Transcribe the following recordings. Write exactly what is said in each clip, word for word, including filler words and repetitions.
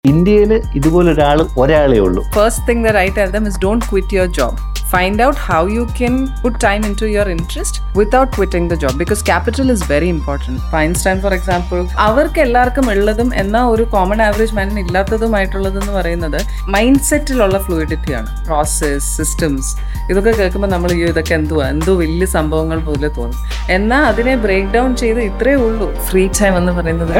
ഇന്ത്യയിൽ ഇതുപോലെ ഒരാൾ ഒരാളേ ഉള്ളൂ. First thing that I tell them is don't quit your job. Find out how you can put time into your interest without quitting the job, because capital is very important. Einstein, for example, അവർക്ക് എല്ലാവർക്കും ഉള്ളതും എന്നാൽ ഒരു common average മാനിന് ഇല്ലാത്തതുമായിട്ടുള്ളതെന്ന് പറയുന്നത് mind സെറ്റിലുള്ള ഫ്ലൂയിഡിറ്റിയാണ്. പ്രോസസ്, സിസ്റ്റംസ്, ഇതൊക്കെ കേൾക്കുമ്പോൾ നമ്മൾ ഈ ഇതൊക്കെ എന്തുവാ എന്തോ വലിയ സംഭവങ്ങൾ പോലെ തോന്നും. എന്നാൽ അതിനെ ബ്രേക്ക് ഡൗൺ ചെയ്ത് ഇത്രേ ഉള്ളൂ. ഫ്രീ ടൈം എന്ന് പറയുന്നത്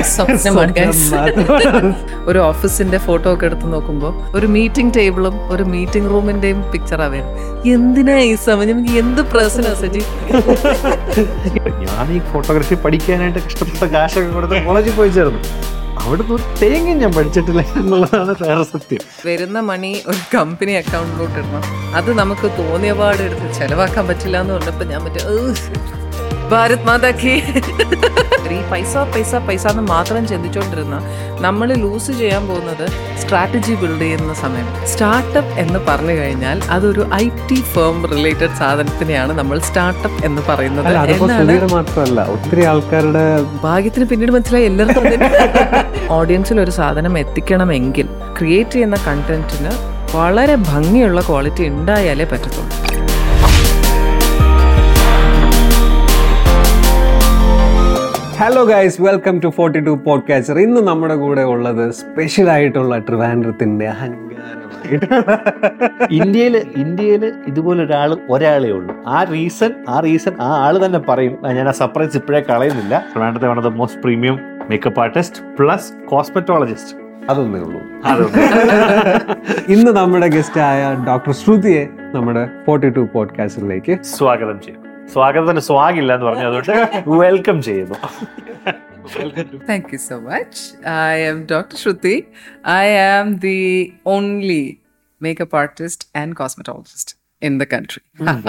ഒരു ഓഫീസിന്റെ ഫോട്ടോ ഒക്കെ എടുത്ത് നോക്കുമ്പോൾ ഒരു മീറ്റിംഗ് ടേബിളും ഒരു മീറ്റിംഗ് റൂമിന്റെയും പിക്ചറാ വരുന്നത്. എന്തിനാ ഈ സമയം, എന്ത് പ്രശ്നം സജി? ഞാൻ ഈ ഫോട്ടോഗ്രാഫി പഠിക്കാനായിട്ട് കഷ്ടപ്പെട്ട കാശൊക്കെ കൊടുത്ത് കോളേജിൽ പോയി ചേർന്നു. അവിടുന്ന് ഒരു തേങ്ങ ഞാൻ പഠിച്ചിട്ടില്ല എന്നുള്ളതാണ് വേറെ സത്യം. വരുന്ന മണി ഒരു കമ്പനി അക്കൗണ്ടിലോട്ട് ഇടണം. അത് നമുക്ക് തോന്നിയ പാട് എടുത്ത് ചെലവാക്കാൻ പറ്റില്ല എന്ന് പറഞ്ഞപ്പോൾ ഞാൻ പറ്റേ ഭാരത് മാതാക്കി ഈ പൈസ പൈസ പൈസ എന്ന് മാത്രം ചിന്തിച്ചുകൊണ്ടിരുന്ന നമ്മൾ ലൂസ് ചെയ്യാൻ പോകുന്നത് സ്ട്രാറ്റജി ബിൽഡ് ചെയ്യുന്ന സമയം. സ്റ്റാർട്ടപ്പ് എന്ന് പറഞ്ഞു കഴിഞ്ഞാൽ അതൊരു ഐ ടി ഫേം റിലേറ്റഡ് സാധനത്തിനെയാണ് നമ്മൾ സ്റ്റാർട്ടപ്പ് എന്ന് പറയുന്നത്. മാത്രമല്ല ഒത്തിരി ആൾക്കാരുടെ ഭാഗ്യത്തിന് പിന്നീട് മനസ്സിലായി എല്ലാവർക്കും ഓഡിയൻസിൽ ഒരു സാധനം എത്തിക്കണമെങ്കിൽ ക്രിയേറ്റ് ചെയ്യുന്ന കണ്ടന്റിന് വളരെ ഭംഗിയുള്ള ക്വാളിറ്റി ഉണ്ടായാലേ പറ്റത്തുള്ളൂ. Hello guys, welcome to forty two podcaster. ഇന്ന് നമ്മുടെ കൂടെ ഉള്ളത് സ്പെഷ്യൽ ആയിട്ടുള്ള ട്രിവാൻഡ്രത്തിന്റെ അഹങ്കാരമായിട്ട് ഇന്ത്യയിൽ ഇന്ത്യയിൽ ഇതുപോലെ ഒരാൾ ഒരാളേ ഉള്ളൂ. ആ റീസൺ ആ റീസൺ ആ ആള് തന്നെ പറയും. ഞാൻ ആ സർപ്രൈസ് ഇപ്പോഴേ കളയുന്നില്ല. ട്രിവാൻഡ്രത്തെ one of the most premium makeup artist plus cosmetologist. അതൊന്നേ ഉള്ളൂ. ഇന്ന് നമ്മുടെ ഗസ്റ്റ് ആയ ഡോക്ടർ ശ്രുതിയെ നമ്മുടെ ഫോർട്ടി ടു പോഡ്കാസ്റ്ററിലേക്ക് സ്വാഗതം ചെയ്യും. സ്വാഗതത്തിന് സ്വാഗില്ല എന്ന് പറഞ്ഞു, അതുകൊണ്ട് വെൽക്കം ചെയ്യുന്നു. Thank you so much. I am Doctor Shruti. I am the only makeup artist and cosmetologist in the country.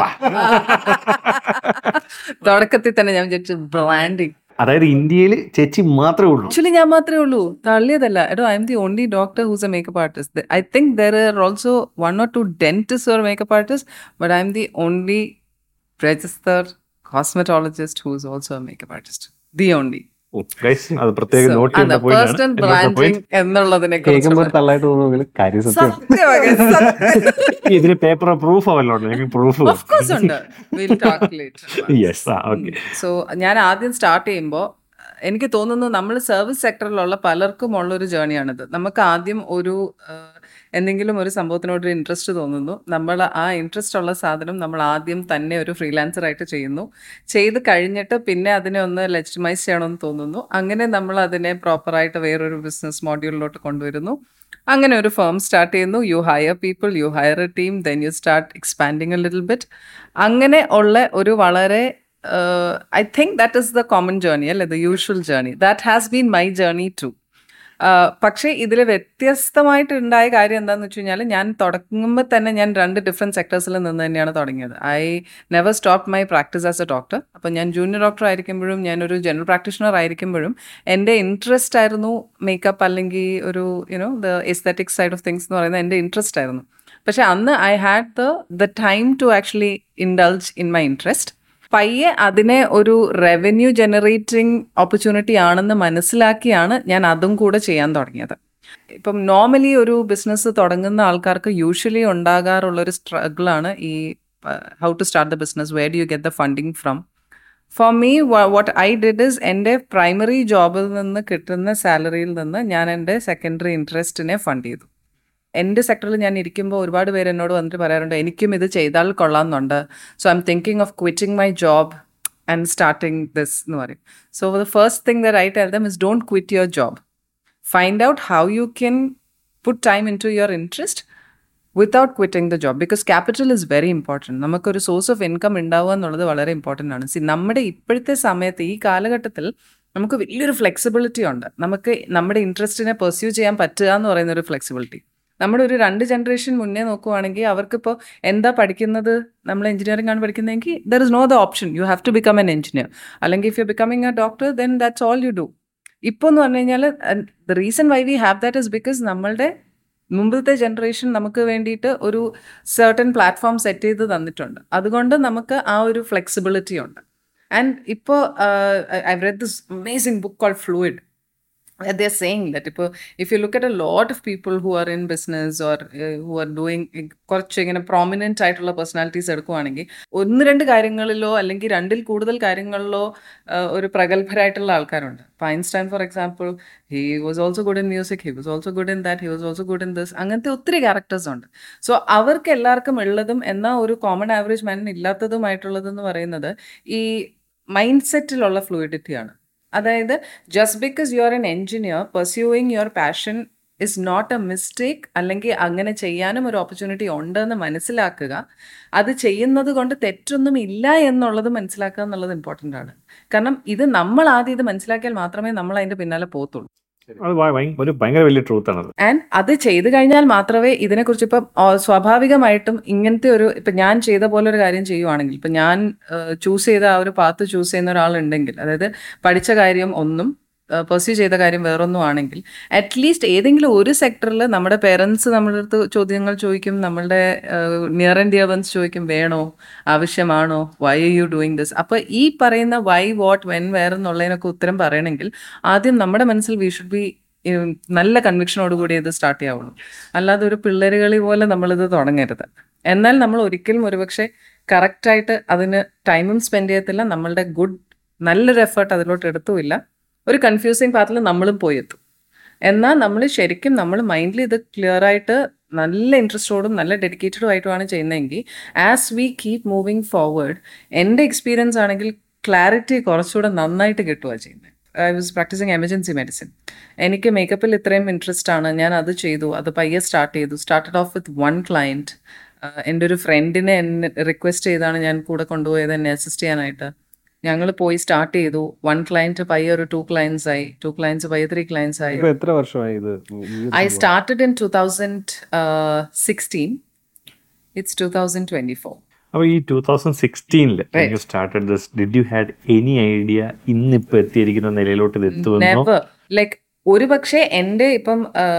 തുടക്കത്തിൽ തന്നെ ഞാൻ വിചാരിച്ചു ബ്രാൻഡിങ്, അതായത് ഇന്ത്യയിൽ ചേച്ചി മാത്രമേ ഉള്ളൂ. ആക്ച്വലി ഞാൻ മാത്രമേ ഉള്ളൂ, തള്ളിയതല്ല. എടോ, I'm the only doctor who's a makeup artist. I think there are also one or two dentist or makeup artist, but I'm the only registered cosmetologist who is also a makeup artist. The only. അത് പ്രത്യേകം not ചെയ്യേണ്ട പോയിന്റാണ്. എന്നുള്ളതിനെ ഇതിന് paper proof ആവല്ലോ. Proof so ഞാൻ ആദ്യം start ചെയ്യുമ്പോൾ എനിക്ക് തോന്നുന്നു നമ്മൾ സർവീസ് സെക്ടറിലുള്ള പലർക്കും ഉള്ളൊരു ജേണിയാണിത്. നമുക്ക് ആദ്യം ഒരു എന്തെങ്കിലും ഒരു സംഭവത്തിനോടൊരു ഇൻട്രസ്റ്റ് തോന്നുന്നു. നമ്മൾ ആ ഇൻട്രസ്റ്റ് ഉള്ള സാധനം നമ്മൾ ആദ്യം തന്നെ ഒരു ഫ്രീലാൻസറായിട്ട് ചെയ്യുന്നു. ചെയ്ത് കഴിഞ്ഞിട്ട് പിന്നെ അതിനെ ഒന്ന് ലെജിറ്റിമൈസ് ചെയ്യണമെന്ന് തോന്നുന്നു. അങ്ങനെ നമ്മൾ അതിനെ പ്രോപ്പറായിട്ട് വേറൊരു ബിസിനസ് മോഡ്യൂളിലോട്ട് കൊണ്ടുവരുന്നു. അങ്ങനെ ഒരു ഫേം സ്റ്റാർട്ട് ചെയ്യുന്നു. You hire people, you hire a team, then you start expanding a little bit. അങ്ങനെ ഉള്ള ഒരു വളരെ Uh, I think that is the common journey, അല്ലെ, the usual journey. That has been my journey too. പക്ഷേ ഇതിൽ വ്യത്യസ്തമായിട്ട് ഉണ്ടായ കാര്യം എന്താണെന്ന് വെച്ച് കഴിഞ്ഞാൽ, ഞാൻ തുടങ്ങുമ്പോൾ തന്നെ ഞാൻ രണ്ട് ഡിഫറെൻറ്റ് സെക്ടേഴ്സിൽ നിന്ന് തന്നെയാണ് തുടങ്ങിയത്. I never stop my practice as a doctor. അപ്പോൾ ഞാൻ ജൂനിയർ ഡോക്ടർ ആയിരിക്കുമ്പോഴും ഞാനൊരു ജനറൽ പ്രാക്ടീഷണർ ആയിരിക്കുമ്പോഴും എൻ്റെ ഇൻട്രസ്റ്റ് ആയിരുന്നു മേക്കപ്പ്, അല്ലെങ്കിൽ ഒരു you know the aesthetic side of things എന്ന് പറയുന്നത് എൻ്റെ ഇൻട്രസ്റ്റ് ആയിരുന്നു. പക്ഷേ അന്ന് I had the the time to actually indulge in my interest. പയ്യെ അതിനെ ഒരു റവന്യൂ ജനറേറ്റിംഗ് ഓപ്പർച്യൂണിറ്റി ആണെന്ന് മനസ്സിലാക്കിയാണ് ഞാൻ അതും കൂടെ ചെയ്യാൻ തുടങ്ങിയത്. ഇപ്പം നോർമലി ഒരു ബിസിനസ് തുടങ്ങുന്ന ആൾക്കാർക്ക് യൂഷ്വലി ഉണ്ടാകാറുള്ളൊരു സ്ട്രഗിളാണ് ഈ how to start the business, where do you get the funding from. For me what I did is, എൻ്റെ പ്രൈമറി ജോബിൽ നിന്ന് കിട്ടുന്ന സാലറിയിൽ നിന്ന് ഞാൻ എൻ്റെ സെക്കൻഡറി ഇൻട്രസ്റ്റിനെ ഫണ്ട് ചെയ്തു. എൻ്റെ സെക്ടറിൽ ഞാൻ ഇരിക്കുമ്പോൾ ഒരുപാട് പേര് എന്നോട് വന്നിട്ട് പറയാറുണ്ട്, എനിക്കും ഇത് ചെയ്താൽ കൊള്ളാമെന്നുണ്ട്, so I'm thinking of quitting my job and starting this എന്ന് പറയും. So the first thing that I tell them is don't quit your job. Find out how you can put time into your interest without quitting the job, because capital is very important. നമുക്കൊരു source of income ഉണ്ടാവുക എന്നുള്ളത് വളരെ important ആണ്. C, നമ്മുടെ ഇപ്പോഴത്തെ സമയത്ത് ഈ കാലഘട്ടത്തിൽ നമുക്ക് വലിയൊരു ഫ്ലെക്സിബിലിറ്റി ഉണ്ട്. നമുക്ക് നമ്മുടെ ഇൻട്രസ്റ്റിനെ പെർസ്യൂ ചെയ്യാൻ പറ്റുക എന്ന് പറയുന്നൊരു ഫ്ലെക്സിബിലിറ്റി. നമ്മുടെ ഒരു രണ്ട് ജനറേഷൻ മുന്നേ നോക്കുവാണെങ്കിൽ അവർക്കിപ്പോൾ എന്താ പഠിക്കുന്നത്, നമ്മൾ എഞ്ചിനീയറിംഗ് ആണ് പഠിക്കുന്നതെങ്കിൽ there is no the option, you have to become an engineer, അല്ലെങ്കിൽ if you becoming a doctor then that's all you do. ഇപ്പോൾ എന്ന് പറഞ്ഞു കഴിഞ്ഞാൽ the reason why we have that is because നമ്മളുടെ മുമ്പത്തെ ജനറേഷൻ നമുക്ക് വേണ്ടിയിട്ട് ഒരു സർട്ടൻ പ്ലാറ്റ്ഫോം സെറ്റ് ചെയ്ത് തന്നിട്ടുണ്ട്. അതുകൊണ്ട് നമുക്ക് ആ ഒരു ഫ്ലെക്സിബിലിറ്റി ഉണ്ട്. ആൻഡ് ഇപ്പോൾ I read this amazing book called fluid. they're saying that ഇപ്പോൾ if you look at a lot of people who are in business or uh, who are doing കുറച്ച് ഇങ്ങനെ പ്രോമിനൻ്റ് ആയിട്ടുള്ള പേഴ്സണാലിറ്റീസ് എടുക്കുവാണെങ്കിൽ ഒന്ന് രണ്ട് കാര്യങ്ങളിലോ അല്ലെങ്കിൽ രണ്ടിൽ കൂടുതൽ കാര്യങ്ങളിലോ uh, ഒരു പ്രഗത്ഭരായിട്ടുള്ള ആൾക്കാരുണ്ട്. ഇപ്പോൾ Einstein for example, he was also good in music, he was also good in that, he was also good in this. അങ്ങനത്തെ ഒത്തിരി ക്യാരക്ടേഴ്സ് ഉണ്ട്. സോ അവർക്ക് എല്ലാവർക്കും ഉള്ളതും എന്നാൽ ഒരു കോമൺ ആവറേജ് മാനിന് ഇല്ലാത്തതുമായിട്ടുള്ളതെന്ന് പറയുന്നത് ഈ മൈൻഡ് സെറ്റിലുള്ള ഫ്ലൂയിഡിറ്റിയാണ്. അതായത് just because you are an engineer pursuing your passion is not a mistake, അല്ലെങ്കിൽ അങ്ങനെ ചെയ്യാനും ഒരു ഓപ്പർച്യൂണിറ്റി ഉണ്ടെന്ന് മനസ്സിലാക്കുക. അത് ചെയ്യുന്നത് കൊണ്ട് തെറ്റൊന്നും ഇല്ല എന്നുള്ളത് മനസ്സിലാക്കുക എന്നുള്ളത് ഇമ്പോർട്ടൻ്റ് ആണ്. കാരണം ഇത് നമ്മൾ ആദ്യം ഇത് മനസ്സിലാക്കിയാൽ മാത്രമേ നമ്മൾ അതിൻ്റെ പിന്നാലെ പോകത്തുള്ളൂ. അത് ഭയ- ഒരു ഭയങ്കര വലിയ ട്രൂത്ത് ആണത്. ആൻഡ് അത് ചെയ്തു കഴിഞ്ഞാൽ മാത്രമേ ഇതിനെക്കുറിച്ച് ഇപ്പം ആ, സ്വാഭാവികമായിട്ടും ഇങ്ങനത്തെ ഒരു ഇപ്പം ഞാൻ ചെയ്ത പോലെ ഒരു കാര്യം ചെയ്യുവാണെങ്കിൽ, ഇപ്പം ഞാൻ ചൂസ് ചെയ്ത ആ ഒരു പാത്ത് ചൂസ് ചെയ്യുന്ന ഒരാളുണ്ടെങ്കിൽ, അതായത് പഠിച്ച കാര്യം ഒന്നും പെർസ്യൂ ചെയ്ത കാര്യം വേറൊന്നും ആണെങ്കിൽ, അറ്റ്ലീസ്റ്റ് ഏതെങ്കിലും ഒരു സെക്ടറിൽ നമ്മുടെ പേരൻസ് നമ്മുടെ അടുത്ത് ചോദ്യങ്ങൾ ചോദിക്കും, നമ്മളുടെ നിയർ ആൻഡ് ഡിയർ വൺസ് ചോദിക്കും, വേണോ, ആവശ്യമാണോ, why are you doing this. അപ്പോൾ ഈ പറയുന്ന വൈ, വാട്ട്, വെൻ, വേർ എന്നുള്ളതിനൊക്കെ ഉത്തരം പറയണമെങ്കിൽ ആദ്യം നമ്മുടെ മനസ്സിൽ വി ഷുഡ് ബി നല്ല കൺവിക്ഷനോട് കൂടി ഇത് സ്റ്റാർട്ട് ചെയ്യാവുള്ളൂ. അല്ലാതെ ഒരു പിള്ളേരുകളി പോലെ നമ്മളിത് തുടങ്ങരുത്. എന്നാൽ നമ്മൾ ഒരിക്കലും ഒരുപക്ഷെ കറക്റ്റായിട്ട് അതിന് ടൈമും സ്പെൻഡ് ചെയ്യത്തില്ല, നമ്മളുടെ ഗുഡ് നല്ലൊരു എഫേർട്ട് അതിലോട്ട് എടുത്തുമില്ല, ഒരു കൺഫ്യൂസിങ് പാത്തിൽ നമ്മളും പോയി എത്തും. എന്നാൽ നമ്മൾ ശരിക്കും നമ്മൾ മൈൻഡിൽ ഇത് ക്ലിയർ ആയിട്ട് നല്ല ഇൻട്രസ്റ്റോടും നല്ല ഡെഡിക്കേറ്റഡും ആയിട്ടുമാണ് ചെയ്യുന്നതെങ്കിൽ as we keep moving forward, എൻ്റെ എക്സ്പീരിയൻസ് ആണെങ്കിൽ ക്ലാരിറ്റി കുറച്ചുകൂടെ നന്നായിട്ട് കിട്ടുക ചെയ്യുന്നത്. I was practising emergency medicine. എനിക്ക് മേക്കപ്പിൽ ഇത്രയും ഇൻട്രസ്റ്റ് ആണ്, ഞാൻ അത് ചെയ്തു, അത് പയ്യെ സ്റ്റാർട്ട് ചെയ്തു. Started off with one client. എൻ്റെ ഒരു ഫ്രണ്ടിനെ എന്നെ റിക്വസ്റ്റ് ചെയ്താണ് ഞാൻ കൂടെ കൊണ്ടുപോയത് എന്നെ അസിസ്റ്റ് ചെയ്യാനായിട്ട്. ഞങ്ങൾ പോയി സ്റ്റാർട്ട് ചെയ്തു. വൺ ക്ലയൻറ്റ് പയ്യെ ഒരു ടു ക്ലയൻസ് ആയി, ടു ക്ലയൻസ് പയ്യെ ത്രീ ക്ലയൻസ് ആയി. ഇപ്പൊ എത്ര വർഷമായി ഇത്? I started in two thousand sixteen. It's two thousand twenty four. അപ്പോൾ ഈ ടൂ തൗസൻഡ് സിക്സ്റ്റീനില് you started this, did you had any idea ഇന്നിപ്പോൾ എത്തിയിരിക്കുന്ന നിലയിലോട്ട് ഇത് എത്തുമെന്നോ? നെവർ. ലൈക്ക് ഒരു പക്ഷേ എൻ്റെ ഇപ്പം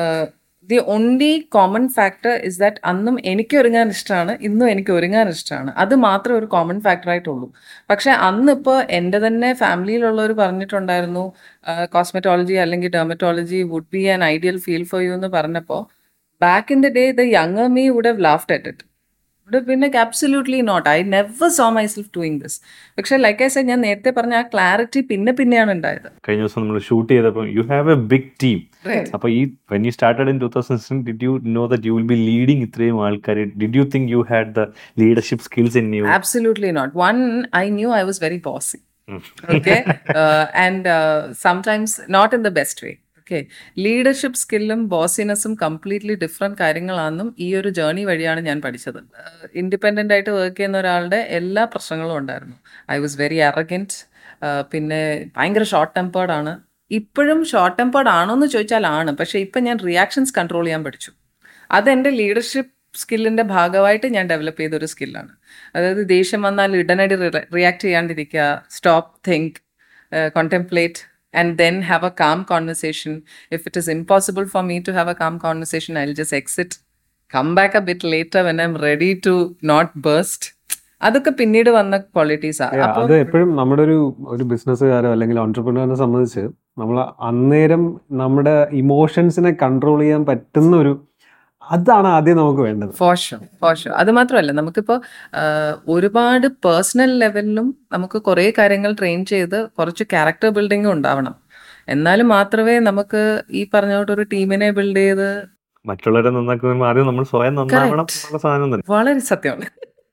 the only common factor is that അന്നും എനിക്ക് ഒരുങ്ങാൻ ഇഷ്ടമാണ്, ഇന്നും എനിക്ക് ഒരുങ്ങാൻ ഇഷ്ടമാണ്. അത് മാത്രമേ ഒരു കോമൺ ഫാക്ടറായിട്ടുള്ളൂ. പക്ഷെ അന്നിപ്പോൾ എൻ്റെ തന്നെ ഫാമിലിയിലുള്ളവർ പറഞ്ഞിട്ടുണ്ടായിരുന്നു കോസ്മെറ്റോളജി അല്ലെങ്കിൽ dermatology would be an ideal field for you എന്ന് പറഞ്ഞപ്പോൾ, back in the day the younger me would have laughed at it. പിന്നെ absolutely not, I never saw myself doing this. പക്ഷെ ലൈക്ക് ഐ സെഡ്, ഞാൻ നേരത്തെ പറഞ്ഞ ആ clarity പിന്നെ പിന്നെയാണ് ഉണ്ടായത്. കഴിഞ്ഞ ദിവസം നമ്മൾ ഷൂട്ട് ചെയ്തപ്പോൾ you have a big team. അപ്പോൾ ഈ when you started in two thousand sixteen, did you know that you will be leading ഇത്രയും ആൾക്കാർ? Did you think you had the leadership skills in you? Absolutely not. One, I knew I was very bossy. Okay. uh, and uh, sometimes not in the best way. Okay, leadership സ്കില്ലും ബോസിനെസ്സും completely different കാര്യങ്ങളാണെന്നും ഈ ഒരു journey വഴിയാണ് ഞാൻ പഠിച്ചത്. Independent ആയിട്ട് work ചെയ്യുന്ന ഒരാളുടെ എല്ലാ പ്രശ്നങ്ങളും ഉണ്ടായിരുന്നു. I was very arrogant. പിന്നെ ഭയങ്കര ഷോർട്ട് ടെമ്പേർഡ് ആണ്. ഇപ്പോഴും ഷോർട്ട് ടെമ്പേർഡ് ആണോ എന്ന് ചോദിച്ചാൽ ആണ്. പക്ഷേ ഇപ്പം ഞാൻ റിയാക്ഷൻസ് കൺട്രോൾ ചെയ്യാൻ പഠിച്ചു. അതെൻ്റെ ലീഡർഷിപ്പ് സ്കില്ലിൻ്റെ ഭാഗമായിട്ട് ഞാൻ ഡെവലപ്പ് ചെയ്തൊരു സ്കില്ലാണ്. അതായത് ദേഷ്യം വന്നാൽ ഉടനടി റിയാക്ട് ചെയ്യാണ്ടിരിക്കുക, stop, think, contemplate and then have a calm conversation. If it is impossible for me to have a calm conversation, I'll just exit, come back a bit later when I'm ready to not burst. അതൊക്കെ പിന്നീട് വന്ന qualities ആണ്. അത് എപ്പോഴും നമ്മുടെ ഒരു ഒരു ബിസിനസ്സുകാരോ അല്ലെങ്കിൽ ഓൺട്രപ്രണറിനെ സംബന്ധിച്ച് നമ്മൾ അന്നേരം നമ്മുടെ ഇമോഷൻസിനെ കൺട്രോൾ ചെയ്യാൻ പറ്റുന്ന ഒരു, അതാണ് ആദ്യം നമുക്ക് വേണ്ടത്. For sure, for sure. അത് മാത്രമല്ല, നമുക്കിപ്പോൾ ഒരുപാട് പേഴ്സണൽ ലെവലിലും നമുക്ക് കുറേ കാര്യങ്ങൾ ട്രെയിൻ ചെയ്ത് കുറച്ച് ക്യാരക്ടർ ബിൽഡിങ്ങും ഉണ്ടാവണം. എന്നാലും മാത്രമേ നമുക്ക് ഈ പറഞ്ഞോട്ടൊരു ടീമിനെ ബിൽഡ് ചെയ്ത് മറ്റുള്ളവരെ നന്നാക്കുമ്പോൾ ആദ്യം നമ്മൾ സ്വയം നന്നാവണം എന്നുള്ള സാധനം തന്നെ വളരെ സത്യമാണ്.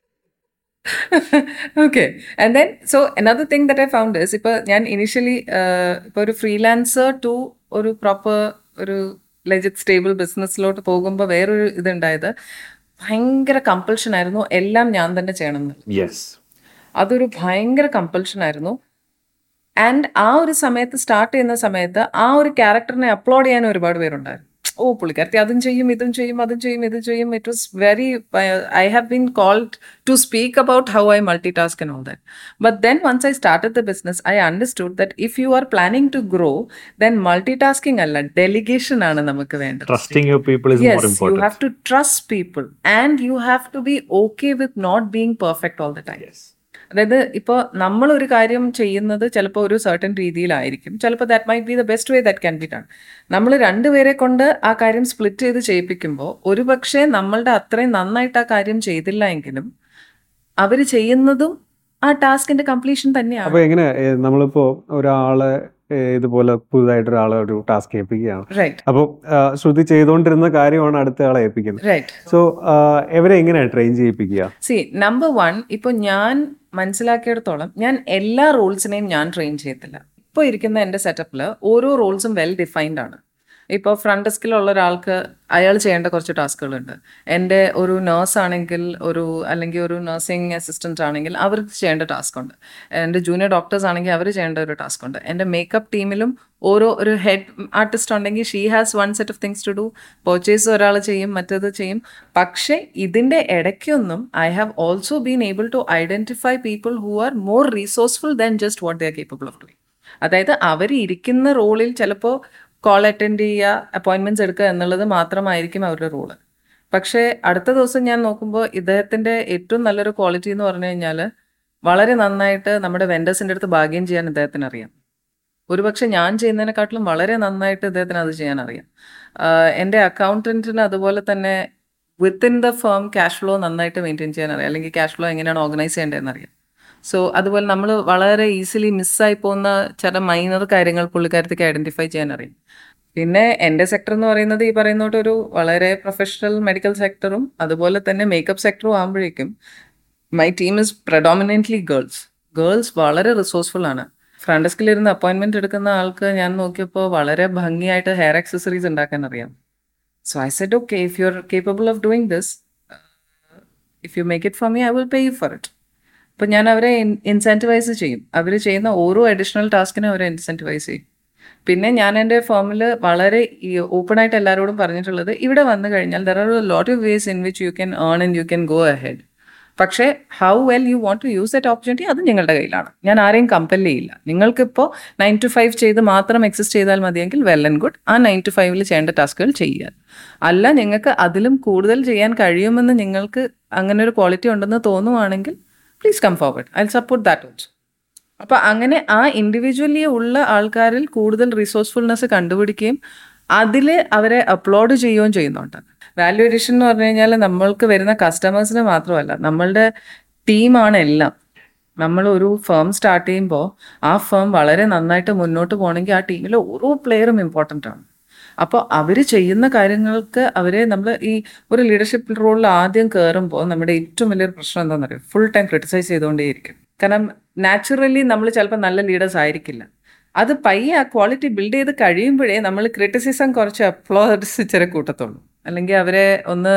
Okay, and then so another thing that I found is, ഇപ്പോൾ ഞാൻ ഇനിഷ്യലി ഇപ്പോൾ ഒരു ഫ്രീലാൻസർ ടു ഒരു പ്രോപ്പർ ഒരു ലെജിറ്റ് സ്റ്റേബിൾ ബിസിനസ്സിലോട്ട് പോകുമ്പോൾ വേറൊരു ഇതുണ്ടായത്, ഭയങ്കര കമ്പൾഷൻ ആയിരുന്നു എല്ലാം ഞാൻ തന്നെ ചെയ്യണം എന്ന്. യെസ്, അതൊരു ഭയങ്കര കമ്പൾഷൻ ആയിരുന്നു. ആൻഡ് ആ ഒരു സമയത്ത് സ്റ്റാർട്ട് ചെയ്യുന്ന സമയത്ത് ആ ഒരു ക്യാരക്ടറിനെ അപ്ലോഡ് ചെയ്യാൻ ഒരുപാട് പേരുണ്ടായിരുന്നു. ഓ, പുള്ളിക്കാരത്തി അതും ചെയ്യും ഇതും ചെയ്യും അതും ചെയ്യും ഇതും ചെയ്യും. It was very, I have been called to speak about how I multitask and all that. But then once I started the business, I understood that if you are planning to grow, then multitasking അല്ല, delegation ആണ് നമുക്ക് വേണ്ടത്. Trusting your people is more Yes, you important. have to trust people and you have to be okay with not being perfect all the time. Yes. അതായത് ഇപ്പോൾ നമ്മളൊരു കാര്യം ചെയ്യുന്നത് ചിലപ്പോൾ ഒരു സർട്ടൻ രീതിയിലായിരിക്കും, ചിലപ്പോൾ that might be the best way that can be done. നമ്മൾ രണ്ടുപേരെ കൊണ്ട് ആ കാര്യം സ്പ്ലിറ്റ് ചെയ്ത് ചെയ്യിപ്പിക്കുമ്പോൾ ഒരു പക്ഷേ നമ്മളുടെ അത്രയും നന്നായിട്ട് ആ കാര്യം ചെയ്തില്ല എങ്കിലും അവർ ചെയ്യുന്നതും ആ ടാസ്കിന്റെ കംപ്ലീഷൻ തന്നെയാണ്. അപ്പൊ എങ്ങനെ ഏ, നമ്മളിപ്പോ ഒരാളെ ഏ, ഇതുപോലെ പുതുതായിട്ട് ഒരാളെ ഒരു ടാസ്ക് ഏൽപ്പിക്കുകയാണ്. റൈറ്റ് അപ്പോൾ ശ്രുതി ചെയ്തുകൊണ്ടിരുന്ന കാര്യമാണ് അടുത്ത ആളെ ഏൽപ്പിക്കുന്നത്. റൈറ്റ് സോ എവരെ എങ്ങനെയാണ് ട്രെയിൻ ചെയ്യിപ്പിക്കുക? സി നമ്പർ വൺ, ഇപ്പോൾ ഞാൻ മനസ്സിലാക്കിയിടത്തോളം ഞാൻ എല്ലാ റോൾസിനെയും ഞാൻ ട്രെയിൻ ചെയ്യത്തില്ല. ഇപ്പോൾ ഇരിക്കുന്ന എൻ്റെ സെറ്റപ്പിൽ ഓരോ റോൾസും വെൽ ഡിഫൈൻഡ് ആണ്. ഇപ്പോൾ ഫ്രണ്ട് ഡെസ്കിലുള്ള ഒരാൾക്ക് അയാൾ ചെയ്യേണ്ട കുറച്ച് ടാസ്കുകളുണ്ട്. എൻ്റെ ഒരു നേഴ്സ് ആണെങ്കിൽ, ഒരു അല്ലെങ്കിൽ ഒരു നഴ്സിംഗ് അസിസ്റ്റൻ്റ് ആണെങ്കിൽ അവർക്ക് ചെയ്യേണ്ട ടാസ്ക് ഉണ്ട്. എൻ്റെ ജൂനിയർ ഡോക്ടേഴ്സ് ആണെങ്കിൽ അവർ ചെയ്യേണ്ട ഒരു ടാസ്ക് ഉണ്ട്. എൻ്റെ മേക്കപ്പ് ടീമിലും ഓരോ ഒരു ഹെഡ് ആർട്ടിസ്റ്റ് ഉണ്ടെങ്കിൽ she has one set of things to do. Purchase ഒരാൾ ചെയ്യും, മറ്റേത് ചെയ്യും. പക്ഷേ ഇതിൻ്റെ ഇടയ്ക്കൊന്നും I have also been able to identify people who are more resourceful than just what they are capable of doing. അതായത് അവർ ഇരിക്കുന്ന റോളിൽ ചിലപ്പോൾ കോൾ അറ്റൻഡ് ചെയ്യുക, അപ്പോയിൻമെൻറ്റ്സ് എടുക്കുക എന്നുള്ളത് മാത്രമായിരിക്കും അവരുടെ റോള്. പക്ഷേ അടുത്ത ദിവസം ഞാൻ നോക്കുമ്പോൾ ഇദ്ദേഹത്തിൻ്റെ ഏറ്റവും നല്ലൊരു ക്വാളിറ്റി എന്ന് പറഞ്ഞു കഴിഞ്ഞാൽ വളരെ നന്നായിട്ട് നമ്മുടെ വെൻഡേഴ്സിൻ്റെ അടുത്ത് ബാർഗെയിൻ ചെയ്യാൻ ഇദ്ദേഹത്തിന് അറിയാം. ഒരുപക്ഷെ ഞാൻ ചെയ്യുന്നതിനെക്കാട്ടിലും വളരെ നന്നായിട്ട് ഇദ്ദേഹത്തിന് അത് ചെയ്യാൻ അറിയാം. ആഹ് എൻ്റെ അക്കൗണ്ടൻറ്റിന് അതുപോലെ തന്നെ within the firm cash flow നന്നായിട്ട് മെയിൻറ്റെയിൻ ചെയ്യാൻ അറിയാം, അല്ലെങ്കിൽ ക്യാഷ് ഫ്ലോ എങ്ങനെയാണ് ഓർഗനൈസ് ചെയ്യേണ്ടതെന്ന് അറിയാം. സോ അതുപോലെ നമ്മൾ വളരെ ഈസിലി മിസ്സായി പോകുന്ന ചില മൈനർ കാര്യങ്ങൾ പുള്ളിക്കാരത്തേക്ക് ഐഡൻറ്റിഫൈ ചെയ്യാൻ അറിയാം. പിന്നെ എൻ്റെ സെക്ടർ എന്ന് പറയുന്നത് ഈ പറയുന്നോട്ട് ഒരു വളരെ പ്രൊഫഷണൽ മെഡിക്കൽ സെക്ടറും അതുപോലെ തന്നെ മേക്കപ്പ് സെക്ടറും ആകുമ്പോഴേക്കും my team is predominantly girls. Girls വളരെ റിസോഴ്സ്ഫുൾ ആണ്. ഫ്രണ്ട് ഡെസ്കിലിരുന്ന് അപ്പോയിൻമെൻറ്റ് എടുക്കുന്ന ആൾക്ക് ഞാൻ നോക്കിയപ്പോൾ വളരെ ഭംഗിയായിട്ട് ഹെയർ ആക്സസറീസ് ഉണ്ടാക്കാൻ അറിയാം. So I said okay, if you are capable of doing this, if you make it for me I will pay you for it. അപ്പം ഞാൻ അവരെ ഇൻസെൻറ്റിവൈസ് ചെയ്യും. അവർ ചെയ്യുന്ന ഓരോ അഡീഷണൽ ടാസ്കിനും അവരെ ഇൻസെൻറ്റിവൈസ് ചെയ്യും. പിന്നെ ഞാൻ എൻ്റെ ഫേമിൽ വളരെ ഓപ്പണായിട്ട് എല്ലാവരോടും പറഞ്ഞിട്ടുള്ളത്, ഇവിടെ വന്നു കഴിഞ്ഞാൽ there are a lot of ways in which you can earn and you can go ahead. പക്ഷേ how well you want to use that opportunity അത് നിങ്ങളുടെ കയ്യിലാണ്. ഞാൻ ആരെയും കമ്പൽ ചെയ്യില്ല. നിങ്ങൾക്കിപ്പോൾ നയൻ ടു ഫൈവ് ചെയ്ത് മാത്രം എക്സിസ്റ്റ് ചെയ്താൽ മതിയെങ്കിൽ വെൽ ആൻഡ് ഗുഡ്, ആ നയൻ ടു ഫൈവിൽ ചെയ്യേണ്ട ടാസ്കുകൾ ചെയ്യുക. അല്ല, നിങ്ങൾക്ക് അതിലും കൂടുതൽ ചെയ്യാൻ കഴിയുമെന്ന് നിങ്ങൾക്ക് അങ്ങനെ ഒരു ക്വാളിറ്റി ഉണ്ടെന്ന് തോന്നുവാണെങ്കിൽ please come forward, I will support that also. അപ്പോൾ അങ്ങനെ ആ ഇൻഡിവിജ്വലി ഉള്ള ആൾക്കാരിൽ കൂടുതൽ റിസോഴ്സ്ഫുൾനെസ് കണ്ടുപിടിക്കുകയും അതിൽ അവരെ അപ്ലോഡ് ചെയ്യുകയും ചെയ്യുന്നുണ്ട്. വാല്യൂ എഡിഷൻ എന്ന് പറഞ്ഞു കഴിഞ്ഞാൽ നമ്മൾക്ക് വരുന്ന കസ്റ്റമേഴ്സിന് മാത്രമല്ല, നമ്മളുടെ ടീമാണ് എല്ലാം. നമ്മൾ ഒരു ഫേം സ്റ്റാർട്ട് ചെയ്യുമ്പോൾ ആ ഫേം വളരെ നന്നായിട്ട് മുന്നോട്ട് പോകണമെങ്കിൽ ആ ടീമിലെ ഓരോ പ്ലെയറും ഇമ്പോർട്ടൻ്റ് ആണ്. അപ്പോൾ അവർ ചെയ്യുന്ന കാര്യങ്ങൾക്ക് അവരെ നമ്മൾ ഈ ഒരു ലീഡർഷിപ്പ് റോളിൽ ആദ്യം കയറുമ്പോൾ നമ്മുടെ ഏറ്റവും വലിയൊരു പ്രശ്നം എന്താണെന്ന് അറിയാം, ഫുൾ ടൈം ക്രിട്ടിസൈസ് ചെയ്തുകൊണ്ടേയിരിക്കും. കാരണം നാച്ചുറലി നമ്മൾ ചിലപ്പോൾ നല്ല ലീഡേഴ്സ് ആയിരിക്കില്ല. അത് പയ്യെ ആ ക്വാളിറ്റി ബിൽഡ് ചെയ്ത് കഴിയുമ്പോഴേ നമ്മൾ ക്രിറ്റിസിസം കുറച്ച് അപ്ലോഡ്സ് ഇച്ചിരി കൂട്ടത്തുള്ളൂ. അല്ലെങ്കിൽ അവരെ ഒന്ന്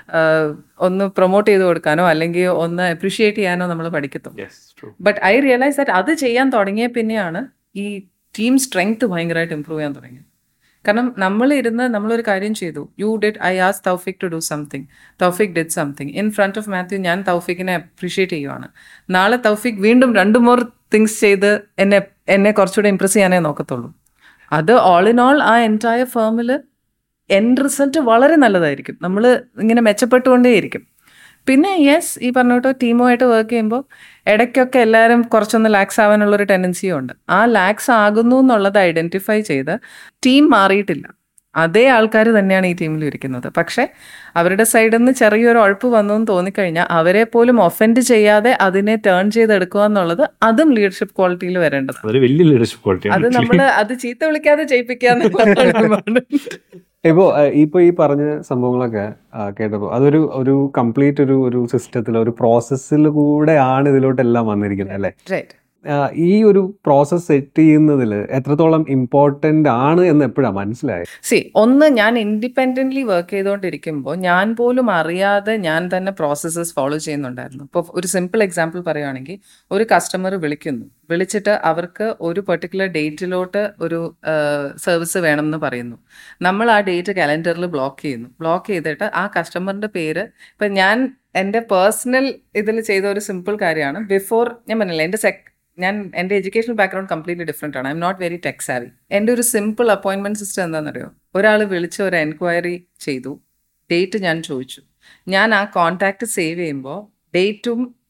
ഒന്ന് പ്രൊമോട്ട് ചെയ്ത് കൊടുക്കാനോ അല്ലെങ്കിൽ ഒന്ന് അപ്രീഷിയേറ്റ് ചെയ്യാനോ നമ്മൾ പഠിക്കത്തുള്ളൂ. ബട്ട് ഐ റിയലൈസ് ദാറ്റ് അത് ചെയ്യാൻ തുടങ്ങിയ പിന്നെയാണ് ഈ ടീം സ്ട്രെങ്ത് ഭയങ്കരമായിട്ട് ഇമ്പ്രൂവ് ചെയ്യാൻ തുടങ്ങിയത്. കാരണം നമ്മൾ ഇരുന്ന് നമ്മളൊരു കാര്യം ചെയ്തു, you did, I ask Thoufiq to do something, Thoufiq did something in front of Mathew. ഞാൻ തൗഫിക്കിനെ അപ്രീഷിയേറ്റ് ചെയ്യുവാണ്. നാളെ തൗഫിക് വീണ്ടും രണ്ട് മോർ തിങ്സ് ചെയ്ത് എന്നെ എന്നെ കുറച്ചുകൂടെ ഇമ്പ്രസ് ചെയ്യാനേ നോക്കത്തുള്ളൂ. അത് ഓൾ ഇൻ ഓൾ ആ എൻറ്റയർ ഫേമിൽ എൻഡ് റിസൾട്ട് വളരെ നല്ലതായിരിക്കും. നമ്മൾ ഇങ്ങനെ മെച്ചപ്പെട്ടുകൊണ്ടേയിരിക്കും. പിന്നെ യെസ്, ഈ പറഞ്ഞോട്ടോ ടീമുമായിട്ട് വർക്ക് ചെയ്യുമ്പോൾ ഇടയ്ക്കൊക്കെ എല്ലാവരും കുറച്ചൊന്ന് ലാക്സ് ആവാനുള്ളൊരു ടെൻഡൻസിയും ഉണ്ട്. ആ ലാക്സ് ആകുന്നു എന്നുള്ളത് ഐഡൻറ്റിഫൈ ചെയ്ത് ടീം മാറിയിട്ടില്ല, അതേ ആൾക്കാർ തന്നെയാണ് ഈ ടീമിൽ ഇരിക്കുന്നത്. പക്ഷേ അവരുടെ സൈഡിൽ നിന്ന് ചെറിയൊരു ഉഴപ്പ് വന്നു എന്ന് തോന്നിക്കഴിഞ്ഞാൽ അവരെ പോലും ഒഫൻഡ് ചെയ്യാതെ അതിനെ ടേൺ ചെയ്തെടുക്കുക എന്നുള്ളത് അതും ലീഡർഷിപ്പ് ക്വാളിറ്റിയിൽ വരേണ്ടത്. വലിയ ലീഡർഷിപ്പ് ക്വാളിറ്റി അത് നമ്മൾ അത് ചീത്ത വിളിക്കാതെ ചെയ്യിപ്പിക്കാന്നുള്ളതാണ്. ഇപ്പോൾ ഇപ്പോൾ ഈ പറഞ്ഞ സംഭവങ്ങളൊക്കെ കേട്ടപ്പോൾ അതൊരു ഒരു കംപ്ലീറ്റ് ഒരു ഒരു സിസ്റ്റത്തിൽ ഒരു പ്രോസസ്സിൽ കൂടെയാണ് ഇതിലോട്ടെല്ലാം വന്നിരിക്കുന്നത് അല്ലേ? റൈറ്റ്. ഈ ഒരു പ്രോസസ് സെറ്റ് ചെയ്യുന്നതിൽ എത്രത്തോളം ഇമ്പോർട്ടൻ്റ് ആണ് എന്ന് എപ്പോഴാണ് മനസ്സിലായത്? സി ഒന്ന്, ഞാൻ ഇൻഡിപെൻഡൻ്റ്ലി വർക്ക് ചെയ്തുകൊണ്ടിരിക്കുമ്പോൾ ഞാൻ പോലും അറിയാതെ ഞാൻ തന്നെ പ്രോസസ്സസ് ഫോളോ ചെയ്യുന്നുണ്ടായിരുന്നു. ഇപ്പോൾ ഒരു സിമ്പിൾ എക്സാമ്പിൾ പറയുകയാണെങ്കിൽ, ഒരു കസ്റ്റമർ വിളിക്കുന്നു, വിളിച്ചിട്ട് അവർക്ക് ഒരു പെർട്ടിക്കുലർ ഡേറ്റിലോട്ട് ഒരു സർവീസ് വേണമെന്ന് പറയുന്നു. നമ്മൾ ആ ഡേറ്റ് കലണ്ടറിൽ ബ്ലോക്ക് ചെയ്യുന്നു. ബ്ലോക്ക് ചെയ്തിട്ട് ആ കസ്റ്റമറിൻ്റെ പേര്, ഇപ്പം ഞാൻ എൻ്റെ പേഴ്സണൽ ഇതിൽ ചെയ്ത ഒരു സിമ്പിൾ കാര്യമാണ്. ബിഫോർ ഞാൻ പറഞ്ഞില്ല, എൻ്റെ സെക് ഞാൻ എൻ്റെ എഡ്യൂക്കേഷണൽ ബാക്ക്ഗ്രൗണ്ട് കംപ്ലീറ്റ്ലി ഡിഫറെൻ്റ് ആണ്. I am not very tech savvy. എൻ്റെ ഒരു സിമ്പിൾ അപ്പോയിൻമെൻറ്റ് സിസ്റ്റം എന്താണെന്നറിയോ? ഒരാൾ വിളിച്ച് ഒരു എൻക്വയറി ചെയ്തു, ഡേറ്റ് ഞാൻ ചോദിച്ചു. ഞാൻ ആ കോൺടാക്റ്റ് സേവ് ചെയ്യുമ്പോൾ ഡേറ്റും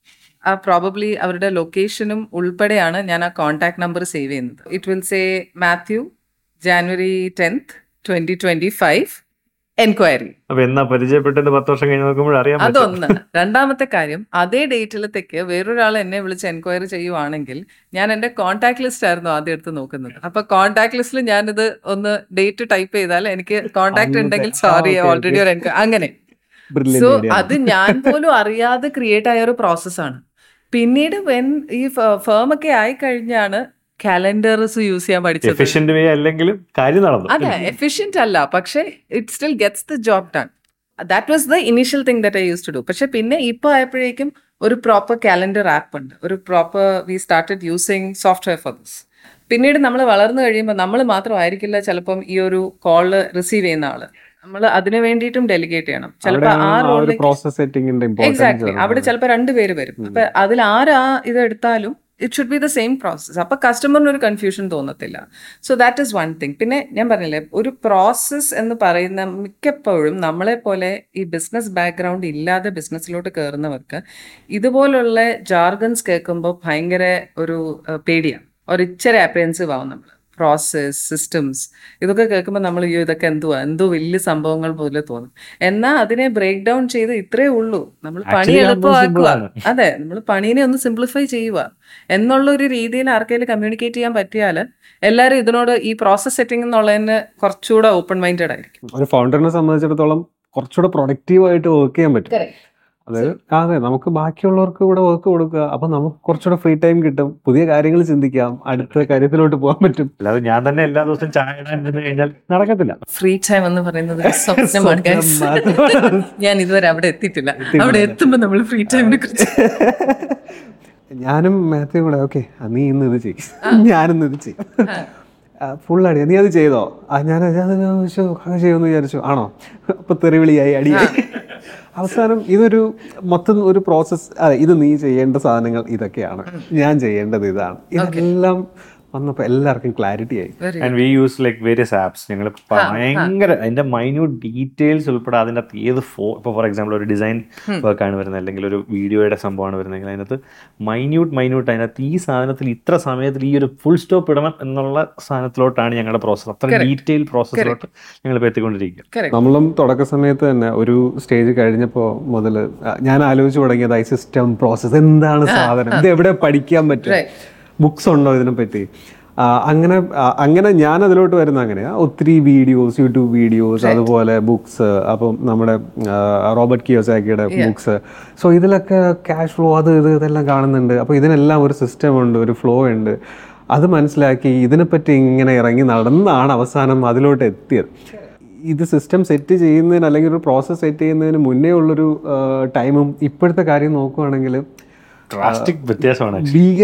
ആ പ്രോബബ്ലി അവരുടെ ലൊക്കേഷനും ഉൾപ്പെടെയാണ് ഞാൻ ആ കോൺടാക്ട് നമ്പർ സേവ് ചെയ്യുന്നത്. It will say Mathew January tenth twenty twenty five enquiry. അപ്പൊ എന്നാ പരിചയപ്പെട്ടത് പത്ത് വർഷം കഴിഞ്ഞ് നോക്കുമ്പോൾ അറിയാൻ പറ്റും. അതൊന്ന്. രണ്ടാമത്തെ കാര്യം, അതേ ഡേറ്റിലത്തേക്ക് വേറൊരാൾ എന്നെ വിളിച്ച് എൻക്വയറി ചെയ്യുവാണെങ്കിൽ ഞാൻ എന്റെ കോൺടാക്ട് ലിസ്റ്റ് ആയിരുന്നു ആദ്യം എടുത്ത് നോക്കുന്നത്. അപ്പൊ കോൺടാക്ട് ലിസ്റ്റിൽ ഞാനിത് ഒന്ന് ഡേറ്റ് ടൈപ്പ് ചെയ്താൽ എനിക്ക് കോൺടാക്ട് ഉണ്ടെങ്കിൽ സോറി ഓൾറെഡി ഒരു എൻക്വയറി അങ്ങനെ. സോ അത് ഞാൻ പോലും അറിയാതെ ക്രിയേറ്റ് ആയ ഒരു പ്രോസസ്സാണ്. പിന്നീട് വെൻ ഈ ഫേം ഒക്കെ ആയി കഴിഞ്ഞാണ് കാലണ്ടേഴ്സ് യൂസ് ചെയ്യാൻ പഠിച്ചത്. എഫിഷ്യന്റ് വേ അല്ലെങ്കിലും കാര്യം നടന്നു. അതെ, എഫിഷ്യന്റ് അല്ല, പക്ഷെ it still gets the job done. That was the initial thing that I use to do. പക്ഷെ പിന്നെ ഇപ്പൊ ആയപ്പോഴേക്കും ഒരു പ്രോപ്പർ കാലണ്ടർ ആപ്പ് ഉണ്ട്, ഒരു proper we started using software for this. പിന്നീട് നമ്മൾ വളർന്നു കഴിയുമ്പോൾ നമ്മൾ മാത്രമായിരിക്കില്ല ചിലപ്പം ഈ ഒരു കോള് റിസീവ് ചെയ്യുന്ന ആള്, നമ്മൾ അതിനു വേണ്ടിയിട്ടും ഡെലിഗേറ്റ് ചെയ്യണം. ചിലപ്പോൾ ആ റോളിൽ എക്സാക്ട്ലി അവിടെ ചിലപ്പോൾ രണ്ടുപേര് വരും. അപ്പൊ അതിൽ ആരാ ഇത് എടുത്താലും it should be the same process. അപ്പൊ കസ്റ്റമറിന് ഒരു കൺഫ്യൂഷൻ തോന്നത്തില്ല. So that is one thing. പിന്നെ ഞാൻ പറഞ്ഞില്ലേ, ഒരു പ്രോസസ് എന്ന് പറയുന്ന മിക്കപ്പോഴും നമ്മളെ പോലെ ഈ ബിസിനസ് ബാക്ക്ഗ്രൗണ്ട് ഇല്ലാതെ ബിസിനസ്സിലോട്ട് കയറുന്നവർക്ക് ഇതുപോലുള്ള ജാർഗൻസ് കേൾക്കുമ്പോൾ ഭയങ്കര ഒരു പേടിയാണ്, ഒരു ഇച്ചിരി അപ്രിഹെൻസീവ് ആവും നമ്മൾ. പ്രോസസ്, സിസ്റ്റംസ്, ഇതൊക്കെ കേൾക്കുമ്പോൾ നമ്മൾ അയ്യോ ഇതൊക്കെ എന്തുവാ എന്തോ വലിയ സംഭവങ്ങൾ പോലെ തോന്നും. എന്നാൽ അതിനെ ബ്രേക്ക് ഡൗൺ ചെയ്ത് ഇത്രേ ഉള്ളൂ, നമ്മൾ പണി എളുപ്പമാക്കുക. അതെ, നമ്മൾ പണീനെ ഒന്ന് സിംപ്ലിഫൈ ചെയ്യുക എന്നുള്ള ഒരു രീതിയിൽ ആർക്കെങ്കിലും കമ്മ്യൂണിക്കേറ്റ് ചെയ്യാൻ പറ്റിയാൽ എല്ലാവരും ഇതിനോട് ഈ പ്രോസസ് സെറ്റിംഗ് എന്നുള്ളതിന് കുറച്ചുകൂടെ ഓപ്പൺ മൈൻഡഡ് ആയിരിക്കും. ഒരു ഫൗണ്ടറിനെ സംബന്ധിച്ചിടത്തോളം കുറച്ചുകൂടെ പ്രൊഡക്റ്റീവ് ആയിട്ട് വർക്ക് ചെയ്യാൻ പറ്റും. അതായത് അതെ, നമുക്ക് ബാക്കിയുള്ളവർക്ക് ഇവിടെ വർക്ക് കൊടുക്കുക, അപ്പൊ നമുക്ക് കുറച്ചുകൂടെ ഫ്രീ ടൈം കിട്ടും, പുതിയ കാര്യങ്ങൾ ചിന്തിക്കാം, അടുത്ത കാര്യത്തിലോട്ട് പോകാൻ പറ്റും. അല്ലാതെ ഞാൻ തന്നെ എല്ലാ ദിവസവും ചായ ഇടാൻ ഇരുന്ന് കഴിഞ്ഞാൽ നടക്കത്തില്ല. ഫ്രീ ടൈം എന്ന് പറയുന്നത് ഒരു സ്വപ്നമാണ് guys. ഞാൻ ഇതുവരെ അവിടെ എത്തിയിട്ടില്ല. അവിടെ എത്തുമ്പോൾ നമ്മൾ ഫ്രീ ടൈമിനെ കുറിച്ച് ഞാനും മാത്യു കൂടെ ഓക്കെ നീ ഇന്ന് ഇത് ചെയ്യും, ഞാനിന്ന് ഇത് ചെയ്യും, ഫുൾ അടി, നീ അത് ചെയ്തോ, ആ ഞാൻ ചെയ്യുമെന്ന് വിചാരിച്ചു, ആണോ, അപ്പൊ തെറിവിളിയായി, അടിയായി. അവസാനം ഇതൊരു മൊത്തം ഒരു പ്രോസസ്. അതെ, ഇത് നീ ചെയ്യേണ്ട സാധനങ്ങൾ ഇതൊക്കെയാണ്, ഞാൻ ചെയ്യേണ്ടത് ഇതാണ്, ഇതെല്ലാം വന്നപ്പോൾ എല്ലാവർക്കും ക്ലാരിറ്റി ആയി. And we use like various apps. ഞങ്ങൾ ഭയങ്കര അതിന്റെ മൈന്യൂട്ട് ഡീറ്റെയിൽസ് ഉൾപ്പെടെ അതിൻ്റെ അകത്ത് ഏത് ഫോ ഇപ്പോൾ ഫോർ എക്സാമ്പിൾ ഒരു ഡിസൈൻ വർക്കാണ് വരുന്നത്, അല്ലെങ്കിൽ ഒരു വീഡിയോയുടെ സംഭവമാണ് വരുന്നതെങ്കിൽ അതിനകത്ത് മൈന്യൂട്ട് മൈന്യൂട്ട് അതിനകത്ത് ഈ സാധനത്തിൽ ഇത്ര സമയത്തിൽ ഈ ഒരു ഫുൾ സ്റ്റോപ്പ് ഇടണം എന്നുള്ള സാധനത്തിലോട്ടാണ് ഞങ്ങളുടെ പ്രോസസ്സ്. അത്ര ഡീറ്റെയിൽ പ്രോസസ്സിലോട്ട് ഞങ്ങൾ ഇപ്പോൾ എത്തിക്കൊണ്ടിരിക്കുക. നമ്മളും തുടക്ക സമയത്ത് തന്നെ ഒരു സ്റ്റേജ് കഴിഞ്ഞപ്പോൾ മുതൽ ഞാൻ ആലോചിച്ച് തുടങ്ങിയത് ഐ സിസ്റ്റം പ്രോസസ്സ് എന്താണ് സാധനം, ഇത് എവിടെ പഠിക്കാൻ പറ്റും, ബുക്സ് ഉണ്ടോ ഇതിനെപ്പറ്റി, അങ്ങനെ അങ്ങനെ ഞാൻ അതിലോട്ട് വരുന്ന അങ്ങനെയാ. ഒത്തിരി വീഡിയോസ്, യൂട്യൂബ് വീഡിയോസ്, അതുപോലെ ബുക്സ്. അപ്പം നമ്മുടെ റോബർട്ട് കിയോസാക്കിയുടെ ബുക്സ്. സോ ഇതിലൊക്കെ ക്യാഷ് ഫ്ലോ അത് ഇത് ഇതെല്ലാം കാണുന്നുണ്ട്. അപ്പോൾ ഇതിനെല്ലാം ഒരു സിസ്റ്റം ഉണ്ട്, ഒരു ഫ്ലോ ഉണ്ട്. അത് മനസ്സിലാക്കി ഇതിനെപ്പറ്റി ഇങ്ങനെ ഇറങ്ങി നടന്നാണ് അവസാനം അതിലോട്ട് എത്തിയത്. ഇത് സിസ്റ്റം സെറ്റ് ചെയ്യുന്നതിന് അല്ലെങ്കിൽ ഒരു പ്രോസസ്സ് സെറ്റ് ചെയ്യുന്നതിന് മുന്നേ ഉള്ളൊരു ടൈമും ഇപ്പോഴത്തെ കാര്യം നോക്കുവാണെങ്കിൽ വ്യത്യാസമാണ്.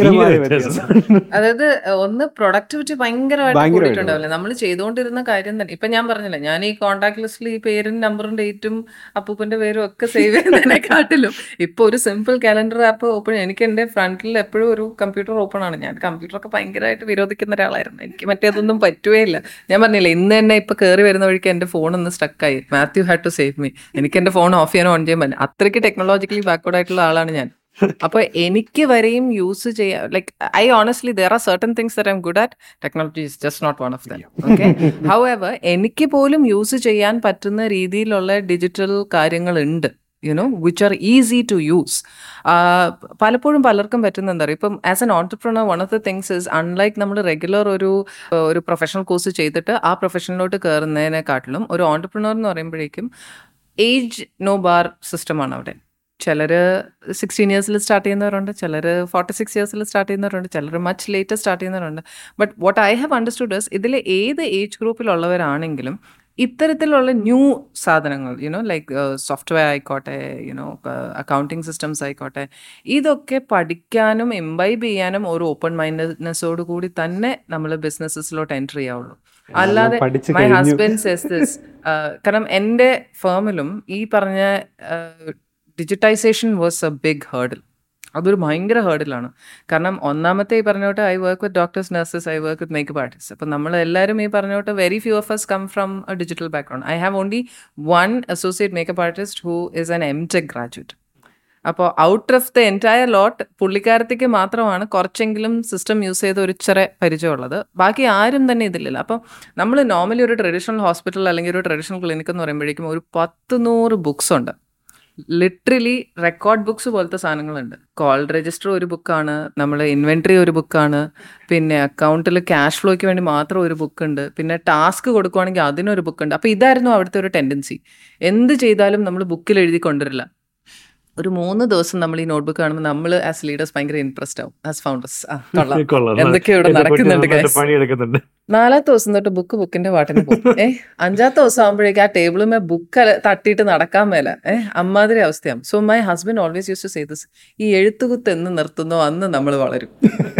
അതായത് ഒന്ന് പ്രൊഡക്ടിവിറ്റി ഭയങ്കരമായിട്ട് കൂടിയിട്ടുണ്ടാവില്ലേ നമ്മൾ ചെയ്തുകൊണ്ടിരുന്ന കാര്യം തന്നെ. ഇപ്പൊ ഞാൻ പറഞ്ഞില്ലേ, ഞാൻ ഈ കോൺടാക്ട് ലിസ്റ്റിൽ ഈ പേരും നമ്പറും ഡേറ്റും അപ്പൂപ്പന്റെ പേരും ഒക്കെ സേവ് ചെയ്യുന്നതിനെക്കാട്ടിലും ഇപ്പൊ ഒരു സിമ്പിൾ കാലണ്ടർ ആപ്പ് ഓപ്പൺ. എനിക്ക് എന്റെ ഫ്രണ്ടിൽ എപ്പോഴും ഒരു കമ്പ്യൂട്ടർ ഓപ്പൺ ആണ്. ഞാൻ കമ്പ്യൂട്ടറൊക്കെ ഭയങ്കരമായിട്ട് വിരോധിക്കുന്ന ഒരാളായിരുന്നു. എനിക്ക് മറ്റേതൊന്നും പറ്റുകയില്ല. ഞാൻ പറഞ്ഞില്ല, ഇന്ന് തന്നെ ഇപ്പൊ കയറി വരുന്ന വഴിക്ക് എന്റെ ഫോൺ ഒന്ന് സ്റ്റക്കായി. Mathew had to save me. എനിക്ക് എന്റെ ഫോൺ ഓഫ് ചെയ്യാനോ ഓൺ ചെയ്യാൻ പറ്റില്ല. അത്രയ്ക്ക് ടെക്നോളജിക്കലി ബാക്ക്വേർഡ് ആയിട്ടുള്ള ആളാണ് ഞാൻ. അപ്പൊ എനിക്ക് വരെയും യൂസ് ചെയ്യാം. Like I honestly there are certain things that I am good at. Technology is just not one of them. Okay, however എനിക്ക് പോലും യൂസ് ചെയ്യാൻ പറ്റുന്ന രീതിയിലുള്ള ഡിജിറ്റൽ കാര്യങ്ങളുണ്ട്, you know, which are easy to use. പലപ്പോഴും പലർക്കും പറ്റുന്ന എന്താ പറയുക, ഇപ്പം as an entrepreneur one of the things is unlike നമ്മൾ റെഗുലർ ഒരു ഒരു പ്രൊഫഷണൽ കോഴ്സ് ചെയ്തിട്ട് ആ പ്രൊഫഷനിലോട്ട് കയറുന്നതിനെക്കാട്ടിലും ഒരു ഓൺടർപ്രണർ എന്ന് പറയുമ്പോഴേക്കും ഏജ് നോ ബാർ സിസ്റ്റമാണ് അവിടെ. ചിലർ സിക്സ്റ്റീൻ ഇയേഴ്സിൽ സ്റ്റാർട്ട് ചെയ്യുന്നവരുണ്ട്, ചിലർ ഫോർട്ടി സിക്സ് ഇയേഴ്സിൽ സ്റ്റാർട്ട് ചെയ്യുന്നവരുണ്ട്, ചിലർ മച്ച് ലേറ്റർ സ്റ്റാർട്ട് ചെയ്യുന്നവരുണ്ട്. But what I have understood is ഇതിൽ ഏത് ഏജ് ഗ്രൂപ്പിലുള്ളവരാണെങ്കിലും ഇത്തരത്തിലുള്ള ന്യൂ സാധനങ്ങൾ, യുനോ ലൈക്ക് സോഫ്റ്റ്വെയർ ആയിക്കോട്ടെ, യുനോ അക്കൗണ്ടിങ് സിസ്റ്റംസ് ആയിക്കോട്ടെ, ഇതൊക്കെ പഠിക്കാനും എംബൈബ് ചെയ്യാനും ഒരു ഓപ്പൺ മൈൻഡ്നെസ്സോട് കൂടി തന്നെ നമ്മൾ ബിസിനസ്സിലോട്ട് എൻ്റർ ചെയ്യാവുള്ളൂ. അല്ലാതെ മൈ ഹസ്ബൻഡ് സെസ് ദിസ്, കാരണം എൻ്റെ ഫേമിലും ഈ പറഞ്ഞ digitisation was a big hurdle. അതൊരു ഭയങ്കര ഹേർഡിലാണ്. കാരണം ഒന്നാമത്തെ ഈ പറഞ്ഞോട്ട് I work with doctors, nurses, I work with makeup artist. അപ്പം നമ്മൾ എല്ലാവരും ഈ പറഞ്ഞോട്ട് very few of us come from a digital background. I have only one associate makeup artist who is an M tech graduate. അപ്പോൾ out of the entire lot പുള്ളിക്കാരത്തേക്ക് മാത്രമാണ് കുറച്ചെങ്കിലും system use ചെയ്ത് ഒരു ഇച്ചിരി പരിചയമുള്ളത്. ബാക്കി ആരും തന്നെ ഇതിലില്ല. അപ്പം നമ്മൾ നോർമലി ഒരു ട്രഡീഷണൽ ഹോസ്പിറ്റൽ അല്ലെങ്കിൽ ഒരു ട്രഡീഷണൽ ക്ലിനിക് എന്ന് പറയുമ്പോഴേക്കും ഒരു പത്ത് നൂറ് ബുക്സ് ഉണ്ട്. ലിറ്ററലി റെക്കോർഡ് ബുക്സ് പോലത്തെ സാധനങ്ങളുണ്ട്. കോൾ രജിസ്റ്റർ ഒരു ബുക്കാണ്, നമ്മൾ ഇൻവെൻട്രി ഒരു ബുക്കാണ്, പിന്നെ അക്കൗണ്ടിൽ ക്യാഷ് ഫ്ലോയ്ക്ക് വേണ്ടി മാത്രം ഒരു ബുക്ക് ഉണ്ട്, പിന്നെ ടാസ്ക് കൊടുക്കുവാണെങ്കിൽ അതിനൊരു ബുക്ക് ഉണ്ട്. അപ്പോൾ ഇതായിരുന്നു അവിടുത്തെ ഒരു ടെൻഡൻസി. എന്ത് ചെയ്താലും നമ്മൾ ബുക്കിൽ എഴുതി കൊണ്ടുവരില്ല. ഒരു മൂന്ന് ദിവസം നമ്മൾ ഈ നോട്ട്ബുക്ക് കാണുമ്പോൾ നമ്മൾ ആസ് ലീഡേഴ്സ് ഭയങ്കര ഇൻട്രസ്റ്റ് ആവും. ആസ് ഫൗണ്ടേഴ്സ് എന്തൊക്കെയോ ഇവിടെ നടക്കുന്നുണ്ട്. നാലാമത്തെ ദിവസം തൊട്ട് ബുക്ക് ബുക്കിന്റെ പാട്ടിന് പോകും. ഏഹ് അഞ്ചാമത്തെ ദിവസം ആകുമ്പോഴേക്കും ആ ടേബിളുമേ ബുക്ക് തട്ടിയിട്ട് നടക്കാൻ മേല. ഏഹ് അമ്മാതിരി അവസ്ഥയാവും. So my husband always use to say this, ഈ എഴുത്തുകുത്ത് എന്ന് നിർത്തുന്നോ അന്ന് നമ്മൾ വളരും.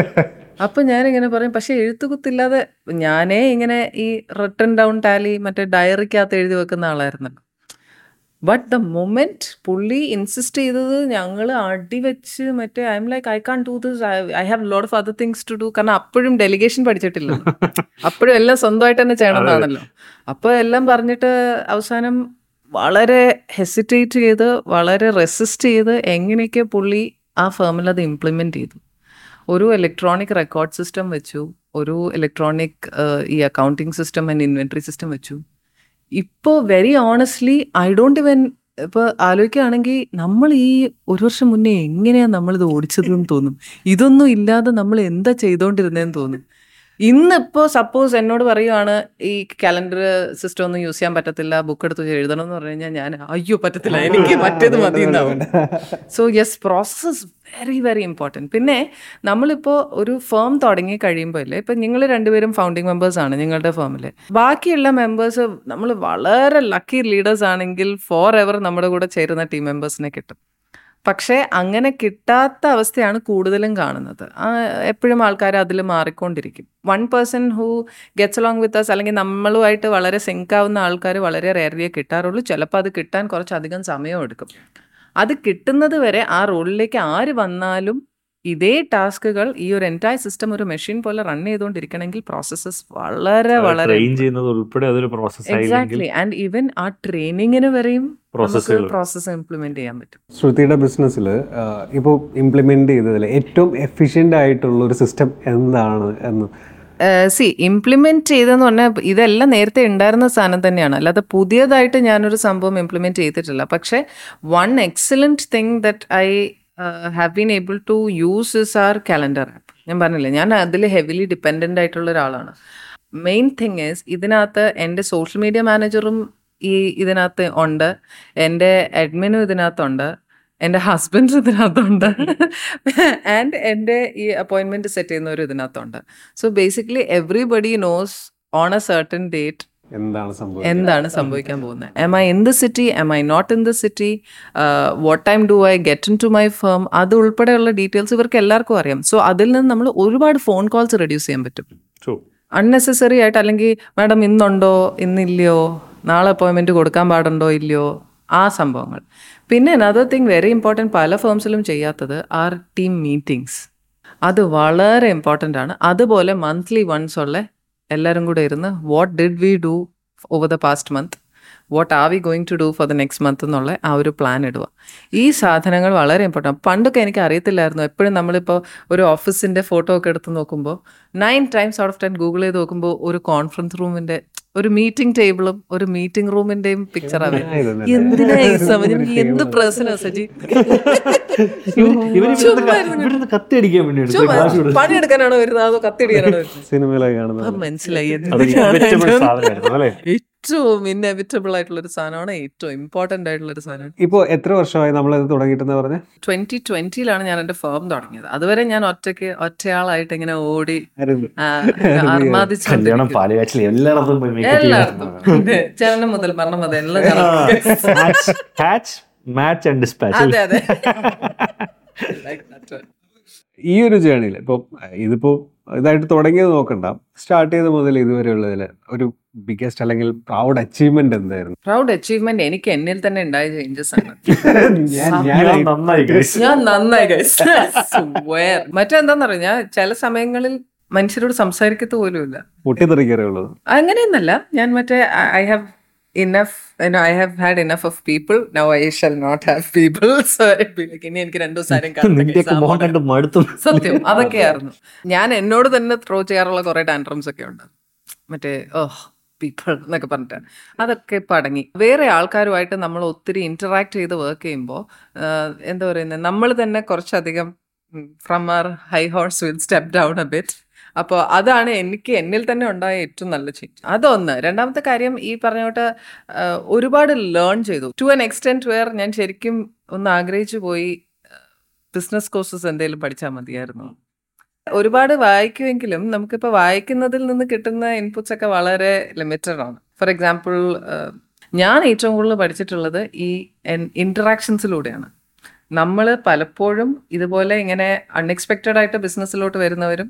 അപ്പൊ ഞാനിങ്ങനെ പറയും, പക്ഷെ എഴുത്തുകുത്തില്ലാതെ ഞാനേ ഇങ്ങനെ ഈ റിട്ടൺ ഡൗൺ ടാലി മറ്റേ ഡയറിക്കകത്ത് എഴുതി വെക്കുന്ന ആളായിരുന്നല്ലോ. ബട്ട് ദ മൊമെന്റ് പുള്ളി ഇൻസിസ്റ്റ് ചെയ്തത് ഞങ്ങൾ അടിവെച്ച് മറ്റേ I am like I can do this, I have lot of other things to do. കാരണം അപ്പോഴും ഡെലിഗേഷൻ പഠിച്ചിട്ടില്ല, അപ്പോഴും എല്ലാം സ്വന്തമായിട്ട് തന്നെ ചെയ്യണമെന്നാണല്ലോ. അപ്പോൾ എല്ലാം പറഞ്ഞിട്ട് അവസാനം വളരെ ഹെസിറ്റേറ്റ് ചെയ്ത് വളരെ റെസിസ്റ്റ് ചെയ്ത് എങ്ങനെയൊക്കെ പുള്ളി ആ ഫേമിൽ അത് ഇംപ്ലിമെന്റ് ചെയ്തു. ഒരു ഇലക്ട്രോണിക് റെക്കോർഡ് സിസ്റ്റം വെച്ചു, ഒരു ഇലക്ട്രോണിക് ഈ accounting system and inventory system വെച്ചു. ഇപ്പോൾ വെരി ഓണസ്റ്റ്ലി ഐ ഡോണ്ട് ഇവൻ ഇപ്പോൾ ആലോചിക്കുകയാണെങ്കിൽ നമ്മൾ ഈ ഒരു വർഷം മുന്നേ എങ്ങനെയാണ് നമ്മളിത് ഓടിച്ചതെന്ന് തോന്നും. ഇതൊന്നും ഇല്ലാതെ നമ്മൾ എന്താ ചെയ്തുകൊണ്ടിരുന്നതെന്ന് തോന്നും. ഇന്നിപ്പോൾ സപ്പോസ് എന്നോട് പറയുവാണ് ഈ കലണ്ടർ സിസ്റ്റം ഒന്നും യൂസ് ചെയ്യാൻ പറ്റത്തില്ല, ബുക്ക് എടുത്ത് എഴുതണം എന്ന് പറഞ്ഞു കഴിഞ്ഞാൽ ഞാൻ അയ്യോ പറ്റത്തില്ല, എനിക്ക് മറ്റേത് മതി എന്നാവും. So yes, process very very important. പിന്നെ നമ്മളിപ്പോൾ ഒരു ഫേം തുടങ്ങി കഴിയുമ്പോൾ അല്ലേ, ഇപ്പം നിങ്ങൾ രണ്ടുപേരും ഫൗണ്ടിങ് മെമ്പേഴ്സാണ് നിങ്ങളുടെ ഫേമിൽ. ബാക്കിയുള്ള മെമ്പേഴ്സ് നമ്മൾ വളരെ ലക്കി ലീഡേഴ്സ് ആണെങ്കിൽ ഫോർ എവർ നമ്മുടെ കൂടെ ചേരുന്ന ടീം മെമ്പേഴ്സിനെ കിട്ടും. പക്ഷേ അങ്ങനെ കിട്ടാത്ത അവസ്ഥയാണ് കൂടുതലും കാണുന്നത്. എപ്പോഴും ആൾക്കാർ അതിൽ മാറിക്കൊണ്ടിരിക്കും. One person who gets along with us, അല്ലെങ്കിൽ നമ്മളുമായിട്ട് വളരെ സിങ്ക് ആവുന്ന ആൾക്കാർ വളരെ റെയർലിയേ കിട്ടാറുള്ളൂ. ചിലപ്പോൾ അത് കിട്ടാൻ കുറച്ചധികം സമയം എടുക്കും. അത് കിട്ടുന്നത് വരെ ആ റോളിലേക്ക് ആര് വന്നാലും ഇതേ ടാസ്കുകൾ ഈ ഒരു എൻറ്റയർ സിസ്റ്റം ഒരു മെഷീൻ പോലെ റൺ ചെയ്തുകൊണ്ടിരിക്കണമെങ്കിൽ പ്രോസസ്സസ് വളരെ വളരെ എക്സാക്ട്ലി. ആൻഡ് ഈവൻ ആ ട്രെയിനിങ്ങിന് വരെയും പ്രോസസ്സ് ഇംപ്ലിമെന്റ് ചെയ്യാൻ പറ്റും. ശ്രുതിയുടെ ബിസിനസ്സിൽ ഇപ്പോൾ ഇംപ്ലിമെന്റ് ചെയ്തതിൽ ഏറ്റവും എഫിഷ്യന്റ് ആയിട്ടുള്ള ഒരു സിസ്റ്റം എന്താണ് എന്ന്? സി ഇംപ്ലിമെന്റ് ചെയ്തെന്ന് പറഞ്ഞാൽ ഇതെല്ലാം നേരത്തെ ഉണ്ടായിരുന്ന സാധനം തന്നെയാണ്, അല്ലാതെ പുതിയതായിട്ട് ഞാനൊരു സംഭവം ഇംപ്ലിമെന്റ് ചെയ്തിട്ടില്ല. പക്ഷേ one excellent thing that I have been able to use is our calendar app. ഞാൻ പറഞ്ഞില്ലേ, ഞാൻ അതിൽ ഹെവിലി ഡിപ്പെൻഡൻ്റ് ആയിട്ടുള്ള ഒരാളാണ്. മെയിൻ തിങ് ഈസ് ഇതിനകത്ത് എൻ്റെ സോഷ്യൽ മീഡിയ മാനേജറും ഈ ഇതിനകത്ത് ഉണ്ട്, എൻ്റെ അഡ്മിനും ഇതിനകത്തുണ്ട്, എൻ്റെ ഹസ്ബൻഡ് ഇതിനകത്തുണ്ട്, ആൻഡ് എൻ്റെ ഈ അപ്പോയിൻമെൻറ്റ് സെറ്റ് ചെയ്യുന്നവരും ഇതിനകത്തുണ്ട്. So basically everybody knows on a certain date എന്താണ് സംഭവം, എന്താണ് സംഭവിക്കാൻ പോകുന്നത്. Am I in the city, am I not in the city, what time do I get into my firm, അത് ഉൾപ്പെടെയുള്ള ഡീറ്റെയിൽസ് ഇവർക്ക് എല്ലാവർക്കും അറിയാം. സോ അതിൽ നിന്ന് നമ്മൾ ഒരുപാട് ഫോൺ കോൾസ് റെഡ്യൂസ് ചെയ്യാൻ പറ്റും അൺനെസസറി ആയിട്ട്. അല്ലെങ്കിൽ മാഡം ഇന്നുണ്ടോ ഇന്നില്ലയോ, നാളെ അപ്പോയിൻമെൻറ്റ് കൊടുക്കാൻ പാടുണ്ടോ ഇല്ലയോ, ആ സംഭവങ്ങൾ. പിന്നെ അനദർ തിങ് വെരി ഇമ്പോർട്ടൻറ്റ്, പല ഫേംസിലും ചെയ്യാത്തത് ആർ ടീം മീറ്റിംഗ്സ്. അത് വളരെ ഇമ്പോർട്ടൻ്റ് ആണ്. അതുപോലെ മന്ത്ലി വൺസ് ഉള്ള എല്ലാവരും കൂടെ ഇരുന്ന് what did we do over the past month, what are we going to do for the next month എന്നുള്ള ആ ഒരു പ്ലാൻ ഇടുക. ഈ സാധനങ്ങൾ വളരെ ഇമ്പോർട്ടൻ്റ്. പണ്ടൊക്കെ എനിക്ക് അറിയത്തില്ലായിരുന്നു. എപ്പോഴും നമ്മളിപ്പോൾ ഒരു ഓഫീസിൻ്റെ ഫോട്ടോ ഒക്കെ എടുത്ത് നോക്കുമ്പോൾ nine times out of ten Google ചെയ്ത് നോക്കുമ്പോൾ ഒരു കോൺഫറൻസ് റൂമിൻ്റെ ഒരു മീറ്റിംഗ് ടേബിളും ഒരു മീറ്റിംഗ് റൂമിന്റെയും പിക്ചറാണ്. എന്തിനാ ഈ സമയം, എന്ത് പ്രശ്നം സജി, പണിയെടുക്കാനാണോ വരുന്നത് അതോ കത്തിയടിക്കാനാണോ വരുന്നത്? മനസ്സിലായി. ഏറ്റവും ഇന്നെവിറ്റബിൾ ആയിട്ടുള്ള ഒരു സാധനമാണ്, ഏറ്റവും ഇമ്പോർട്ടന്റ് ആയിട്ടുള്ള ഒരു സാധനം. ഇപ്പോൾ എത്ര വർഷമായി നമ്മളത് തുടങ്ങിയിട്ടെന്ന് പറഞ്ഞ? ട്വന്റി ട്വന്റിയിലാണ് ഞാൻ എന്റെ ഫേം തുടങ്ങിയത്. അതുവരെ ഞാൻ ഒറ്റയ്ക്ക് ഒറ്റയാളായിട്ട് ഇങ്ങനെ ഓടി ജനനം മുതൽ മരണം മുതൽ എല്ലാം. അതെ അതെ. ഈ ഒരു ജേണിയിൽ ഇപ്പോൾ ഇതിപ്പോ ഇതായിട്ട് തുടങ്ങിയത് നോക്കണ്ട, സ്റ്റാർട്ട് ചെയ്ത മുതൽ ഇതുവരെ ഉള്ളതിൽ ഒരു ബിഗ്ഗസ്റ്റ് അല്ലെങ്കിൽ പ്രൗഡ് അച്ചീവ്മെന്റ് എന്തായിരുന്നു? പ്രൗഡ് അച്ചീവ്മെന്റ് എനിക്ക് എന്നിൽ തന്നെ ഉണ്ടായ ചേഞ്ചസ് ആണ്. ഞാൻ നന്നായി മറ്റെന്താന്ന് പറഞ്ഞാൽ ഞാൻ ചില സമയങ്ങളിൽ മനുഷ്യരോട് സംസാരിക്കത്ത് പോലും ഇല്ല, പൊട്ടിത്തെറിക്കാറുള്ളത്. അങ്ങനെയൊന്നല്ല, ഞാൻ മറ്റേ I have enough, you know, I have had enough of people. Now I shall not have people. So I'd be like, ഇനി എനിക്ക് രണ്ടു ദിവസം നിന്റെയൊക്കെ മോഹം കണ്ട് മടുത്തു. സത്യം അതൊക്കെയായിരുന്നു. ഞാൻ എന്നോട് തന്നെ ത്രോ ചെയ്യാറുള്ള കുറെ ടാൻട്രംസ് ഒക്കെ ഉണ്ട്. മറ്റേ ഓഹ് പീപ്പിൾ എന്നൊക്കെ പറഞ്ഞിട്ട് അതൊക്കെ ഇപ്പം അടങ്ങി. വേറെ ആൾക്കാരുമായിട്ട് നമ്മൾ ഒത്തിരി ഇന്ററാക്ട് ചെയ്ത് വർക്ക് ചെയ്യുമ്പോൾ എന്താ പറയുന്നത്, നമ്മൾ തന്നെ കുറച്ചധികം from our high horse will step down a bit. അപ്പോൾ അതാണ് എനിക്ക് എന്നിൽ തന്നെ ഉണ്ടായ ഏറ്റവും നല്ല ചേഞ്ച്. അതൊന്ന്. രണ്ടാമത്തെ കാര്യം, ഈ പറഞ്ഞോട്ട് ഒരുപാട് ലേൺ ചെയ്തു ടു എൻ എക്സ്റ്റെൻറ്റ് വെയർ ഞാൻ ശരിക്കും ഒന്ന് ആഗ്രഹിച്ചു പോയി ബിസിനസ് കോഴ്സസ് എന്തെങ്കിലും പഠിച്ചാൽ മതിയായിരുന്നു. ഒരുപാട് വായിക്കുമെങ്കിലും നമുക്കിപ്പോൾ വായിക്കുന്നതിൽ നിന്ന് കിട്ടുന്ന ഇൻപുട്സ് ഒക്കെ വളരെ ലിമിറ്റഡ് ആണ്. ഫോർ എക്സാമ്പിൾ, ഞാൻ ഏറ്റവും കൂടുതൽ പഠിച്ചിട്ടുള്ളത് ഈ ഇൻറ്ററാക്ഷൻസിലൂടെയാണ്. നമ്മൾ പലപ്പോഴും ഇതുപോലെ ഇങ്ങനെ അൺഎക്സ്പെക്റ്റഡ് ആയിട്ട് ബിസിനസ്സിലോട്ട് വരുന്നവരും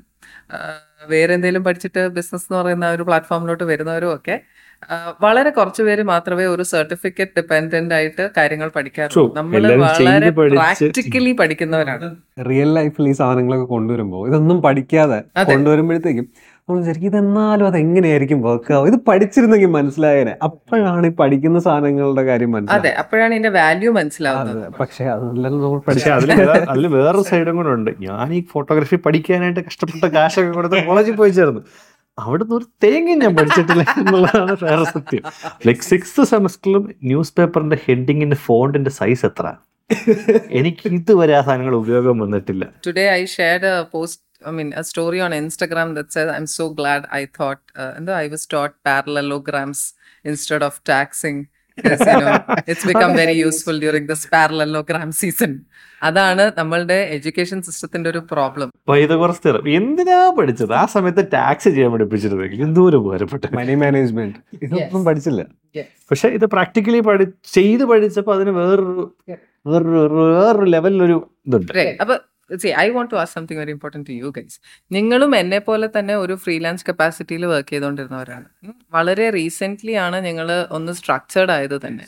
വേറെ എന്തെങ്കിലും പഠിച്ചിട്ട് ബിസിനസ് എന്ന് പറയുന്ന ഒരു പ്ലാറ്റ്ഫോമിലോട്ട് വരുന്നവരും ഒക്കെ വളരെ കുറച്ച് പേര് മാത്രമേ ഒരു സർട്ടിഫിക്കറ്റ് ഡിപെൻഡന്റ് ആയിട്ട് കാര്യങ്ങൾ പഠിക്കാറുള്ളൂ. നമ്മൾ വളരെ പ്രാക്ടിക്കലി പഠിക്കുന്നവരാണ്. റിയൽ ലൈഫിൽ ഈ സാധനങ്ങളൊക്കെ കൊണ്ടുവരുമ്പോൾ ഇതൊന്നും പഠിക്കാതെ കൊണ്ടുവരുമ്പോഴത്തേക്കും നമ്മൾ ശരിക്കും ഇതെന്നാലും അത് എങ്ങനെയായിരിക്കും വർക്ക് ആവും, ഇത് പഠിച്ചിരുന്നെങ്കിൽ മനസ്സിലായേനെ. അപ്പോഴാണ് ഈ പഠിക്കുന്ന സാധനങ്ങളുടെ കാര്യം മനസ്സിലായത്. അതെ, അപ്പോഴാണ് ഇതിന്റെ വാല്യൂ മനസ്സിലാവുന്നത്. പക്ഷെ അതല്ലല്ലോ നമ്മൾ പഠിച്ച. അതിൽ വേറൊരു സൈഡും കൂടെ ഉണ്ട്. ഞാൻ ഈ ഫോട്ടോഗ്രാഫി പഠിക്കാനായിട്ട് കഷ്ടപ്പെട്ട കാശൊക്കെ കൊടുത്ത് കോളേജിൽ പോയി ചേർന്നു. അവിടുന്ന് ഒരു തേങ്ങ ഞാൻ പഠിച്ചിട്ടില്ല എന്നുള്ളതാണ് വേറെ സത്യം. ലൈക് സിക്സ്ത് സെമസ്റ്ററിലും ന്യൂസ് പേപ്പറിന്റെ ഹെഡിങ്ങിന്റെ ഫോണ്ടിന്റെ സൈസ് എത്ര, എനിക്ക് ഇതുവരെ ആ സാധനങ്ങൾ ഉപയോഗം വന്നിട്ടില്ല. Today I shared a post, I mean, a story on Instagram that says, I'm so glad I thought, uh, and I was taught parallelograms instead of taxing. Because, you know, it's become very useful during this parallelogram season. അതാണ് നമ്മളുടെ education സിസ്റ്റത്തിന്റെ ഒരു problem. Pythagoras theorem എന്തിനാ പഠിച്ചത്? ആ സമയത്ത് tax ചെയ്യാൻ പഠിപ്പിച്ചിരുന്നെങ്കിൽ എന്തോരം ഉപകാരപ്പെട്ടു. മണി മാനേജ്മെന്റ് ഇതൊന്നും പഠിച്ചില്ല. പക്ഷെ ഇത് പ്രാക്ടിക്കലി പഠി ചെയ്ത് പഠിച്ചപ്പോൾ അതിന് വേറൊരു വേറൊരു വേറൊരു ലെവലിലൊരു ഇതുണ്ട്. അപ്പൊ See, I want to ask something very important to you guys. നിങ്ങളും എന്നെ പോലെ തന്നെ ഒരു ഫ്രീലാൻസ് കപ്പാസിറ്റിയിൽ വർക്ക് ചെയ്തുകൊണ്ടിരുന്നവരാണ്. വളരെ റീസെൻ്റ്ലി ആണ് നിങ്ങൾ ഒന്ന് സ്ട്രക്ചേർഡ് ആയത് തന്നെ.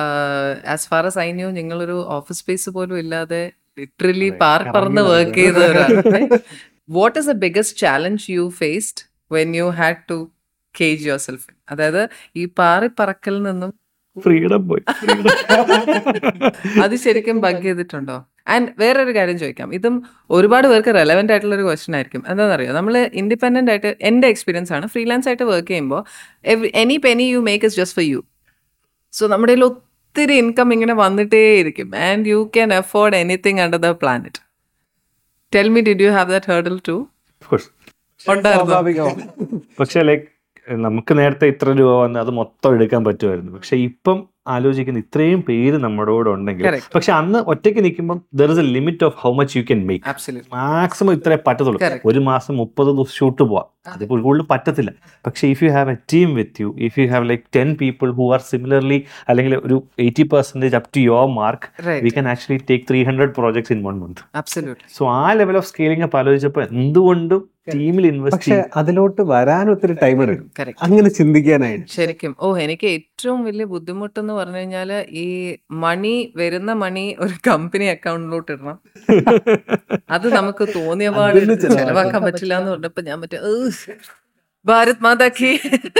As far as I knew നിങ്ങളൊരു ഓഫീസ് സ്പേസ് പോലും ഇല്ലാതെ ലിറ്ററലി പാർ പറന്ന് വർക്ക് ചെയ്തവരാണ്. What is the biggest challenge you faced when you had to cage yourself? അതായത് ഈ പാറി പറക്കലിൽ നിന്നും ഫ്രീഡം പോയി. അത് ശരിക്കും ബഗ് ചെയ്തിട്ടുണ്ടോ? ആൻഡ് വേറൊരു കാര്യം ചോദിക്കാം, ഇതും ഒരുപാട് പേർക്ക് റെലവെന്റ് ആയിട്ടുള്ള ഒരു ക്വസ്റ്റൻ ആയിരിക്കും. എന്താണെന്നറിയോ, നമ്മൾ ഇൻഡിപെൻഡന്റ് ആയിട്ട്, എൻ്റെ എക്സ്പീരിയൻസ് ആണ്, ഫ്രീലാൻസ് ആയിട്ട് വർക്ക് ചെയ്യുമ്പോൾ any penny you make is just for you. So നമ്മുടെ കയ്യിൽ ഒത്തിരി ഇൻകം ഇങ്ങനെ വന്നിട്ടേ ഇരിക്കും. And you can afford anything under the planet. Tell me, did you have that hurdle too? ഉണ്ടായിരുന്നു. പക്ഷേ ലൈക്ക് നമുക്ക് നേരത്തെ ഇത്ര രൂപ വന്ന് അത് മൊത്തം എടുക്കാൻ പറ്റുമായിരുന്നു. പക്ഷെ ഇപ്പം ആലോചിക്കുന്ന ഇത്രയും പേര് നമ്മുടെ കൂടെ ഉണ്ടെങ്കിൽ, പക്ഷെ അന്ന് ഒറ്റയ്ക്ക് നിൽക്കുമ്പോൾ there is a limit of how much you can make. Maximum ഇത്രേ പറ്റത്തുള്ളൂ. ഒരു മാസം മുപ്പത് ദിവസം ഷൂട്ട് പോവാം, അതിപ്പോൾ കൂടുതൽ പറ്റത്തില്ല. പക്ഷെ if you have a team with you, if you have like ten people who are similarly, അല്ലെങ്കിൽ ഒരു eighty percentage up to your mark, we can actually take three hundred projects in one month. So ആ level of scaling up ആലോചിച്ചപ്പോൾ എന്തുകൊണ്ടും ടീമിൽ invest. പക്ഷെ അതിലോട്ട് വരാൻ ഒത്തിരി ടൈം എടുക്കും അങ്ങനെ ചിന്തിക്കാനായിട്ട്. ശരിക്കും ഓ എനിക്ക് ഏറ്റവും വലിയ ബുദ്ധിമുട്ടെന്ന് പറഞ്ഞു കഴിഞ്ഞാൽ ഈ മണി വരുന്ന മണി ഒരു കമ്പനി അക്കൗണ്ടിലോട്ട് ഇടണം. അത് നമുക്ക് തോന്നിയ പാട് ചെലവാക്കാൻ പറ്റില്ല എന്ന് പറഞ്ഞപ്പോ ഞാൻ മറ്റേ ഭാരത് മാതാക്കി.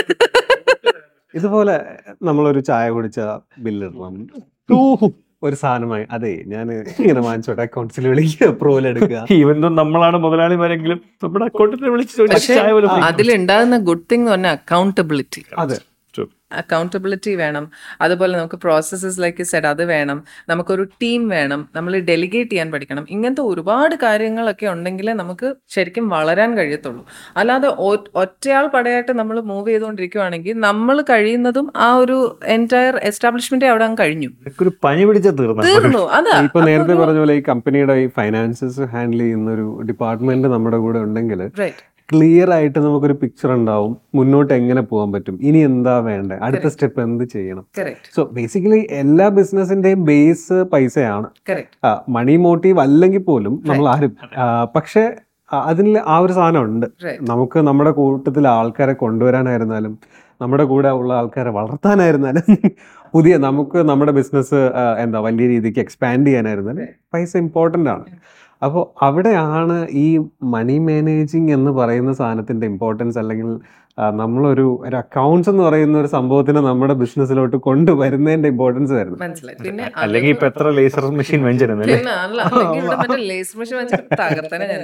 ഇതുപോലെ നമ്മളൊരു ചായ കുടിച്ച ബില്ലിടണം, ഒരു സാധനമായി അതെ ഞാൻ ഇങ്ങനെ വാങ്ങിച്ചോട്ടെ, അക്കൗണ്ട്സിൽ വിളിക്കുക, അപ്രൂവൽ എടുക്കുക. ഈവൻ നമ്മളാണ് മുതലാളിമാരെങ്കിലും നമ്മുടെ അക്കൗണ്ടിനെ വിളിച്ച് അതിലുണ്ടാകുന്ന ഗുഡ് തിങ് എന്ന് പറഞ്ഞാൽ അക്കൗണ്ടബിലിറ്റി. അതെ, അക്കൗണ്ടബിലിറ്റി വേണം. അതുപോലെ നമുക്ക് പ്രോസസ്സസ് ലൈക്ക് സെഡ് അത് വേണം. നമുക്കൊരു ടീം വേണം. നമ്മൾ ഡെലിഗേറ്റ് ചെയ്യാൻ പഠിക്കണം. ഇങ്ങനത്തെ ഒരുപാട് കാര്യങ്ങളൊക്കെ ഉണ്ടെങ്കിലേ നമുക്ക് ശരിക്കും വളരാൻ കഴിയത്തുള്ളൂ. അല്ലാതെ ഒറ്റയാൾ പടയായിട്ട് നമ്മൾ മൂവ് ചെയ്തുകൊണ്ടിരിക്കുകയാണെങ്കിൽ നമ്മൾ കഴിയുന്നതും ആ ഒരു എൻറ്റയർ എസ്റ്റാബ്ലിഷ്മെന്റ് അവിടെ അങ്ങ് കഴിഞ്ഞു, പനി പിടിച്ച തീർന്നു. അതാ ഇപ്പൊ നേരത്തെ പറഞ്ഞ പോലെ ഈ കമ്പനിയുടെ ഈ ഫൈനാൻസസ് ഹാൻഡിൽ ചെയ്യുന്ന ഒരു ഡിപ്പാർട്ട്മെന്റ് നമ്മുടെ കൂടെ ഉണ്ടെങ്കിൽ ക്ലിയർ ആയിട്ട് നമുക്കൊരു പിക്ചർ ഉണ്ടാവും, മുന്നോട്ട് എങ്ങനെ പോകാൻ പറ്റും, ഇനി എന്താ വേണ്ടത്, അടുത്ത സ്റ്റെപ്പ് എന്ത് ചെയ്യണം. സോ ബേസിക്കലി എല്ലാ ബിസിനസിന്റെയും ബേസ് പൈസയാണ്. മണി മോട്ടീവ് അല്ലെങ്കിൽ പോലും നമ്മൾ ആരും, പക്ഷെ അതിൽ ആ ഒരു സാധനം ഉണ്ട്. നമുക്ക് നമ്മുടെ കൂട്ടത്തിൽ ആൾക്കാരെ കൊണ്ടുവരാനായിരുന്നാലും നമ്മുടെ കൂടെ ഉള്ള ആൾക്കാരെ വളർത്താനായിരുന്നാലും പുതിയ നമുക്ക് നമ്മുടെ ബിസിനസ് എന്താ വലിയ രീതിക്ക് എക്സ്പാൻഡ് ചെയ്യാനായിരുന്നാലും പൈസ ഇമ്പോർട്ടൻ്റ് ആണ്. അപ്പോൾ അവിടെയാണ് ഈ മണി മാനേജിങ് എന്ന് പറയുന്ന സാധനത്തിന്റെ ഇമ്പോർട്ടൻസ്, അല്ലെങ്കിൽ ആ, നമ്മളൊരു ഒരു അക്കൗണ്ട്സ് എന്ന് പറയുന്ന ഒരു സംഭവത്തിനെ നമ്മുടെ ബിസിനസ്സിലോട്ട് കൊണ്ടുവരുന്നതിന്റെ ഇമ്പോർട്ടൻസ് വരുന്നത്. മനസ്സിലായി. പിന്നെ അല്ലെങ്കിൽ ഇപ്പൊ എത്ര ലേസർ മെഷീൻ വെഞ്ചിരുന്നല്ലേ? പിന്നെ അല്ല, അല്ലെങ്കിൽ ഇവിടെ മറ്റേ ലേസർ മെഷീൻ വെച്ചിട്ട് തകർത്തനെ ഞാൻ.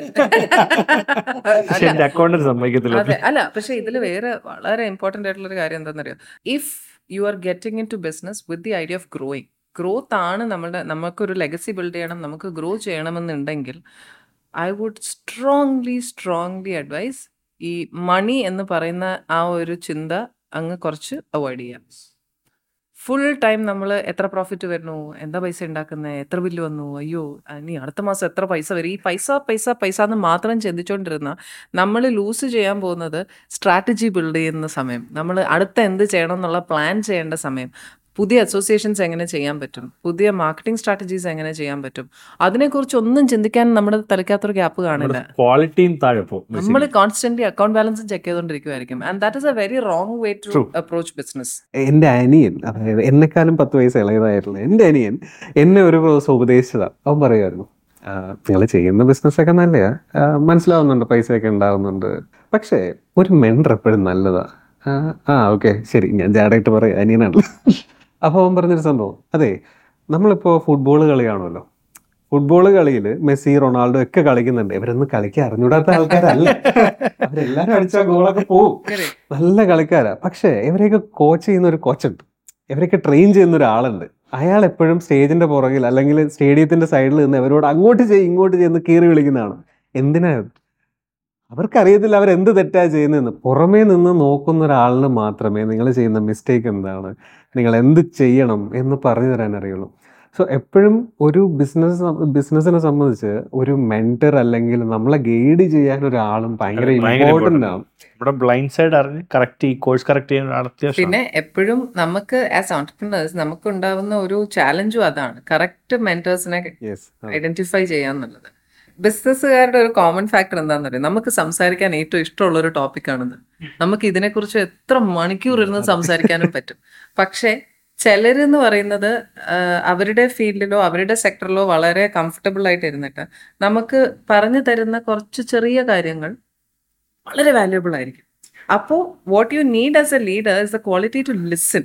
പക്ഷെ എന്റെ അക്കൗണ്ടിൽ സമ്മതിക്കത്തില്ല. അതെ, അല്ല, പക്ഷെ ഇതിൽ വേറെ വളരെ ഇമ്പോർട്ടന്റ് ആയിട്ടുള്ള ഒരു കാര്യം എന്താണെന്നറിയോ? If you are getting into business with the idea of growing, growth ആണ് നമ്മുടെ, നമുക്കൊരു ലെഗസി ബിൽഡ് ചെയ്യണം, നമുക്ക് ഗ്രോ ചെയ്യണമെന്നുണ്ടെങ്കിൽ I would strongly strongly advise ഈ മണി എന്ന് പറയുന്ന ആ ഒരു ചിന്ത അങ്ങ് കുറച്ച് അവോയ്ഡ് ചെയ്യാം. ഫുൾ ടൈം നമ്മൾ എത്ര പ്രോഫിറ്റ് വരുന്നു, എന്താ പൈസ ഉണ്ടാക്കുന്നത്, എത്ര ബില്ല് വന്നു, അയ്യോ ഇനി അടുത്ത മാസം എത്ര പൈസ വരും, ഈ പൈസ പൈസ പൈസ എന്ന് മാത്രം ചിന്തിച്ചുകൊണ്ടിരുന്ന നമ്മൾ ലൂസ് ചെയ്യാൻ പോകുന്നത് സ്ട്രാറ്റജി ബിൽഡ് ചെയ്യുന്ന സമയം, നമ്മൾ അടുത്ത എന്ത് ചെയ്യണം എന്നുള്ള പ്ലാൻ ചെയ്യേണ്ട സമയം, പുതിയ അസോസിയേഷൻസ് എങ്ങനെ ചെയ്യാൻ പറ്റും, പുതിയ മാർക്കറ്റിംഗ് സ്ട്രാറ്റജീസ് എങ്ങനെ ചെയ്യാൻ പറ്റും, അതിനെക്കുറിച്ച് ഒന്നും ചിന്തിക്കാൻ നമ്മുടെ തലയ്ക്കകത്തൊരു ഗ്യാപ്പ് കാണില്ല. ക്വാളിറ്റിയും താഴെ പോകും. നമ്മൾ കോൺസ്റ്റന്റ്ലി അക്കൗണ്ട് ബാലൻസ് ചെക്ക് ചെയ്തുകൊണ്ടിരിക്കുമായിരിക്കും. And that is a very wrong way to approach business. എൻ്റെ അനിയൻ, അതായത് എന്നെക്കാളും പത്ത് വയസ്സ് ഇളയതായിട്ടുള്ള എൻ്റെ അനിയൻ എന്നെ ഒരു ദിവസം ഉപദേശിച്ചതാണ്. അവൻ പറയുമായിരുന്നു, നിങ്ങൾ ചെയ്യുന്ന ബിസിനസ്സൊക്കെ നല്ലതാ, മനസ്സിലാവുന്നുണ്ട്, പൈസയൊക്കെ ഉണ്ടാവുന്നുണ്ട്, പക്ഷേ ഒരു മെൻഡർ എപ്പോഴും നല്ലതാ. ആ ഓക്കെ ശരി, ഞാൻ ജാടായിട്ട് പറയാം, അനിയനാണല്ലോ. അപ്പോൾ അവൻ പറഞ്ഞൊരു സംഭവം, അതെ നമ്മളിപ്പോൾ ഫുട്ബോൾ കളി കാണുമല്ലോ, ഫുട്ബോൾ കളിയിൽ മെസ്സി റൊണാൾഡോ ഒക്കെ കളിക്കുന്നുണ്ട്, ഇവരൊന്നും കളിക്കാൻ അറിഞ്ഞൂടാത്ത ആൾക്കാരല്ല, അവരെല്ലാരും അടിച്ചാൽ ഗോളൊക്കെ പോവും, നല്ല കളിക്കാരാ. പക്ഷേ ഇവരെയൊക്കെ കോച്ച് ചെയ്യുന്ന ഒരു കോച്ചുണ്ട്, ഇവരൊക്കെ ട്രെയിൻ ചെയ്യുന്ന ഒരാളുണ്ട്, അയാൾ എപ്പോഴും സ്റ്റേജിന്റെ പുറകിൽ അല്ലെങ്കിൽ സ്റ്റേഡിയത്തിന്റെ സൈഡിൽ നിന്ന് ഇവരോട് അങ്ങോട്ട് ചെയ്യും ഇങ്ങോട്ട് ചെയ്യുന്ന കീറി വിളിക്കുന്നതാണ്. എന്തിനാ? അവർക്കറിയത്തില്ല അവരെന്ത് തെറ്റാ ചെയ്യുന്നതെന്ന്. പുറമേ നിന്ന് നോക്കുന്ന ഒരാളിന് മാത്രമേ നിങ്ങൾ ചെയ്യുന്ന മിസ്റ്റേക്ക് എന്താണ്, നിങ്ങൾ എന്ത് ചെയ്യണം എന്ന് പറഞ്ഞു തരാൻ അറിയുള്ളൂ. സോ എപ്പോഴും ഒരു ബിസിനസ് ബിസിനസ്സിനെ സംബന്ധിച്ച് ഒരു മെന്റർ അല്ലെങ്കിൽ നമ്മളെ ഗൈഡ് ചെയ്യാൻ ഒരാളും ഭയങ്കര ഇമ്പോർട്ടൻ്റ് ആണ്. ഇവിടെ ബ്ലൈൻഡ് സൈഡ് അറിഞ്ഞ് കറക്റ്റ് ഈ കോഴ്സ് കറക്റ്റ് ചെയ്യാൻ അത്യാവശ്യം. പിന്നെ എപ്പോഴും നമുക്ക് ആസ് ഓൺടർപ്രണേഴ്സ് നമുക്ക് ഉണ്ടാവുന്ന ഒരു ചാലഞ്ചും അതാണ്, കറക്റ്റ് മെന്റേഴ്സിനെ ഐഡന്റിഫൈ ചെയ്യാന്നുള്ളത്. ബിസിനസ്സുകാരുടെ ഒരു കോമൺ ഫാക്ടർ എന്താണെന്ന് അറിയാം, നമുക്ക് സംസാരിക്കാൻ ഏറ്റവും ഇഷ്ടമുള്ള ഒരു ടോപ്പിക്കാണിത്. നമുക്ക് ഇതിനെക്കുറിച്ച് എത്ര മണിക്കൂർ ഇരുന്ന് സംസാരിക്കാനും പറ്റും. പക്ഷേ ചിലരെന്ന് പറയുന്നത് അവരുടെ ഫീൽഡിലോ അവരുടെ സെക്ടറിലോ വളരെ കംഫർട്ടബിൾ ആയിട്ട് ഇരുന്നിട്ട് നമുക്ക് പറഞ്ഞു തരുന്ന കുറച്ച് ചെറിയ കാര്യങ്ങൾ വളരെ വാല്യുബിൾ ആയിരിക്കും. അപ്പോൾ what you need as a leader is the quality to listen.